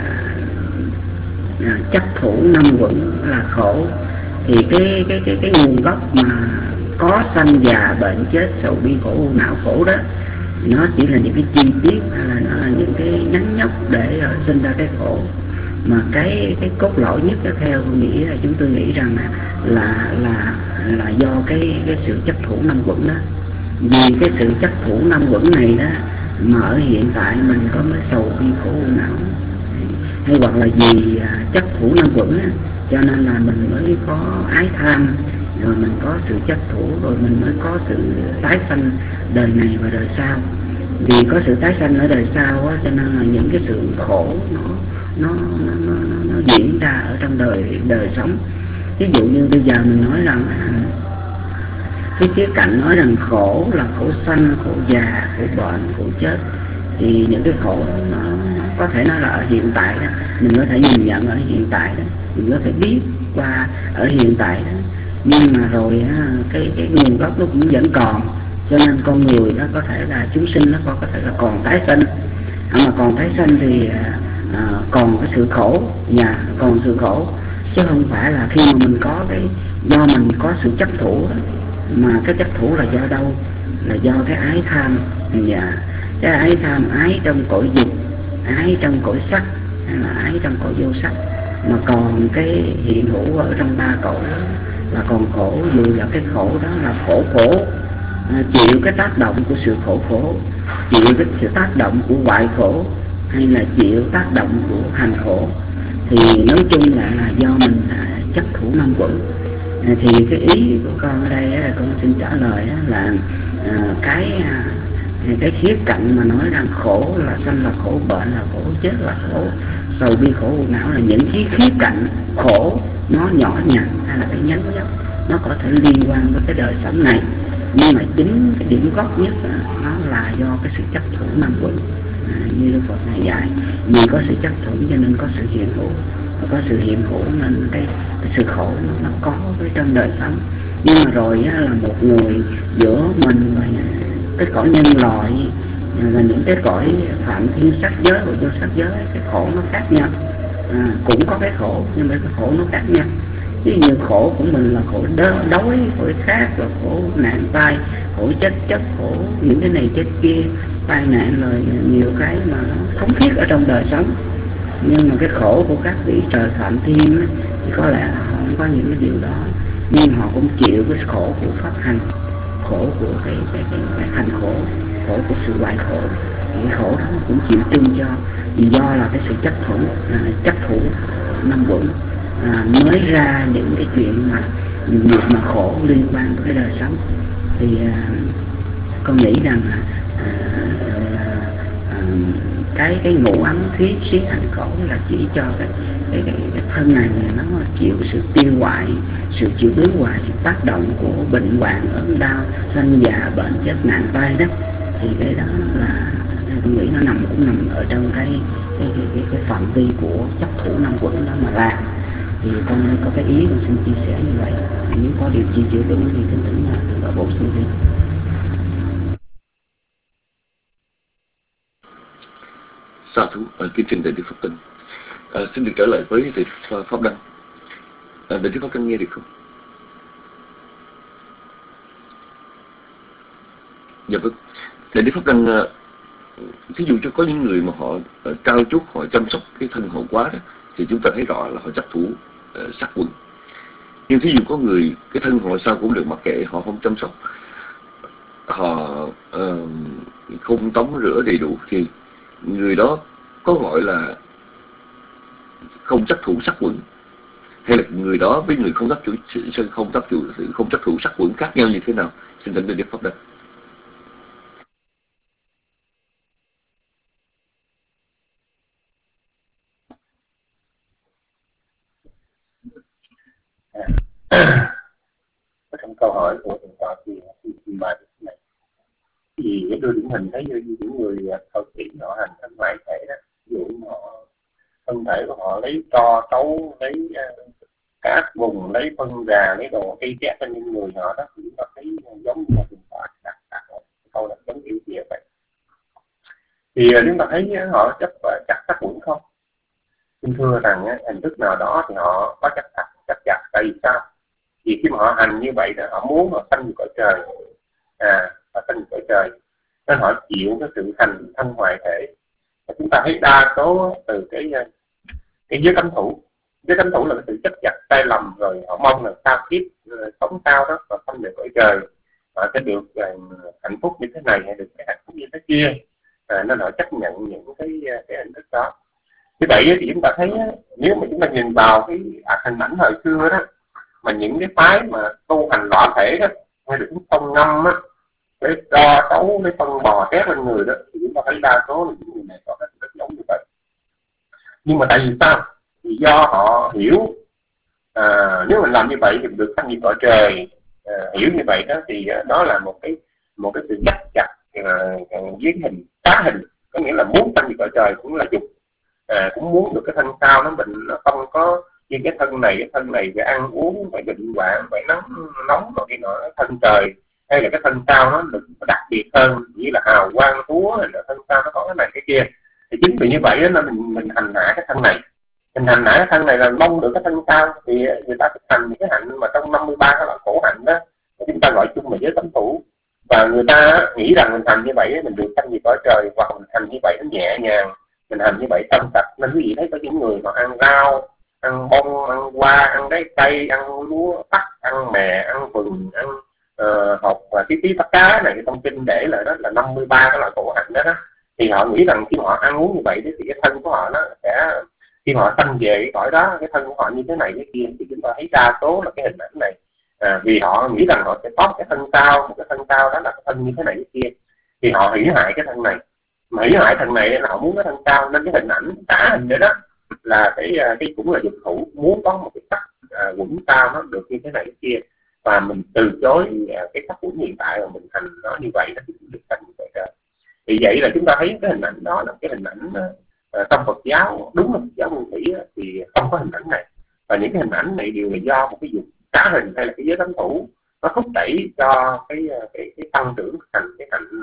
chấp thủ năm quẩn là khổ. Thì cái nguồn gốc mà có sanh già bệnh chết sầu bi khổ u não khổ đó, nó chỉ là những cái chi tiết, hay là nó là những cái nhánh nhóc để sinh ra cái khổ. Mà cái cốt lõi nhất đó, theo nghĩa là chúng tôi nghĩ rằng là do cái sự chấp thủ năm quẩn đó. Vì cái sự chấp thủ năm quẩn này đó mà ở hiện tại mình có mấy sầu bi khổ u não, hay hoặc là vì chấp thủ năm quẩn á, cho nên là mình mới có ái tham, rồi mình có sự chấp thủ, rồi mình mới có sự tái sanh đời này và đời sau. Vì có sự tái sanh ở đời sau á, cho nên là những cái sự khổ nó diễn ra ở trong đời sống. Ví dụ như bây giờ mình nói rằng cái khía cạnh nói rằng khổ là khổ sanh, khổ già, khổ bệnh, khổ chết, thì những cái khổ nó có thể nói là ở hiện tại đó, mình có thể nhìn nhận ở hiện tại đó, mình có thể biết qua ở hiện tại đó. Nhưng mà rồi cái nguồn gốc nó cũng vẫn còn, cho nên con người đó có thể là chúng sinh, nó có thể là còn tái sinh. Mà còn tái sinh thì còn cái sự khổ, và còn sự khổ, chứ không phải là khi mà mình có do mình có sự chấp thủ đó. Mà cái chấp thủ là do đâu? Là do cái ái tham, và cái ái tham, ái trong cõi dục, ái trong cõi sắc, hay là ái trong cõi vô sắc. Mà còn cái hiện hữu ở trong ba cõi là còn khổ, dù là cái khổ đó là khổ, chịu cái tác động của sự khổ, chịu cái sự tác động của hoại khổ, hay là chịu tác động của hành khổ, thì nói chung là do mình chấp thủ năm quẩn. Thì cái ý của con ở đây là con xin trả lời là cái khía cạnh mà nói rằng khổ là sanh là khổ, bệnh là khổ, chết là khổ, sầu bi khổ u não là những khía cạnh khổ nó nhỏ nhặt, hay là cái nhánh nhóc nó có thể liên quan với cái đời sống này. Nhưng mà chính cái điểm gốc nhất nó là do cái sự chấp thủ năm quẩn, như Đức Phật này dạy. Vì có sự chấp thủ cho nên có sự hiện hữu, và có sự hiện hữu nên cái sự khổ nó có với trong đời sống. Nhưng mà rồi là một người giữa mình và cái cõi nhân loại và những cái cõi phạm thiên sắc giới và vô sắc giới, cái khổ nó khác nhau. Cũng có cái khổ nhưng mà cái khổ nó khác nhau. Ví dụ như khổ của mình là khổ đói, khổ khác, rồi khổ nạn tai, khổ chết chóc, khổ những cái này chết kia, tai nạn, rồi nhiều cái mà nó thống thiết ở trong đời sống. Nhưng mà cái khổ của các vị trời phạm thiên thì có lẽ họ không có những cái điều đó, nhưng họ cũng chịu cái khổ của pháp hành, khổ của cái hành khổ, khổ của sự hoại khổ. Cái khổ đó cũng chịu chung cho, vì do là cái sự chấp thủ năm quẩn mới ra những cái chuyện mà việc mà khổ liên quan tới cái đời sống. Thì con nghĩ rằng cái ngũ ấm thuyết khí hành khổ là chỉ cho cái thân này nó chịu sự tiêu hoại, sự chịu biến hoại, sự tác động của bệnh hoạn, ốm đau, sanh già, bệnh chết, nạn tai đó. Thì cái đó là tôi nghĩ nó cũng nằm ở trong cái phạm vi của chấp thủ năm quẩn đó mà làm. Thì con có cái ý con xin chia sẻ như vậy. Nếu có điều chi chưa đúng thì kính thỉnh là bổ sung thêm. Sa thú, kính trình Đại Đức Pháp Tân. Xin được trở lại với Thầy Pháp Đăng. Đại Đức Pháp Đăng nghe được không? Dạ vâng. Đại Đức Pháp Đăng, thí dụ cho có những người mà họ trao chuốt, họ chăm sóc cái thân họ quá đó, thì chúng ta thấy rõ là họ chấp thủ sắc quẩn. Nhưng thí dụ có người cái thân họ sao cũng được mặc kệ, họ không chăm sóc, họ không tắm rửa đầy đủ, thì người đó có gọi là không chấp thủ sắc quẩn, hay là người đó với người không chấp thủ sắc quẩn khác nhau như thế nào? Xin thỉnh Đại Đức Pháp Đăng. Trong câu hỏi của thầy tọa thì bài này thì cái đưa điển hình thấy như những người thợ kỹ họ hành thân ngoại thể đó, ví dụ họ thân thể của họ lấy tro trấu, lấy cát vùng, lấy phân gà, lấy đồ cây chét trên những người họ đó, chúng ta thấy giống như một thầy tọa đặt câu là giống kiểu gì vậy. Thì chúng ta thấy họ chấp chặt sắc quẩn không? Xin thưa rằng hình thức nào đó thì họ có chấp chặt. Tại vì sao? Vì khi mà họ hành như vậy là họ muốn họ sanh cõi trời, họ sanh cõi trời, nên họ chịu cái sự hành thân ngoại thể. Và chúng ta thấy đa số từ cái giới cấm thủ. Giới cấm thủ là cái sự chấp chặt sai lầm, rồi họ mong là sao kiếp sống sao đó và sanh về cõi trời, họ sẽ được hạnh phúc như thế này hay được cái hạnh phúc như thế kia, nên họ chấp nhận những cái hình thức đó. Như vậy thì chúng ta thấy nếu mà chúng ta nhìn vào cái hình ảnh thời xưa đó, mà những cái phái mà tu hành lõa thể đó, hay được phong ngâm á, cái đo tấu, cái phân bò tét lên người đó, thì chúng ta thấy đa số là những người này có cái rất giống như vậy. Nhưng mà tại vì sao? Vì do họ hiểu nếu mình làm như vậy thì được sanh về cõi trời, hiểu như vậy đó thì đó là một cái sự chấp chặt với hình cá hình, có nghĩa là muốn sanh về cõi trời cũng là dục, cũng muốn được cái thân cao nó bệnh, nó không có như cái thân này về ăn uống, về bệnh hoạn, về nóng rồi cái nọ, thân trời hay là cái thân cao nó được đặc biệt hơn, như là hào quang túa, hay là thân cao nó có cái này cái kia. Thì chính vì như vậy đó mình hành hạ cái thân này, mình hành hạ cái thân này là mong được cái thân cao. Thì người ta thực hành những cái hạnh mà trong 53 cái loại khổ hạnh đó, chúng ta gọi chung là giới cấm thủ. Và người ta nghĩ rằng mình hành như vậy mình được sanh về cõi trời, hoặc mình hành như vậy nó nhẹ nhàng, mình hành như vậy trong sạch. Nên quý vị thấy có những người mà ăn rau, ăn bông, ăn hoa, ăn trái cây, ăn lúa tắc, ăn mè, ăn vừng, ăn hột và tí tắc cá này, trong kinh để lại đó là 53 cái loại khổ hạnh đó. Thì họ nghĩ rằng khi họ ăn uống như vậy thì cái thân của họ nó sẽ, khi họ sanh về cái cõi đó, cái thân của họ như thế này thế kia. Thì chúng ta thấy đa số là cái hình ảnh này, vì họ nghĩ rằng họ sẽ có cái thân cao, một cái thân cao đó là cái thân như thế này thế kia, thì họ hủy hại cái thân này. Mà hủy hại thân này là họ muốn cái thân cao, nên cái hình ảnh tả hình đó là cái cũng là dục thủ, muốn có một cái sắc quẩn cao nó được như thế này thế kia, và mình từ chối cái sắc quẩn hiện tại mà mình hành nó như vậy nó được thành như vậy. Vì vậy là chúng ta thấy cái hình ảnh đó là cái hình ảnh trong Phật giáo, đúng là Phật giáo nguyên thủy thì không có hình ảnh này, và những cái hình ảnh này đều là do một cái dục cá hình hay là cái giới cấm thủ nó thúc đẩy cho cái tăng trưởng thành cái hạnh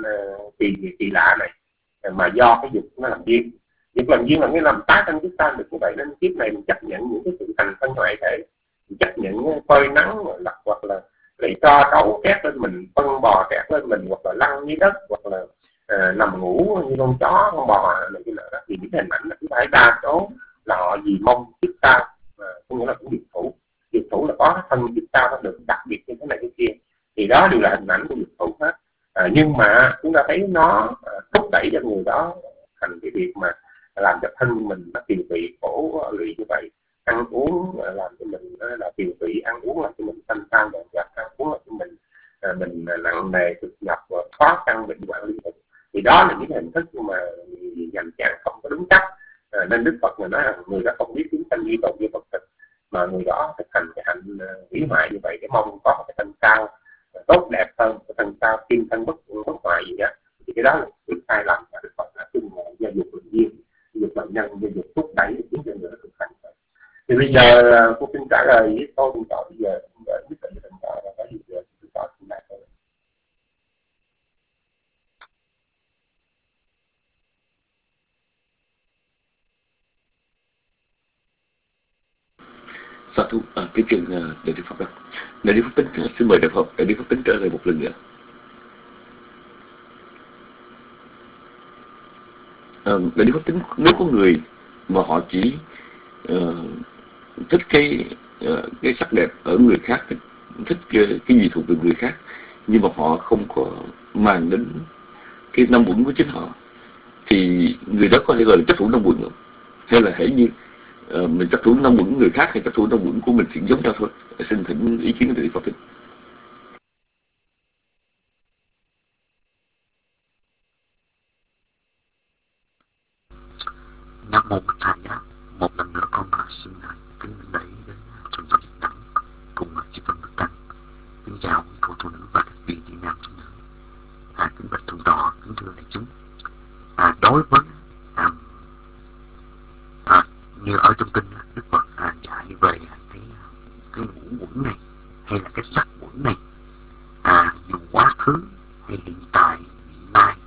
kỳ lạ này, mà do cái dục nó làm duyên. Dục làm duyên là cái làm tác trong chúng ta được như vậy, nên kiếp này mình chấp nhận những cái sự thành thân ngoại thể, mình chấp nhận phơi nắng lặt, hoặc là để cho trấu két lên mình, phân bò két lên mình, hoặc là lăn dưới đất, hoặc là nằm ngủ như con chó, con bò này cái nào đó. Thì những cái hình ảnh là chúng ta thấy đa số là họ vì mong kiếp sau, có nghĩa là cũng dục thủ. Dục thủ là có thân kiếp sau nó được đặc biệt như thế này thế kia, thì đó đều là hình ảnh của dục thủ hết. Nhưng mà chúng ta thấy nó thúc đẩy cho người đó thành cái việc mà làm cho thân mình nó tiêu vị khổ lụy như vậy. Ăn uống làm cho mình là tiêu vị, ăn uống làm cho mình xanh xao dọn dẹp, ăn uống làm cho mình nặng nề cực nhập và khó khăn bệnh hoạn liên tục. Thì đó là những hình thức mà dành chàng không vững chắc. Nên Đức Phật nói rằng người đó không biết chúng sanh duy tồn như Phật tịch, mà người đó thực hành cái hạnh hủy hoại như vậy, cái mong có một cái thân cao tốt đẹp hơn, cái thân cao kim thân bất hoại gì đó, thì cái đó là việc sai lầm mà Đức Phật đã tung ngộ do dục tự nhiên, dục bệnh nhân, do dục thúc đẩy để khiến cho người đó thực hành. Thì bây giờ cô xin trả lời với câu xin tỏ bây giờ biết tự định tỏ và có gì giờ xin tỏ xin lại thôi. Sa thú, kính trình Đại Đức Pháp Đăng. Đại Đức Pháp Tính, xin mời Đại Đức Pháp Tính trở lại một lần nữa. Đại Đức Pháp Tính, nếu có người mà họ chỉ thích cái sắc đẹp ở người khác, thích cái gì thuộc về người khác, nhưng mà họ không có màng đến cái năm uẩn của chính họ, thì người đó có thể gọi là chấp thủ năm uẩn không? Hay là hãy như mình chấp thủ năm uẩn người khác hay chấp thủ năm uẩn của mình thì giống nhau thôi? Xin thỉnh ý kiến của Đại Pháp Tính. Nam mô Bích Thầy Giá. Một lần nữa con xin kính lễ đến Thượng tọa Thích Đẳng cùng chư Phật Đức Tăng. Kính chào quý cô tu nữ và các vị chị nam chúng nữ. Kính bạch Thượng tọa, kính thưa đại chúng. Đối với như ở trong kinh Đức Phật dạy về cái ngũ uẩn này hay là cái sắc uẩn này, dù quá khứ hay hiện tại, hiện nay,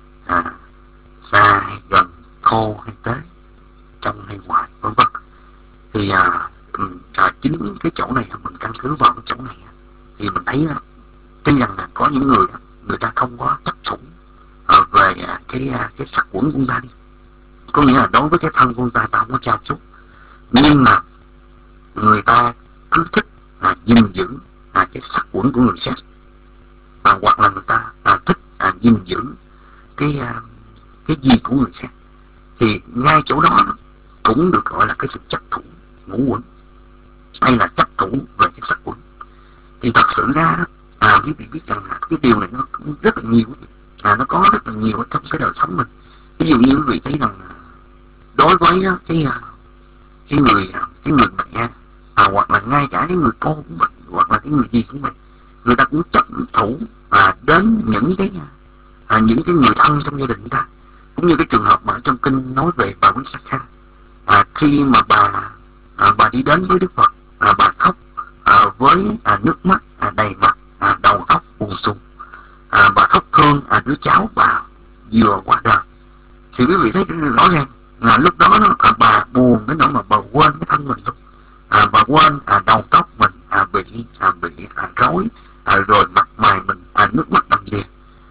xa hay gần, khô hay tế, trong hay ngoài, vân vân, thì chính cái chỗ này mình căn cứ vào cái chỗ này thì mình thấy tuy rằng là có những người ta không có chấp thủ về cái sắc uẩn của ta đi, có nghĩa là đối với cái thân của ta không có trao chút, nhưng mà người ta cứ thích gìn giữ cái sắc uẩn của người khác, hoặc là người ta thích gìn giữ cái gì của người khác, thì ngay chỗ đó cũng được gọi là cái sự chấp thủ ngũ uẩn hay là chấp thủ về cái sắc uẩn. Thì thật sự ra đó, quý vị biết rằng là cái điều này nó rất là nhiều, nó có rất là nhiều trong cái đời sống mình. Ví dụ như quý vị thấy rằng đối với cái người mẹ, hoặc là ngay cả cái người con của mình, hoặc là cái người gì của mình, người ta cũng chấp thủ đến những cái người thân trong gia đình người ta. Cũng như cái trường hợp mà ở trong kinh nói về bà Quý Sắc Kha, khi mà bà đi đến với Đức Phật, bà khóc với nước mắt đầy mặt, đầu óc buồn sùng, bà khóc thương đứa cháu bà vừa qua đời. Thì quý vị thấy rõ ràng là lúc đó bà buồn đến nỗi mà bà quên cái thân mình luôn, bà quên đầu tóc mình bị rối, rồi mặt mày mình nước mắt đầm đìa,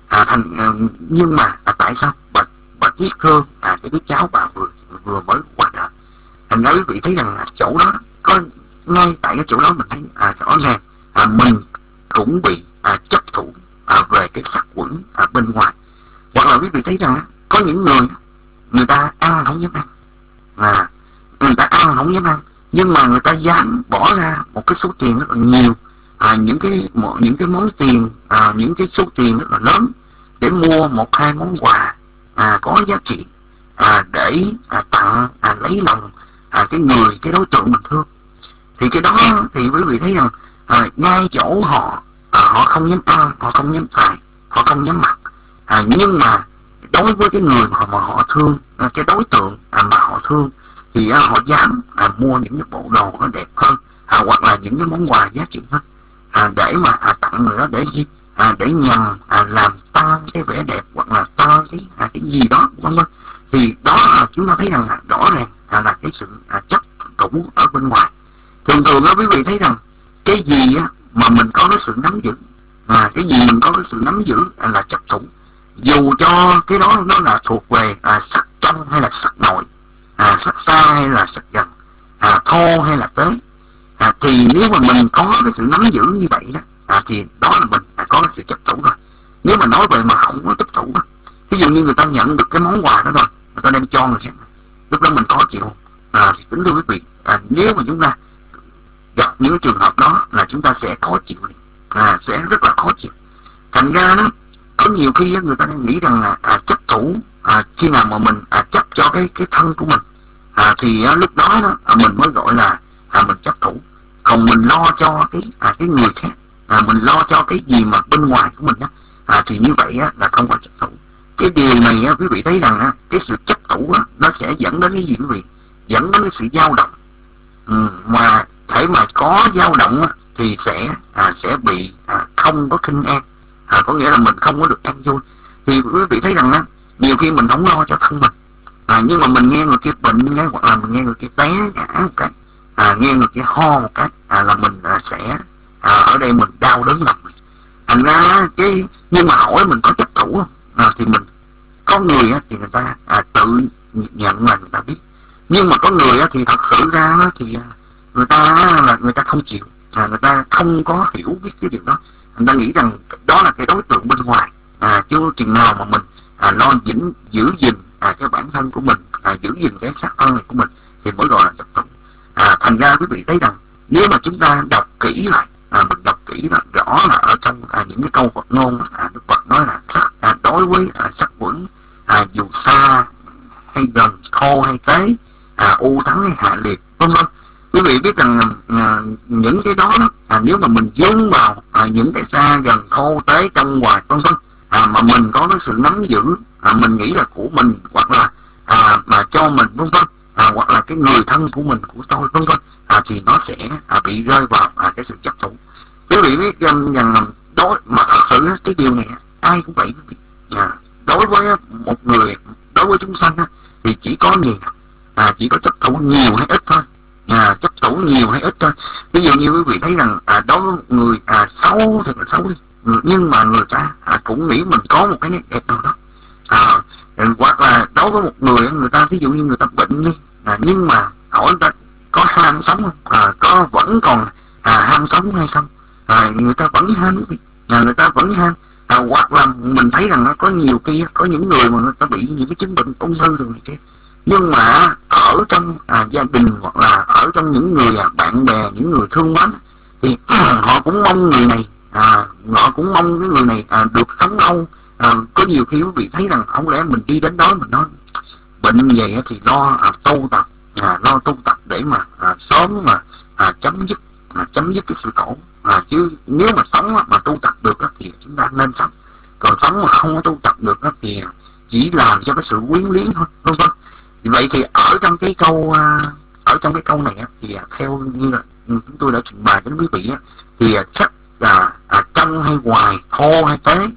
nhưng mà tại sao bà tiếc thương cái đứa cháu bà vừa mới qua đời. Thành ra quý vị thấy rằng là chỗ đó có, ngay tại cái chỗ đó mình thấy rõ ràng mình cũng bị chấp thủ về cái sắc uẩn bên ngoài. Hoặc là quý vị thấy rằng có những người ta ăn không dám ăn, người ta ăn không dám ăn, nhưng mà người ta dám bỏ ra một cái số tiền rất là nhiều, những cái món tiền, những cái số tiền rất là lớn để mua một hai món quà có giá trị, để tặng, lấy lòng cái đối tượng mình thương. Thì cái đó thì quý vị thấy rằng ngay chỗ họ không dám ăn, họ không dám xài, họ không dám mặc, nhưng mà đối với cái người mà họ thương, cái đối tượng mà họ thương, thì họ dám mua những cái bộ đồ nó đẹp hơn, hoặc là những cái món quà giá trị hơn, để mà tặng người đó, để gì, để nhằm làm tăng cái vẻ đẹp, hoặc là tăng cái gì đó, vân vân. Thì đó chúng ta thấy rằng rõ ràng là cái sự chấp thủ ở bên ngoài. Thường thường quý vị thấy rằng cái gì mà mình có cái sự nắm giữ, cái gì mình có cái sự nắm giữ là chấp thủ, dù cho cái đó nó là thuộc về sắc trong hay là sắc nội, sắc xa hay là sắc gần, thô hay là tế, thì nếu mà mình có cái sự nắm giữ như vậy đó, thì đó là mình có cái sự chấp thủ rồi. Nếu mà nói về mà không có chấp thủ, ví dụ như người ta nhận được cái món quà đó rồi, người ta đem cho người khác, lúc đó mình có chịu. Thì kính thưa quý vị, nếu mà chúng ta gặp những trường hợp đó là chúng ta sẽ khó chịu, sẽ rất là khó chịu. Thành ra đó, có nhiều khi người ta nghĩ rằng là chấp thủ khi nào mà mình chấp cho cái thân của mình thì lúc đó mình mới gọi là mình chấp thủ. Còn mình lo cho cái người khác, mình lo cho cái gì mà bên ngoài của mình thì như vậy là không phải chấp thủ. Cái điều này quý vị thấy rằng cái sự chấp thủ nó sẽ dẫn đến cái gì quý vị? Dẫn đến cái sự dao động. Mà thể mà có dao động thì sẽ bị không có khinh an, có nghĩa là mình không có được an vui. Thì quý vị thấy rằng nhiều khi mình không lo cho thân mình, nhưng mà mình nghe người kia bệnh hoặc là mình nghe người kia té ngã một cái, nghe người kia ho một cái, là mình sẽ ở đây mình đau đớn lòng mình. Thành ra nhưng mà hỏi mình có chấp thủ không? Thì mình có người thì người ta tự nhận là người ta biết, nhưng mà có người thì thật sự ra thì người ta không chịu, người ta không có hiểu biết cái điều đó. Người ta nghĩ rằng đó là cái đối tượng bên ngoài, chứ chừng nào mà mình lo giữ gìn cái bản thân của mình, giữ gìn cái xác thân này của mình thì mới gọi là chấp thủ. Thành ra quý vị thấy rằng nếu mà chúng ta đọc kỹ lại, mình đọc kỹ là rõ là ở trong những cái câu Phật ngôn, Đức Phật nói là đối với sắc quẩn, dù xa hay gần, khô hay tế, u thắng hay hạ liệt, vân vân. Quý vị biết rằng những cái đó nếu mà mình dướng vào những cái xa gần, khô, tế, trong ngoài, vân vân, mà mình có cái sự nắm giữ, mình nghĩ là của mình, hoặc là mà cho mình, vân vân, hoặc là cái người thân của mình, của tôi, vân vân, thì nó sẽ bị rơi vào cái sự chấp thủ. Quý vị biết rằng đối mà thật sự cái điều này ai cũng vậy. Đối với một người, đối với chúng sanh thì chỉ có gì, chỉ có chấp thủ nhiều hay ít thôi, chấp thủ nhiều hay ít thôi. Ví dụ như quý vị thấy rằng đối với một người xấu thì là xấu đi, nhưng mà người ta cũng nghĩ mình có một cái nét đẹp nào đó. Hoặc là đối với một người ta ví dụ như người ta bệnh đi, nhưng mà hỏi người ta có ham sống không, có vẫn còn ham sống hay không, người ta vẫn ham, người ta vẫn ham. Hoặc là mình thấy rằng nó có nhiều khi có những người mà người ta bị những cái chứng bệnh ung thư rồi này kia, nhưng mà ở trong gia đình hoặc là ở trong những người bạn bè, những người thương mến thì họ cũng mong người này, họ cũng mong cái người này được sống lâu. Có nhiều khi quý vị thấy rằng không lẽ mình đi đến đó mình nói bệnh vậy thì lo tu tập, lo tu tập để mà sớm mà chấm dứt cái sự khổ. Chứ nếu mà sống mà tu tập được thì chúng ta nên sống, còn sống mà không có tu tập được thì chỉ làm cho cái sự quyến luyến thôi, vân vân. Vậy thì ở trong cái câu này thì theo như là chúng tôi đã trình bày đến quý vị thì sắc trong hay ngoài, khô hay tế,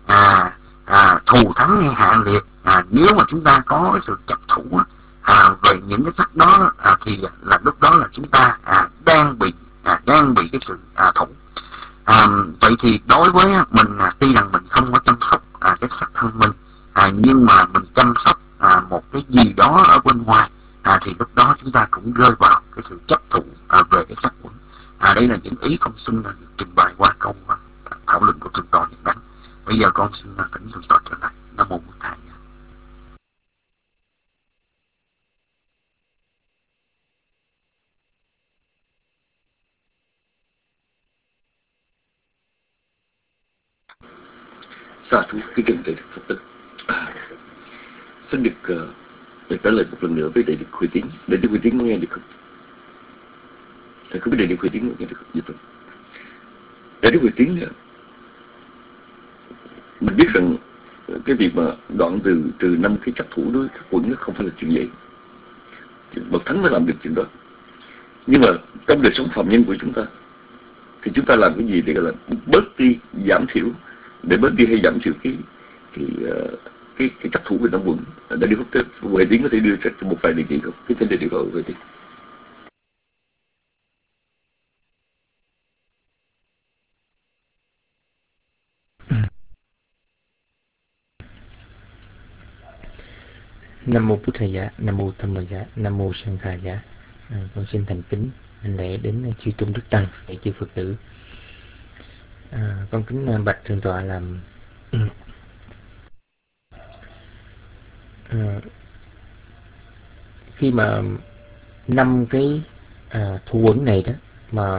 thù thắng hay hạ liệt, nếu mà chúng ta có cái sự chấp thủ về những cái sắc đó thì là lúc đó là chúng ta đang bị cái sự thủ. Vậy thì đối với mình tuy rằng mình không có chăm sóc cái sắc thân mình, nhưng mà mình chăm sóc một cái gì đó ở bên ngoài, thì lúc đó chúng ta cũng rơi vào cái sự chấp thủ về cái sắc quẩn. Đây là những ý con xin trình bày qua câu thảo luận của thượng tọa Nhật Đắng. Bây giờ con xin kính thượng tọa trở lại. Nam mô Bổn Thầy. Sa thú cái kinh đại đức Phật tử. Xin được trả lời một lần nữa với đại đức Huệ Tiến. Đại đức Huệ Tiến có nghe được không? Không biết đại đức Huệ Tiến có nghe được không? Dạ vâng. Đại đức Huệ Tiến, mình biết rằng cái việc mà đoạn từ 5 cái chấp thủ đối các quẩn không phải là chuyện dễ. Bậc thánh mới làm được chuyện đó. Nhưng mà trong đời sống phạm nhân của chúng ta thì chúng ta làm cái gì để gọi là bớt đi, giảm thiểu, để bớt đi hay giảm thiểu cái chấp thủ về 5 quẩn. Đại đức Huệ Tiến có thể đưa ra một vài địa chỉ không? Cái tên đại đức Huệ Tiến. Nam mô Bụt Thầy Giá, Nam mô Tham Mô Giá, Nam mô Sang Khà Giá. Con xin thành kính hành lễ đến chư tôn đức tăng để chư Phật tử. Con kính bạch thượng tọa làm khi mà 5 cái thủ quẩn này đó mà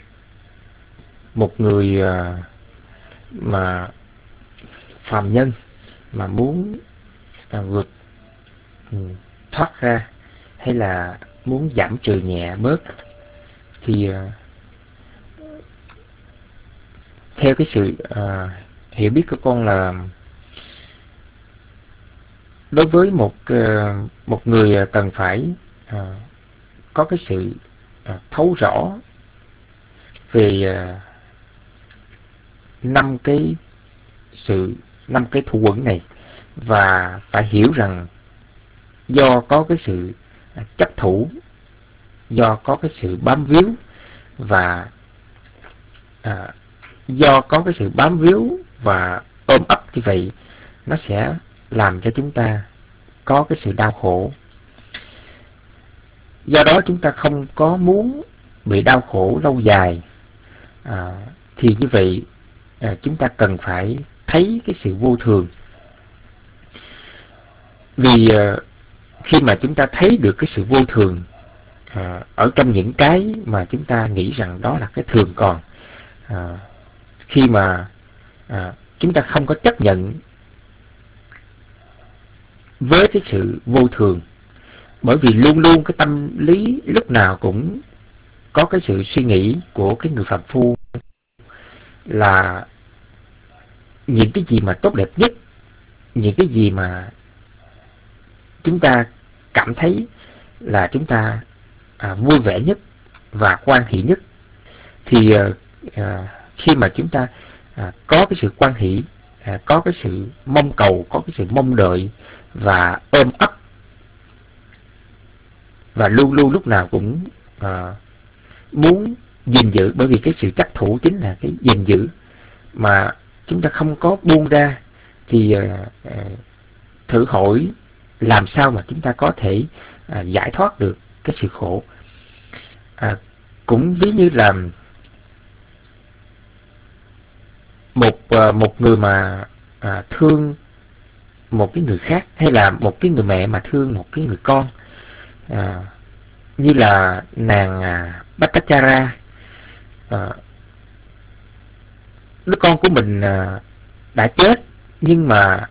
một người mà phàm nhân mà muốn vượt thoát ra, hay là muốn giảm trừ nhẹ bớt, thì theo cái sự hiểu biết của con là đối với một người cần phải có cái sự thấu rõ về năm cái thủ quẩn này, và phải hiểu rằng do có cái sự chấp thủ, do có cái sự bám víu, và do có cái sự bám víu và ôm ấp như vậy, nó sẽ làm cho chúng ta có cái sự đau khổ. Do đó chúng ta không có muốn bị đau khổ lâu dài, thì như vậy chúng ta cần phải thấy cái sự vô thường. Vì khi mà chúng ta thấy được cái sự vô thường ở trong những cái mà chúng ta nghĩ rằng đó là cái thường còn, khi mà chúng ta không có chấp nhận với cái sự vô thường, bởi vì luôn luôn cái tâm lý lúc nào cũng có cái sự suy nghĩ của cái người phàm phu là những cái gì mà tốt đẹp nhất, những cái gì mà chúng ta cảm thấy là chúng ta vui vẻ nhất và hoan hỷ nhất, thì khi mà chúng ta có cái sự hoan hỷ, có cái sự mong cầu, có cái sự mong đợi và ôm ấp, và luôn luôn lúc nào cũng muốn gìn giữ, bởi vì cái sự chấp thủ chính là cái gìn giữ mà chúng ta không có buông ra, thì thử hỏi làm sao mà chúng ta có thể giải thoát được cái sự khổ. Cũng ví như là một người mà thương một cái người khác, hay là một cái người mẹ mà thương một cái người con, như là nàng Bhattacharya, đứa con của mình đã chết, nhưng mà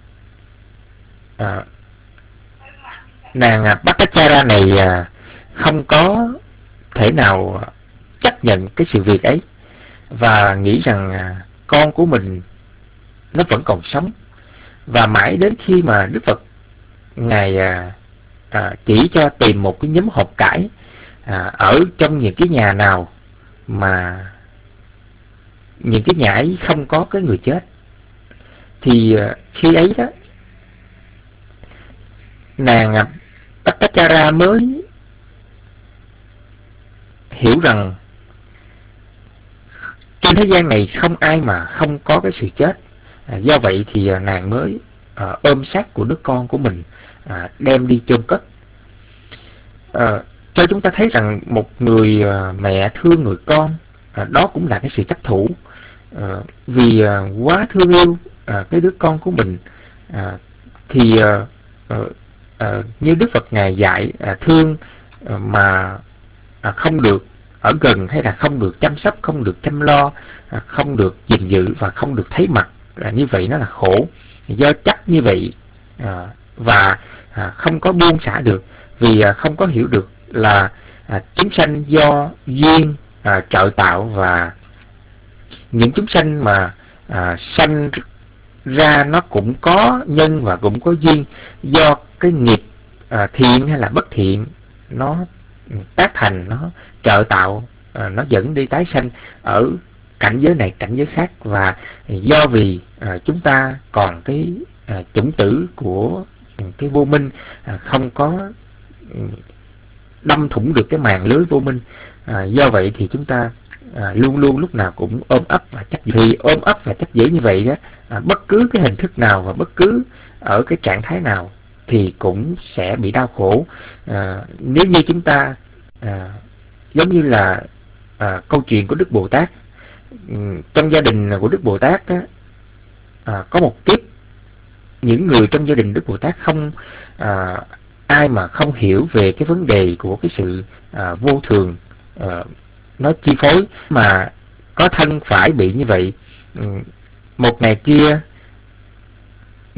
nàng Bhattacharya này không có thể nào chấp nhận cái sự việc ấy, và nghĩ rằng con của mình nó vẫn còn sống. Và mãi đến khi mà Đức Phật Ngài chỉ cho tìm một cái nhóm hộp cải ở trong những cái nhà nào mà những cái nhà ấy không có cái người chết, thì khi ấy đó, nàng Bhattacharya mới hiểu rằng trên thế gian này không ai mà không có cái sự chết. Do vậy thì nàng mới ôm xác của đứa con của mình đem đi chôn cất, cho chúng ta thấy rằng một người mẹ thương người con, đó cũng là cái sự chấp thủ, vì quá thương yêu cái đứa con của mình, thì như Đức Phật Ngài dạy, thương mà không được ở gần, hay là không được chăm sóc, không được chăm lo, không được gìn giữ và không được thấy mặt, như vậy nó là khổ. Do chấp như vậy và không có buông xả được, vì không có hiểu được là chúng sanh do duyên trợ tạo, và những chúng sanh mà sanh ra nó cũng có nhân và cũng có duyên, do cái nghiệp thiện hay là bất thiện nó tác thành, nó trợ tạo, nó dẫn đi tái sanh ở cảnh giới này cảnh giới khác. Và do vì chúng ta còn cái chủng tử của cái vô minh, không có đâm thủng được cái màn lưới vô minh, do vậy thì chúng ta luôn luôn lúc nào cũng ôm ấp và chấp giữ. Thì ôm ấp và chấp giữ như vậy đó, bất cứ cái hình thức nào và bất cứ ở cái trạng thái nào thì cũng sẽ bị đau khổ. Nếu như chúng ta giống như là câu chuyện của Đức Bồ Tát, trong gia đình của Đức Bồ Tát đó, có một kiếp những người trong gia đình Đức Bồ Tát không ai mà không hiểu về cái vấn đề của cái sự vô thường nó chi phối, mà có thân phải bị như vậy. Một ngày kia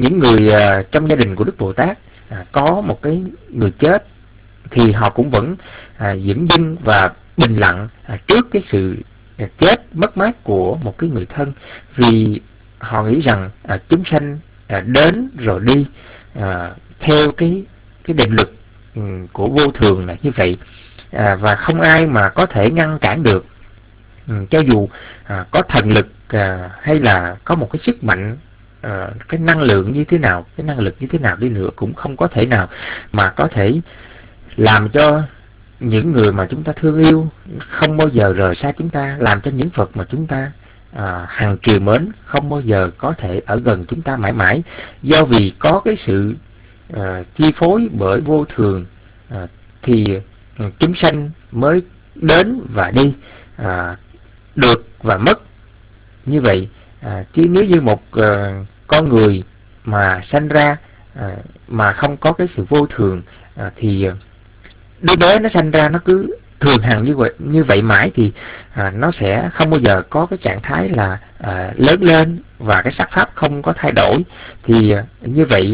những người trong gia đình của Đức Bồ Tát có một cái người chết thì họ cũng vẫn dửng dưng và bình lặng trước cái sự chết mất mát của một cái người thân, vì họ nghĩ rằng chúng sanh đến rồi đi theo cái định luật của vô thường là như vậy, và không ai mà có thể ngăn cản được. Cho dù có thần lực hay là có một cái sức mạnh, cái năng lượng như thế nào, cái năng lực như thế nào đi nữa cũng không có thể nào mà có thể làm cho những người mà chúng ta thương yêu không bao giờ rời xa chúng ta, làm cho những Phật mà chúng ta hằng trìu mến không bao giờ có thể ở gần chúng ta mãi mãi, do vì có cái sự chi phối bởi vô thường thì chúng sanh mới đến và đi, được và mất như vậy. Chứ nếu như một con người mà sanh ra mà không có cái sự vô thường thì đứa bé nó sanh ra nó cứ thường hằng như vậy mãi, thì nó sẽ không bao giờ có cái trạng thái là lớn lên và cái sắc pháp không có thay đổi. Thì như vậy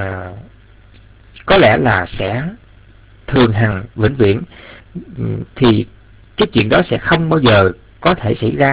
có lẽ là sẽ thường hằng vĩnh viễn, thì cái chuyện đó sẽ không bao giờ có thể xảy ra.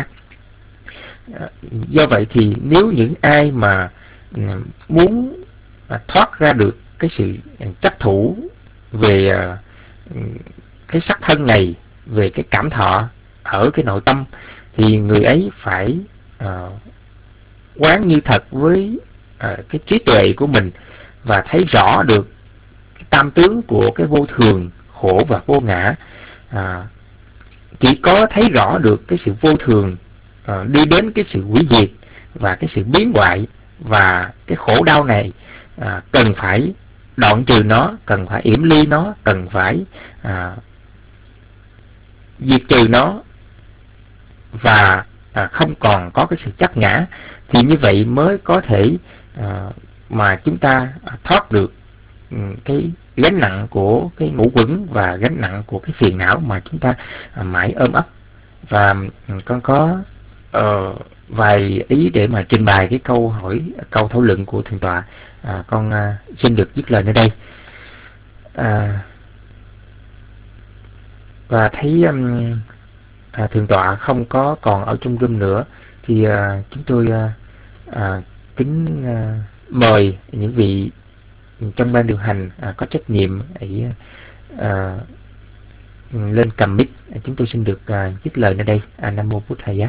Do vậy thì nếu những ai mà muốn thoát ra được cái sự chấp thủ về cái sắc thân này, về cái cảm thọ ở cái nội tâm, thì người ấy phải quán như thật với cái trí tuệ của mình và thấy rõ được cái tam tướng của cái vô thường, khổ và vô ngã. Chỉ có thấy rõ được cái sự vô thường đi đến cái sự hủy diệt và cái sự biến hoại, và cái khổ đau này cần phải đoạn trừ nó, cần phải yểm ly nó, cần phải diệt trừ nó, và không còn có cái sự chấp ngã, thì như vậy mới có thể mà chúng ta thoát được cái gánh nặng của cái ngũ quẩn và gánh nặng của cái phiền não mà chúng ta mãi ôm ấp. Và con có vài ý để mà trình bày cái câu thảo luận của thượng tọa. Con xin được dứt lời nơi đây. Và thấy thượng tọa không có còn ở trong room nữa, thì chúng tôi kính mời những vị trong ban điều hành có trách nhiệm ấy lên cầm mic. Chúng tôi xin được dứt lời nơi đây. Nam mô Bụt Thầy Giá.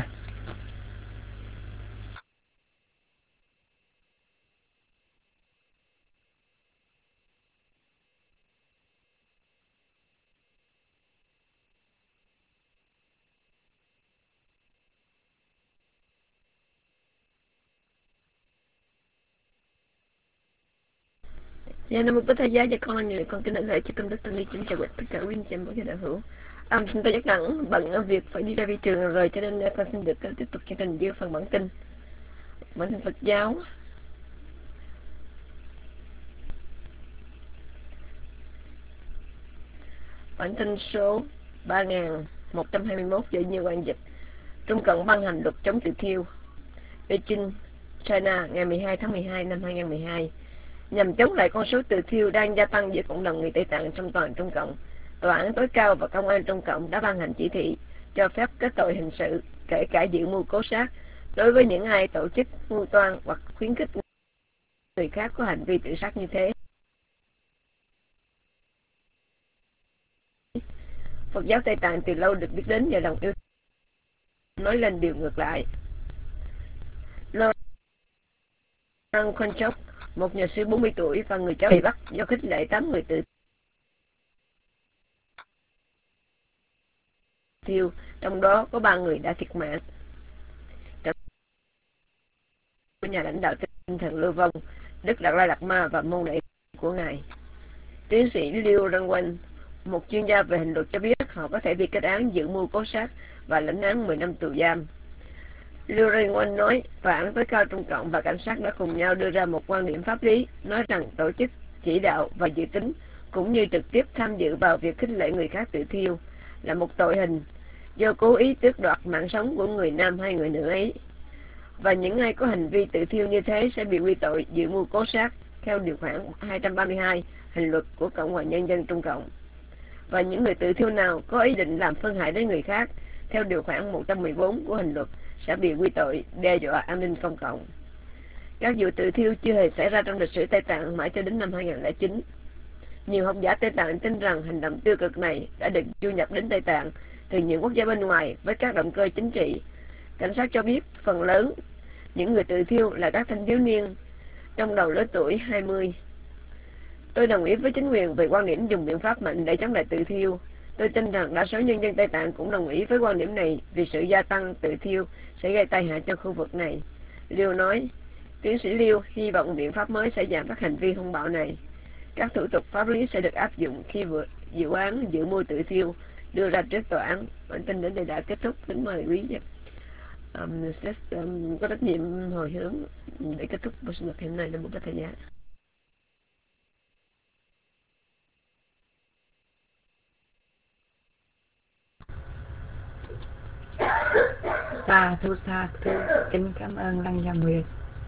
Dạ, Nam mô Bích Thầy Giá. Dạ, con là người con kính đảnh lễ cho công đức tăng ni kính chào tất cả quý anh chị em của gia đạo hữu. Chúng tôi rất nặng bận ở việc phải đi ra vi trường rồi, cho nên con xin được tiếp tục chương trình với phần bản tin Phật giáo. Bản tin số 3121 do nhiều quan dịch. Trung Cộng ban hành luật chống tự thiêu. Beijing, China, ngày 12 tháng 12 năm 2012. Nhằm chống lại con số tự thiêu đang gia tăng giữa cộng đồng người Tây Tạng trong toàn Trung Cộng, Tòa án tối cao và Công an Trung Cộng đã ban hành chỉ thị cho phép kết tội hình sự, kể cả dự mưu cố sát, đối với những ai tổ chức, mưu toan hoặc khuyến khích người khác có hành vi tự sát như thế. Phật giáo Tây Tạng từ lâu được biết đến nhờ lòng yêu nói lên điều ngược lại. Laurent Conchok, một nhà sư 40 tuổi và người cháu bị bắt do khích lệ 8 người tự thiêu, trong đó có 3 người đã thiệt mạng. Nhà lãnh đạo tinh thần Lưu Vong, Đức Đạt Lai Lạt Ma và môn đệ của ngài. Tiến sĩ Liu Rangwan, một chuyên gia về hình luật, cho biết họ có thể bị kết án dự mưu cố sát và lãnh án 10 năm tù giam. Liu Rangwan nói, tòa án tối cao Trung Cộng và cảnh sát đã cùng nhau đưa ra một quan điểm pháp lý, nói rằng tổ chức, chỉ đạo và dự tính cũng như trực tiếp tham dự vào việc khích lệ người khác tự thiêu là một tội hình do cố ý tước đoạt mạng sống của người nam hay người nữ ấy. Và những ai có hành vi tự thiêu như thế sẽ bị quy tội dự mưu cố sát theo điều khoản 232 Hình luật của Cộng hòa Nhân dân Trung Cộng. Và những người tự thiêu nào có ý định làm phương hại đến người khác theo điều khoản 114 của Hình luật sẽ bị quy tội đe dọa an ninh công cộng. Các vụ tự thiêu chưa hề xảy ra trong lịch sử Tây Tạng mãi cho đến năm 2009. Nhiều học giả Tây Tạng tin rằng hành động tiêu cực này đã được du nhập đến Tây Tạng từ những quốc gia bên ngoài với các động cơ chính trị. Cảnh sát cho biết phần lớn những người tự thiêu là các thanh thiếu niên trong đầu lứa tuổi 20. Tôi đồng ý với chính quyền về quan điểm dùng biện pháp mạnh để chống lại tự thiêu. Tôi tin rằng đa số nhân dân Tây Tạng cũng đồng ý với quan điểm này vì sự gia tăng tự thiêu sẽ gây tai hại cho khu vực này. Liêu nói, tiến sĩ Liêu hy vọng biện pháp mới sẽ giảm các hành vi hung bạo này. Các thủ tục pháp lý sẽ được áp dụng khi vụ án dự mưu tự thiêu đưa ra trước tòa án. Bản tin đến đây đã kết thúc. Kính mời quý vị có trách nhiệm hồi hướng để kết thúc buổi sinh nhật hôm nay là một cái thời gian. Sa thú kính cảm ơn Lăng Gia Nguyệt.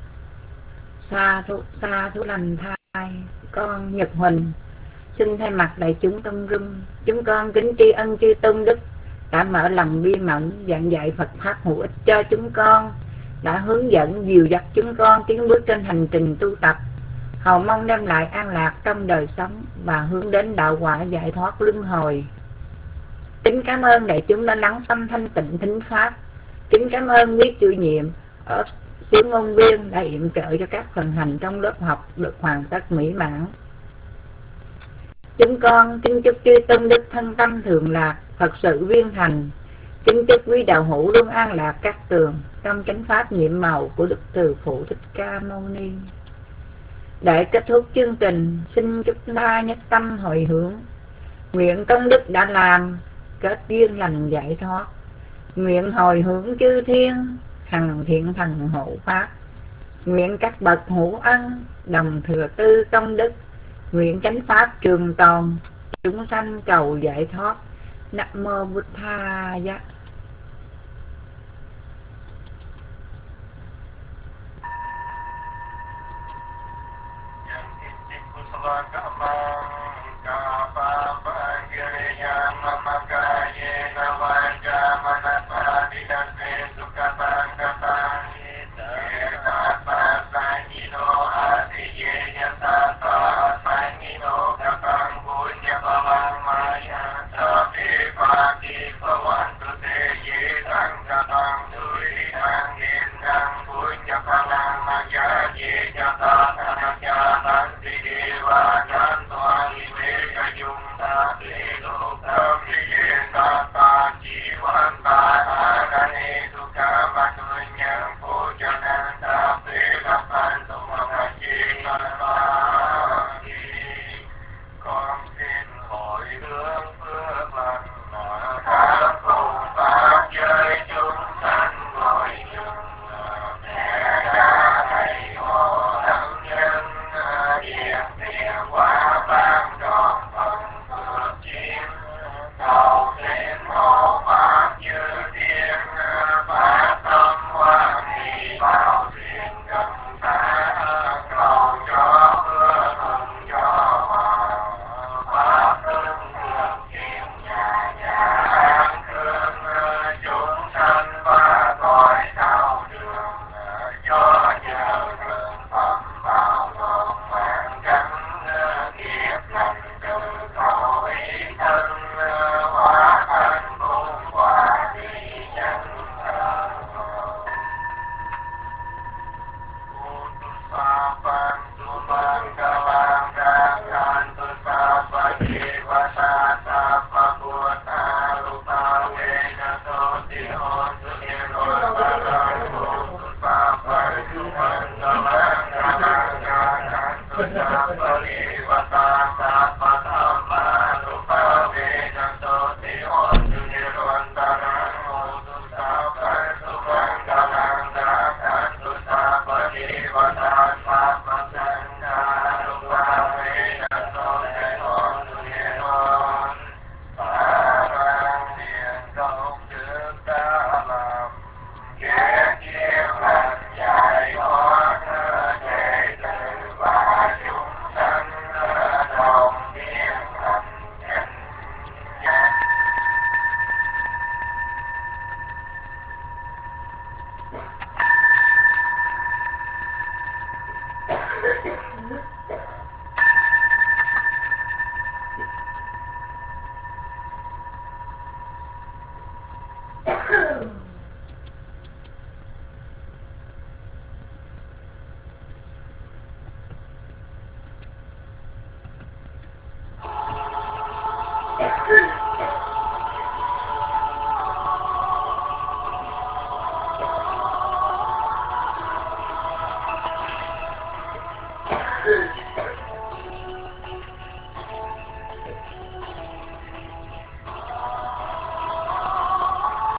Sa thú lành thai con Nhật Huỳnh xin thay mặt đại chúng Tông Rung, chúng con kính tri ân chư Tôn Đức đã mở lòng bi mẫn giảng dạy Phật pháp hữu ích cho chúng con, đã hướng dẫn dìu dắt chúng con tiến bước trên hành trình tu tập, hầu mong đem lại an lạc trong đời sống và hướng đến đạo quả giải thoát luân hồi. Kính cảm ơn đại chúng đã lắng tâm thanh tịnh thính pháp. Kính cảm ơn quý chủ nhiệm ở xứ ngôn viên đã yểm trợ cho các phần hành trong lớp học được hoàn tất mỹ mãn. Chúng con kính chúc chư Tôn Đức thân tâm thường lạc, Phật sự viên thành. Kính chúc quý đạo hữu luôn an lạc các tường trong chánh pháp nhiệm màu của Đức Từ Phụ Thích Ca Mâu Ni. Để kết thúc chương trình, xin chúc ta nhất tâm hồi hướng. Nguyện công đức đã làm, kết duyên lành giải thoát. Nguyện hồi hướng chư thiên, hằng thiện thần hộ pháp. Nguyện các bậc hữu ân, đồng thừa tư công đức. Nguyện chánh pháp trường tồn, chúng sanh cầu giải thoát. Nam mô Bụt Tha Giá. Hãy subscribe cho kênh Ghiền Mì Gõ để không bỏ lỡ